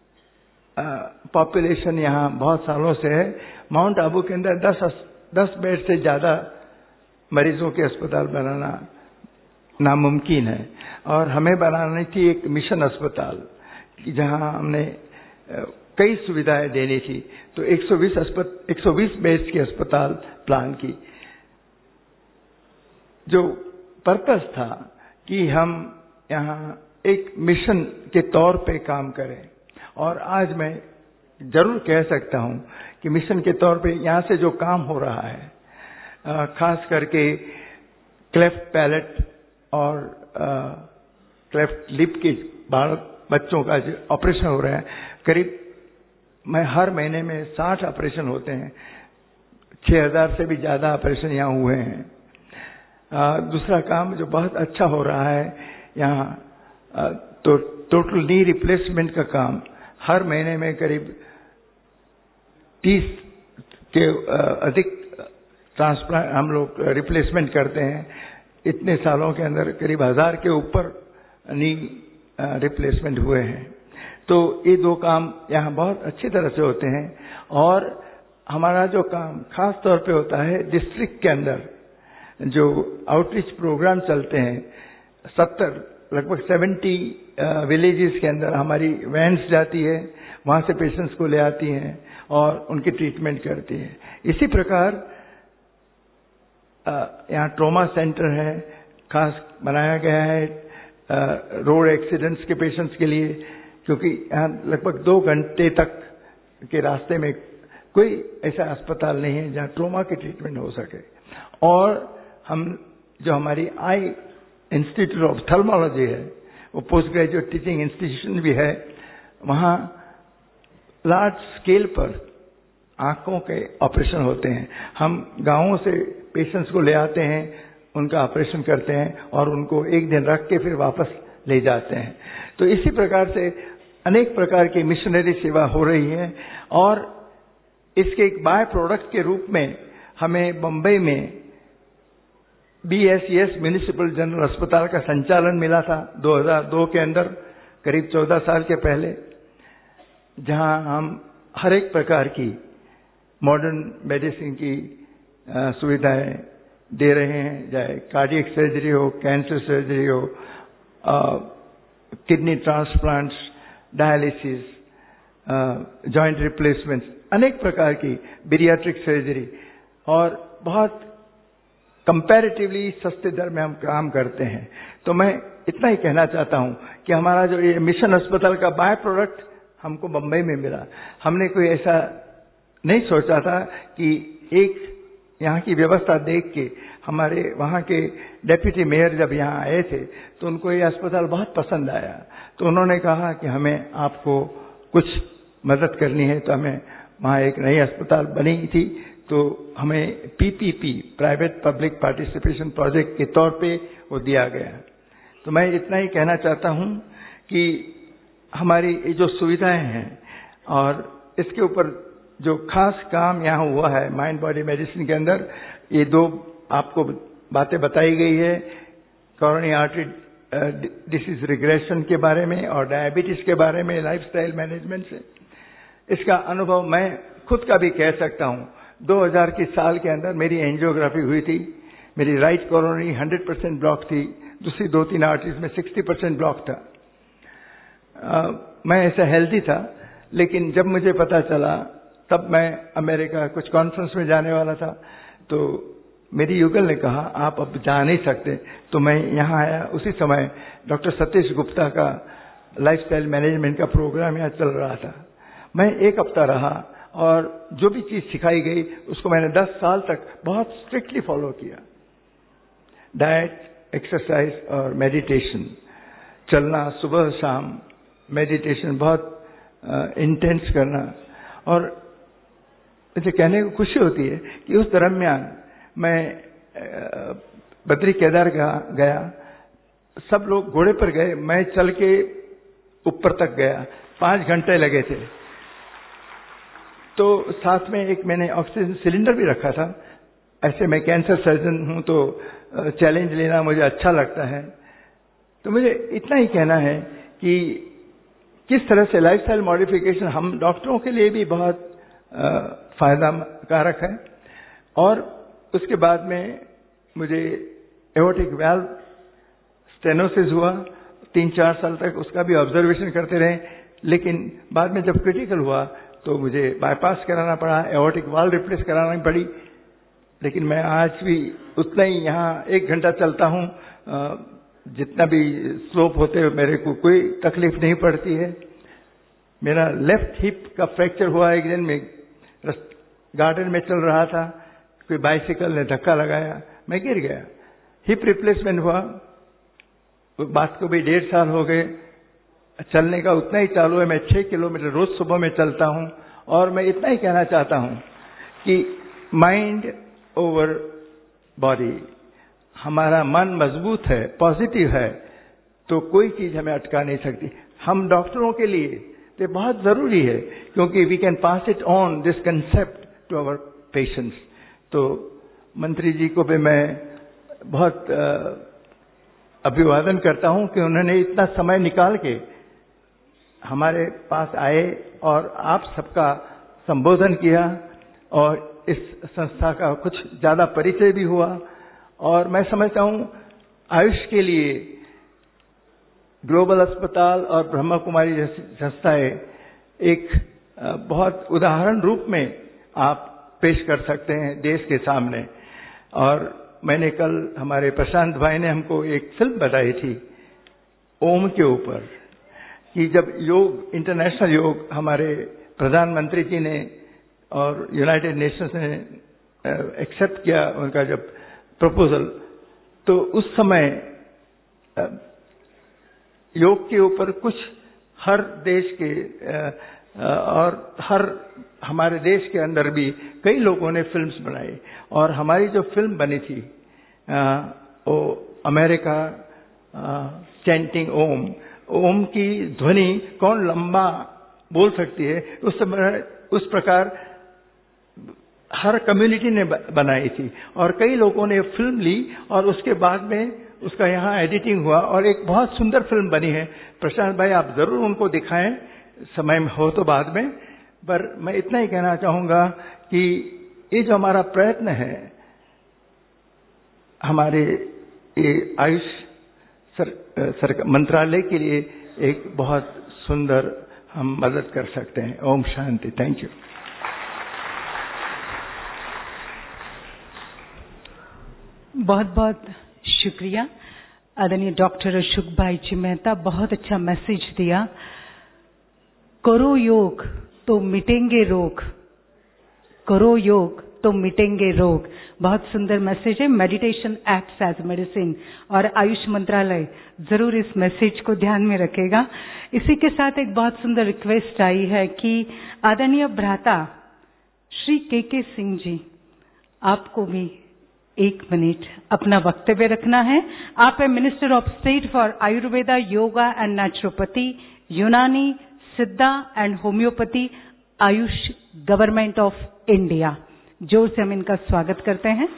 पॉपुलेशन यहाँ बहुत सालों से है, माउंट आबू के अंदर 10 बेड से ज्यादा मरीजों के अस्पताल बनाना नामुमकिन है और हमें बनानी थी एक मिशन अस्पताल जहाँ हमने कई सुविधाएं देनी थी। तो 120 बेड्स के अस्पताल प्लान की। जो पर्पस था कि हम यहाँ एक मिशन के तौर पे काम करें और आज मैं जरूर कह सकता हूं कि मिशन के तौर पे यहाँ से जो काम हो रहा है, खास करके क्लेफ्ट पैलेट और क्लेफ्ट लिप के बच्चों का जो ऑपरेशन हो रहा है, करीब मैं हर महीने में 60 ऑपरेशन होते हैं, 6,000 से भी ज्यादा ऑपरेशन यहाँ हुए हैं। दूसरा काम जो बहुत अच्छा हो रहा है यहाँ, तो टोटल नी रिप्लेसमेंट का काम हर महीने में करीब 30 के अधिक ट्रांसप्लांट हम लोग रिप्लेसमेंट करते हैं। इतने सालों के अंदर करीब 1000 के ऊपर नी रिप्लेसमेंट हुए हैं। तो ये 2 काम यहाँ बहुत अच्छी तरह से होते हैं और हमारा जो काम खास तौर पे होता है डिस्ट्रिक्ट के अंदर जो आउटरीच प्रोग्राम चलते हैं, लगभग 70 विलेजेस के अंदर हमारी वैन्स जाती है, वहां से पेशेंट्स को ले आती हैं और उनकी ट्रीटमेंट करती है। इसी प्रकार यहाँ ट्रॉमा सेंटर है, खास बनाया गया है रोड एक्सीडेंट्स के पेशेंट्स के लिए, क्योंकि यहाँ लगभग 2 घंटे तक के रास्ते में कोई ऐसा अस्पताल नहीं है जहाँ ट्रॉमा की ट्रीटमेंट हो सके। और हम जो हमारी आई इंस्टीट्यूट ऑफ थर्मोलॉजी है, वो पोस्ट ग्रेजुएट टीचिंग इंस्टीट्यूशन भी है, वहाँ लार्ज स्केल पर आंखों के ऑपरेशन होते हैं। हम गांवों से पेशेंट्स को ले आते हैं, उनका ऑपरेशन करते हैं और उनको एक दिन रख के फिर वापस ले जाते हैं। तो इसी प्रकार से अनेक प्रकार की मिशनरी सेवा हो रही है और इसके एक बाय प्रोडक्ट के रूप में हमें बंबई में BSES म्युनिसिपल जनरल अस्पताल का संचालन मिला था 2002 के अंदर, करीब 14 साल के पहले, जहां हम हर एक प्रकार की मॉडर्न मेडिसिन की सुविधाएं दे रहे हैं, चाहे कार्डियक सर्जरी हो, कैंसर सर्जरी हो, kidney transplants, dialysis, joint replacement, अनेक प्रकार की बीरियाट्रिक सर्जरी, और बहुत कंपैरेटिवली सस्ते दर में हम काम करते हैं। तो मैं इतना ही कहना चाहता हूं कि हमारा जो ये मिशन अस्पताल का बाय प्रोडक्ट हमको बंबई में मिला, हमने कोई ऐसा नहीं सोचा था कि एक यहाँ की व्यवस्था देख के हमारे वहाँ के डेप्यूटी मेयर जब यहाँ आए थे तो उनको ये अस्पताल बहुत पसंद आया। तो उन्होंने कहा कि हमें आपको कुछ मदद करनी है, तो हमें वहाँ एक नई अस्पताल बनी थी, तो हमें PPP private public participation project के तौर पे वो दिया गया। तो मैं इतना ही कहना चाहता हूँ कि हमारी जो सुविधाएं हैं और इसके ऊपर जो खास काम यहाँ हुआ है माइंड बॉडी मेडिसिन के अंदर, ये दो आपको बातें बताई गई है, कोरोनरी आर्टरी डिसीज रिग्रेशन के बारे में और डायबिटीज के बारे में, लाइफस्टाइल मैनेजमेंट से। इसका अनुभव मैं खुद का भी कह सकता हूँ। 2000 के साल के अंदर मेरी एंजियोग्राफी हुई थी, मेरी राइट कोरोनरी 100% ब्लॉक थी, दूसरी 2-3 आर्टरीज में 60% ब्लॉक था। मैं ऐसा हेल्दी था, लेकिन जब मुझे पता चला, तब मैं अमेरिका कुछ कॉन्फ्रेंस में जाने वाला था, तो मेरी युगल ने कहा आप अब जा नहीं सकते, तो मैं यहाँ आया। उसी समय डॉक्टर सतीश गुप्ता का लाइफस्टाइल मैनेजमेंट का प्रोग्राम यहाँ चल रहा था। मैं 1 हफ्ता रहा और जो भी चीज सिखाई गई उसको मैंने 10 साल तक बहुत स्ट्रिक्टली फॉलो किया। डाइट, एक्सरसाइज और मेडिटेशन, चलना सुबह शाम, मेडिटेशन बहुत इंटेंस करना। और मुझे कहने को खुशी होती है कि उस दरमियान मैं बद्री केदार गया, सब लोग घोड़े पर गए, मैं चल के ऊपर तक गया, 5 घंटे लगे थे। तो साथ में एक मैंने ऑक्सीजन सिलेंडर भी रखा था। ऐसे मैं कैंसर सर्जन हूं तो चैलेंज लेना मुझे अच्छा लगता है। तो मुझे इतना ही कहना है कि किस तरह से लाइफस्टाइल मॉडिफिकेशन हम डॉक्टरों के लिए भी बहुत फायदा कारक है। और उसके बाद में मुझे एओर्टिक वाल्व स्टेनोसिस हुआ, 3-4 साल तक उसका भी ऑब्जर्वेशन करते रहे, लेकिन बाद में जब क्रिटिकल हुआ तो मुझे बाईपास कराना पड़ा, एओर्टिक वाल्व रिप्लेस करानी पड़ी। लेकिन मैं आज भी उतना ही यहाँ 1 घंटा चलता हूँ, जितना भी स्लोप होते हुए मेरे को कोई तकलीफ नहीं पड़ती है। मेरा लेफ्ट हिप का फ्रैक्चर हुआ एक दिन, में गार्डन में चल रहा था, कोई बाइसिकल ने धक्का लगाया, मैं गिर गया, हिप रिप्लेसमेंट हुआ। बात को भी 1.5 साल हो गए, चलने का उतना ही चालू है। मैं 6 किलोमीटर रोज सुबह में चलता हूं। और मैं इतना ही कहना चाहता हूं कि माइंड ओवर बॉडी, हमारा मन मजबूत है, पॉजिटिव है, तो कोई चीज हमें अटका नहीं सकती। हम डॉक्टरों के लिए तो बहुत जरूरी है, क्योंकि we can pass it on this concept to our patients. तो मंत्री जी को भी मैं बहुत अभिवादन करता हूं कि उन्होंने इतना समय निकाल के हमारे पास आए और आप सबका संबोधन किया, और इस संस्था का कुछ ज्यादा परिचय भी हुआ। और मैं समझता हूं आयुष के लिए ग्लोबल अस्पताल और ब्रह्मा कुमारी जैसी संस्थाएं एक बहुत उदाहरण रूप में आप पेश कर सकते हैं देश के सामने। और मैंने कल हमारे प्रशांत भाई ने हमको एक फिल्म बताई थी ओम के ऊपर, कि जब योग, इंटरनेशनल योग हमारे प्रधानमंत्री जी ने और यूनाइटेड नेशंस ने एक्सेप्ट किया उनका जब प्रपोजल, तो उस समय योग के ऊपर कुछ हर देश के और हर हमारे देश के अंदर भी कई लोगों ने फिल्म्स बनाई और हमारी जो फिल्म बनी थी वो अमेरिका चैंटिंग ओम की ध्वनि कौन लंबा बोल सकती है, उस प्रकार हर कम्युनिटी ने बनाई थी और कई लोगों ने फिल्म ली और उसके बाद में उसका यहाँ एडिटिंग हुआ और एक बहुत सुंदर फिल्म बनी है। प्रशांत भाई आप जरूर उनको दिखाएं, समय में हो तो बाद में, पर मैं इतना ही कहना चाहूंगा कि ये जो हमारा प्रयत्न है, हमारे ये आयुष मंत्रालय के लिए एक बहुत सुंदर हम मदद कर सकते हैं। ओम शांति। Thank you. बहुत बहुत शुक्रिया आदरणीय डॉक्टर अशोक भाई जी मेहता, बहुत अच्छा मैसेज दिया। करो योग तो मिटेंगे रोग, करो योग तो मिटेंगे रोग। बहुत सुंदर मैसेज है। मेडिटेशन एक्ट्स एज मेडिसिन, और आयुष मंत्रालय जरूर इस मैसेज को ध्यान में रखेगा। इसी के साथ एक बहुत सुंदर रिक्वेस्ट आई है कि आदरणीय भ्राता श्री के सिंह जी, आपको भी 1 मिनट अपना वक्तव्य रखना है। आप है minister of state for Ayurveda, yoga and naturopathy, Unani, Siddha and homoeopathy, AYUSH government of India. जोर से हम इनका स्वागत करते हैं।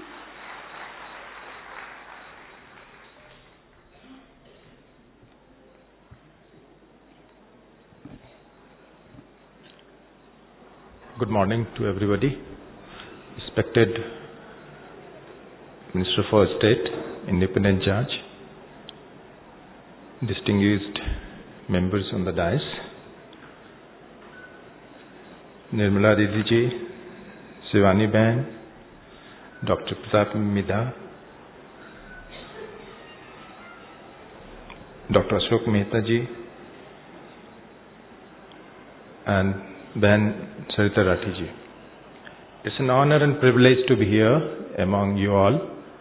Good morning to everybody. Respected Minister for State, Independent Judge, distinguished members on the dais, Nirmala Didi ji, Shivani Bain, Dr. Pratap Midha, Dr. Ashok Mehta ji, and Bain Sarita Rathi ji. It's an honor and privilege to be here among you all.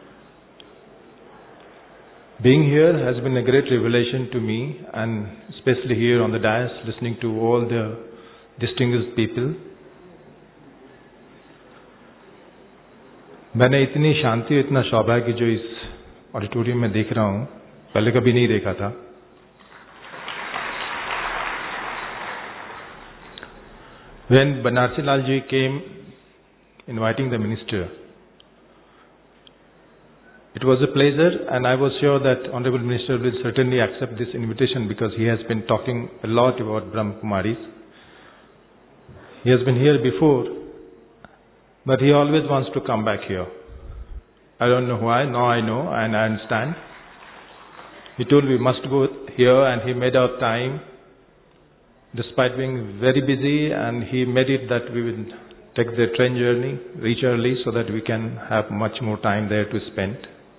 Being here has been a great revelation to me, and especially here on the dais, listening to all the distinguished people. मैंने इतनी शांति, इतना सौभाग्य जो इस auditorium में देख रहा हूं, पहले कभी नहीं देखा था। When Banarsi Lal ji came inviting the minister, it was a pleasure, and I was sure that Honorable Minister will certainly accept this invitation because he has been talking a lot about Brahma Kumaris. He has been here before, but he always wants to come back here. I don't know why. Now I know and I understand. He told we must go here, and he made out time despite being very busy, and he made it that we will take the train journey, reach early so that we can have much more time there to spend.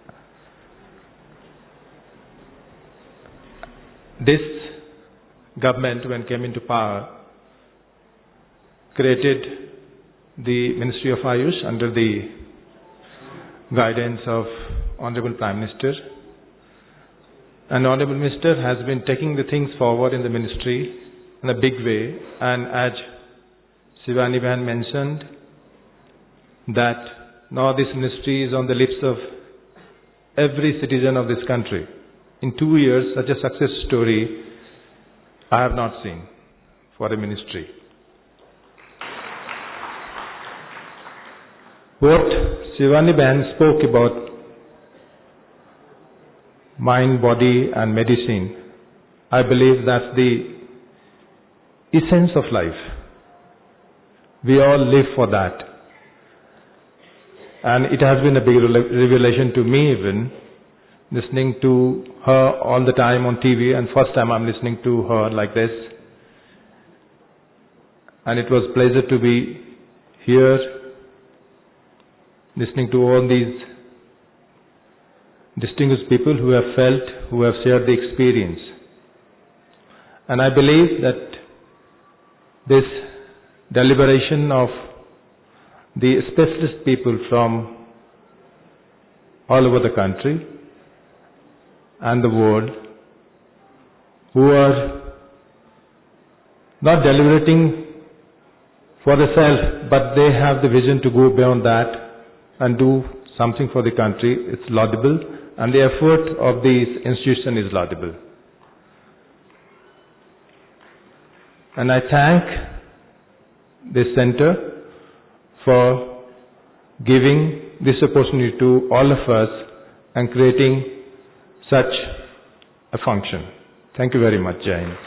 This government, when came into power, created the Ministry of Ayush under the guidance of Honorable Prime Minister. And Honorable Minister has been taking the things forward in the ministry in a big way, and as Shivani Bahan mentioned, that now this ministry is on the lips of every citizen of this country. In 2 years, such a success story I have not seen for a ministry. What Shivani Bahan spoke about mind, body and medicine, I believe that's the essence of life. We all live for that. And it has been a big revelation to me even, listening to her all the time on TV, and first time I'm listening to her like this. And it was a pleasure to be here, listening to all these distinguished people who have felt, who have shared the experience. And I believe that this deliberation of the specialist people from all over the country and the world, who are not deliberating for the self, but they have the vision to go beyond that and do something for the country. It's laudable, and the effort of this institution is laudable. And I thank this center for giving this opportunity to all of us and creating such a function. Thank you very much, Jai Hind.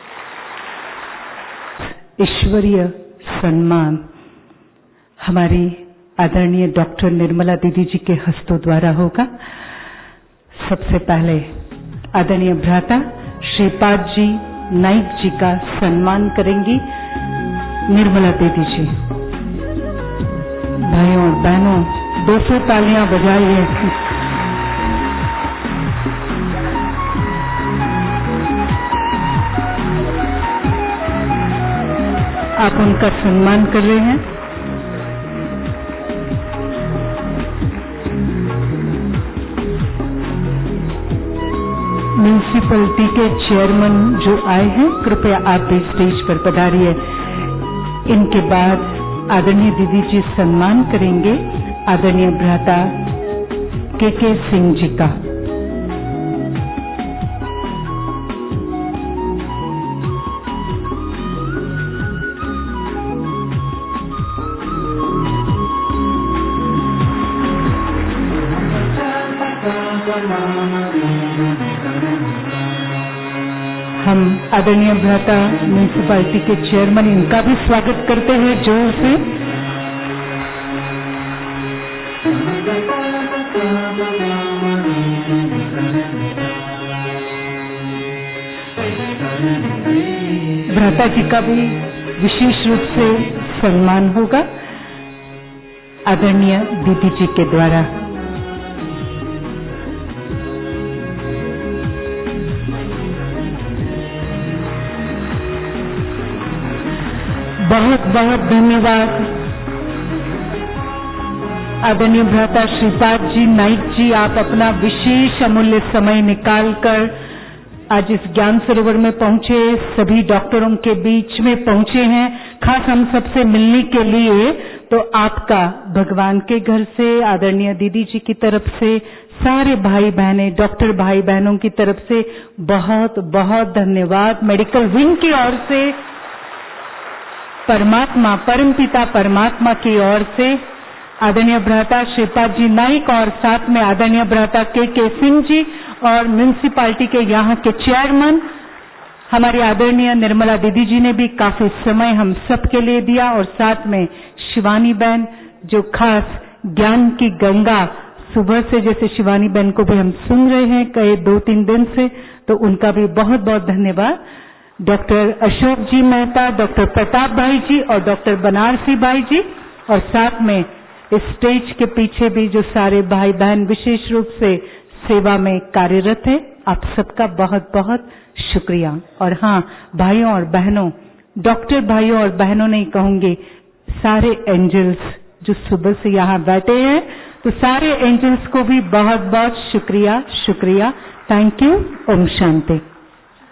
ईश्वरीय सम्मान हमारी आदरणीय doctor Nirmala दीदी जी के हस्तों द्वारा होगा। सबसे पहले आदरणीय भ्राता श्रीपाद जी नाइक जी का सम्मान करेंगी निर्मला दीदी जी। भाइयों और बहनों 200 तालियां बजाइए। आप उनका सम्मान कर रहे हैं। म्यूनिसिपैलिटी के चेयरमैन जो आए हैं, कृपया आप भी स्टेज पर पधारिए। इनके बाद आदरणीय दीदी जी सम्मान करेंगे आदरणीय भ्राता के सिंह जी का। हम आदरणीय भ्राता म्यूनिसिपैलिटी के चेयरमैन इनका भी स्वागत करते हैं जोर से। भ्राता जी का भी विशेष रूप से सम्मान होगा आदरणीय दीदी जी के द्वारा। बहुत बहुत धन्यवाद आदरणीय भ्राता श्रीपाद जी नाइक जी, आप अपना विशेष अमूल्य समय निकालकर आज इस ज्ञान सरोवर में पहुंचे, सभी डॉक्टरों के बीच में पहुंचे हैं, खास हम सबसे मिलने के लिए। तो आपका भगवान के घर से, आदरणीय दीदी जी की तरफ से, सारे भाई बहनें, डॉक्टर भाई बहनों की तरफ से बहुत बहुत धन्यवाद। मेडिकल विंग की ओर से, परमात्मा परमपिता परमात्मा की ओर से आदरणीय भ्राता श्रीपाद जी नाइक और साथ में आदरणीय भ्राता के सिंह जी और म्यूनिसिपैलिटी के यहाँ के चेयरमैन हमारी आदरणीय निर्मला दीदी जी ने भी काफी समय हम सब के लिए दिया, और साथ में शिवानी बहन जो खास ज्ञान की गंगा सुबह से, जैसे शिवानी बहन को भी हम सुन रहे हैं कई 2-3 दिन से, तो उनका भी बहुत बहुत धन्यवाद। डॉक्टर अशोक जी मेहता, डॉक्टर प्रताप भाई जी और डॉक्टर बनारसी भाई जी, और साथ में इस स्टेज के पीछे भी जो सारे भाई बहन विशेष रूप से सेवा में कार्यरत है, आप सबका बहुत बहुत शुक्रिया। और हाँ भाइयों और बहनों, डॉक्टर भाइयों और बहनों नहीं कहूंगी, सारे एंजल्स जो सुबह से यहाँ बैठे हैं, तो सारे एंजल्स को भी बहुत बहुत शुक्रिया शुक्रिया। Thank you. ओम शांति।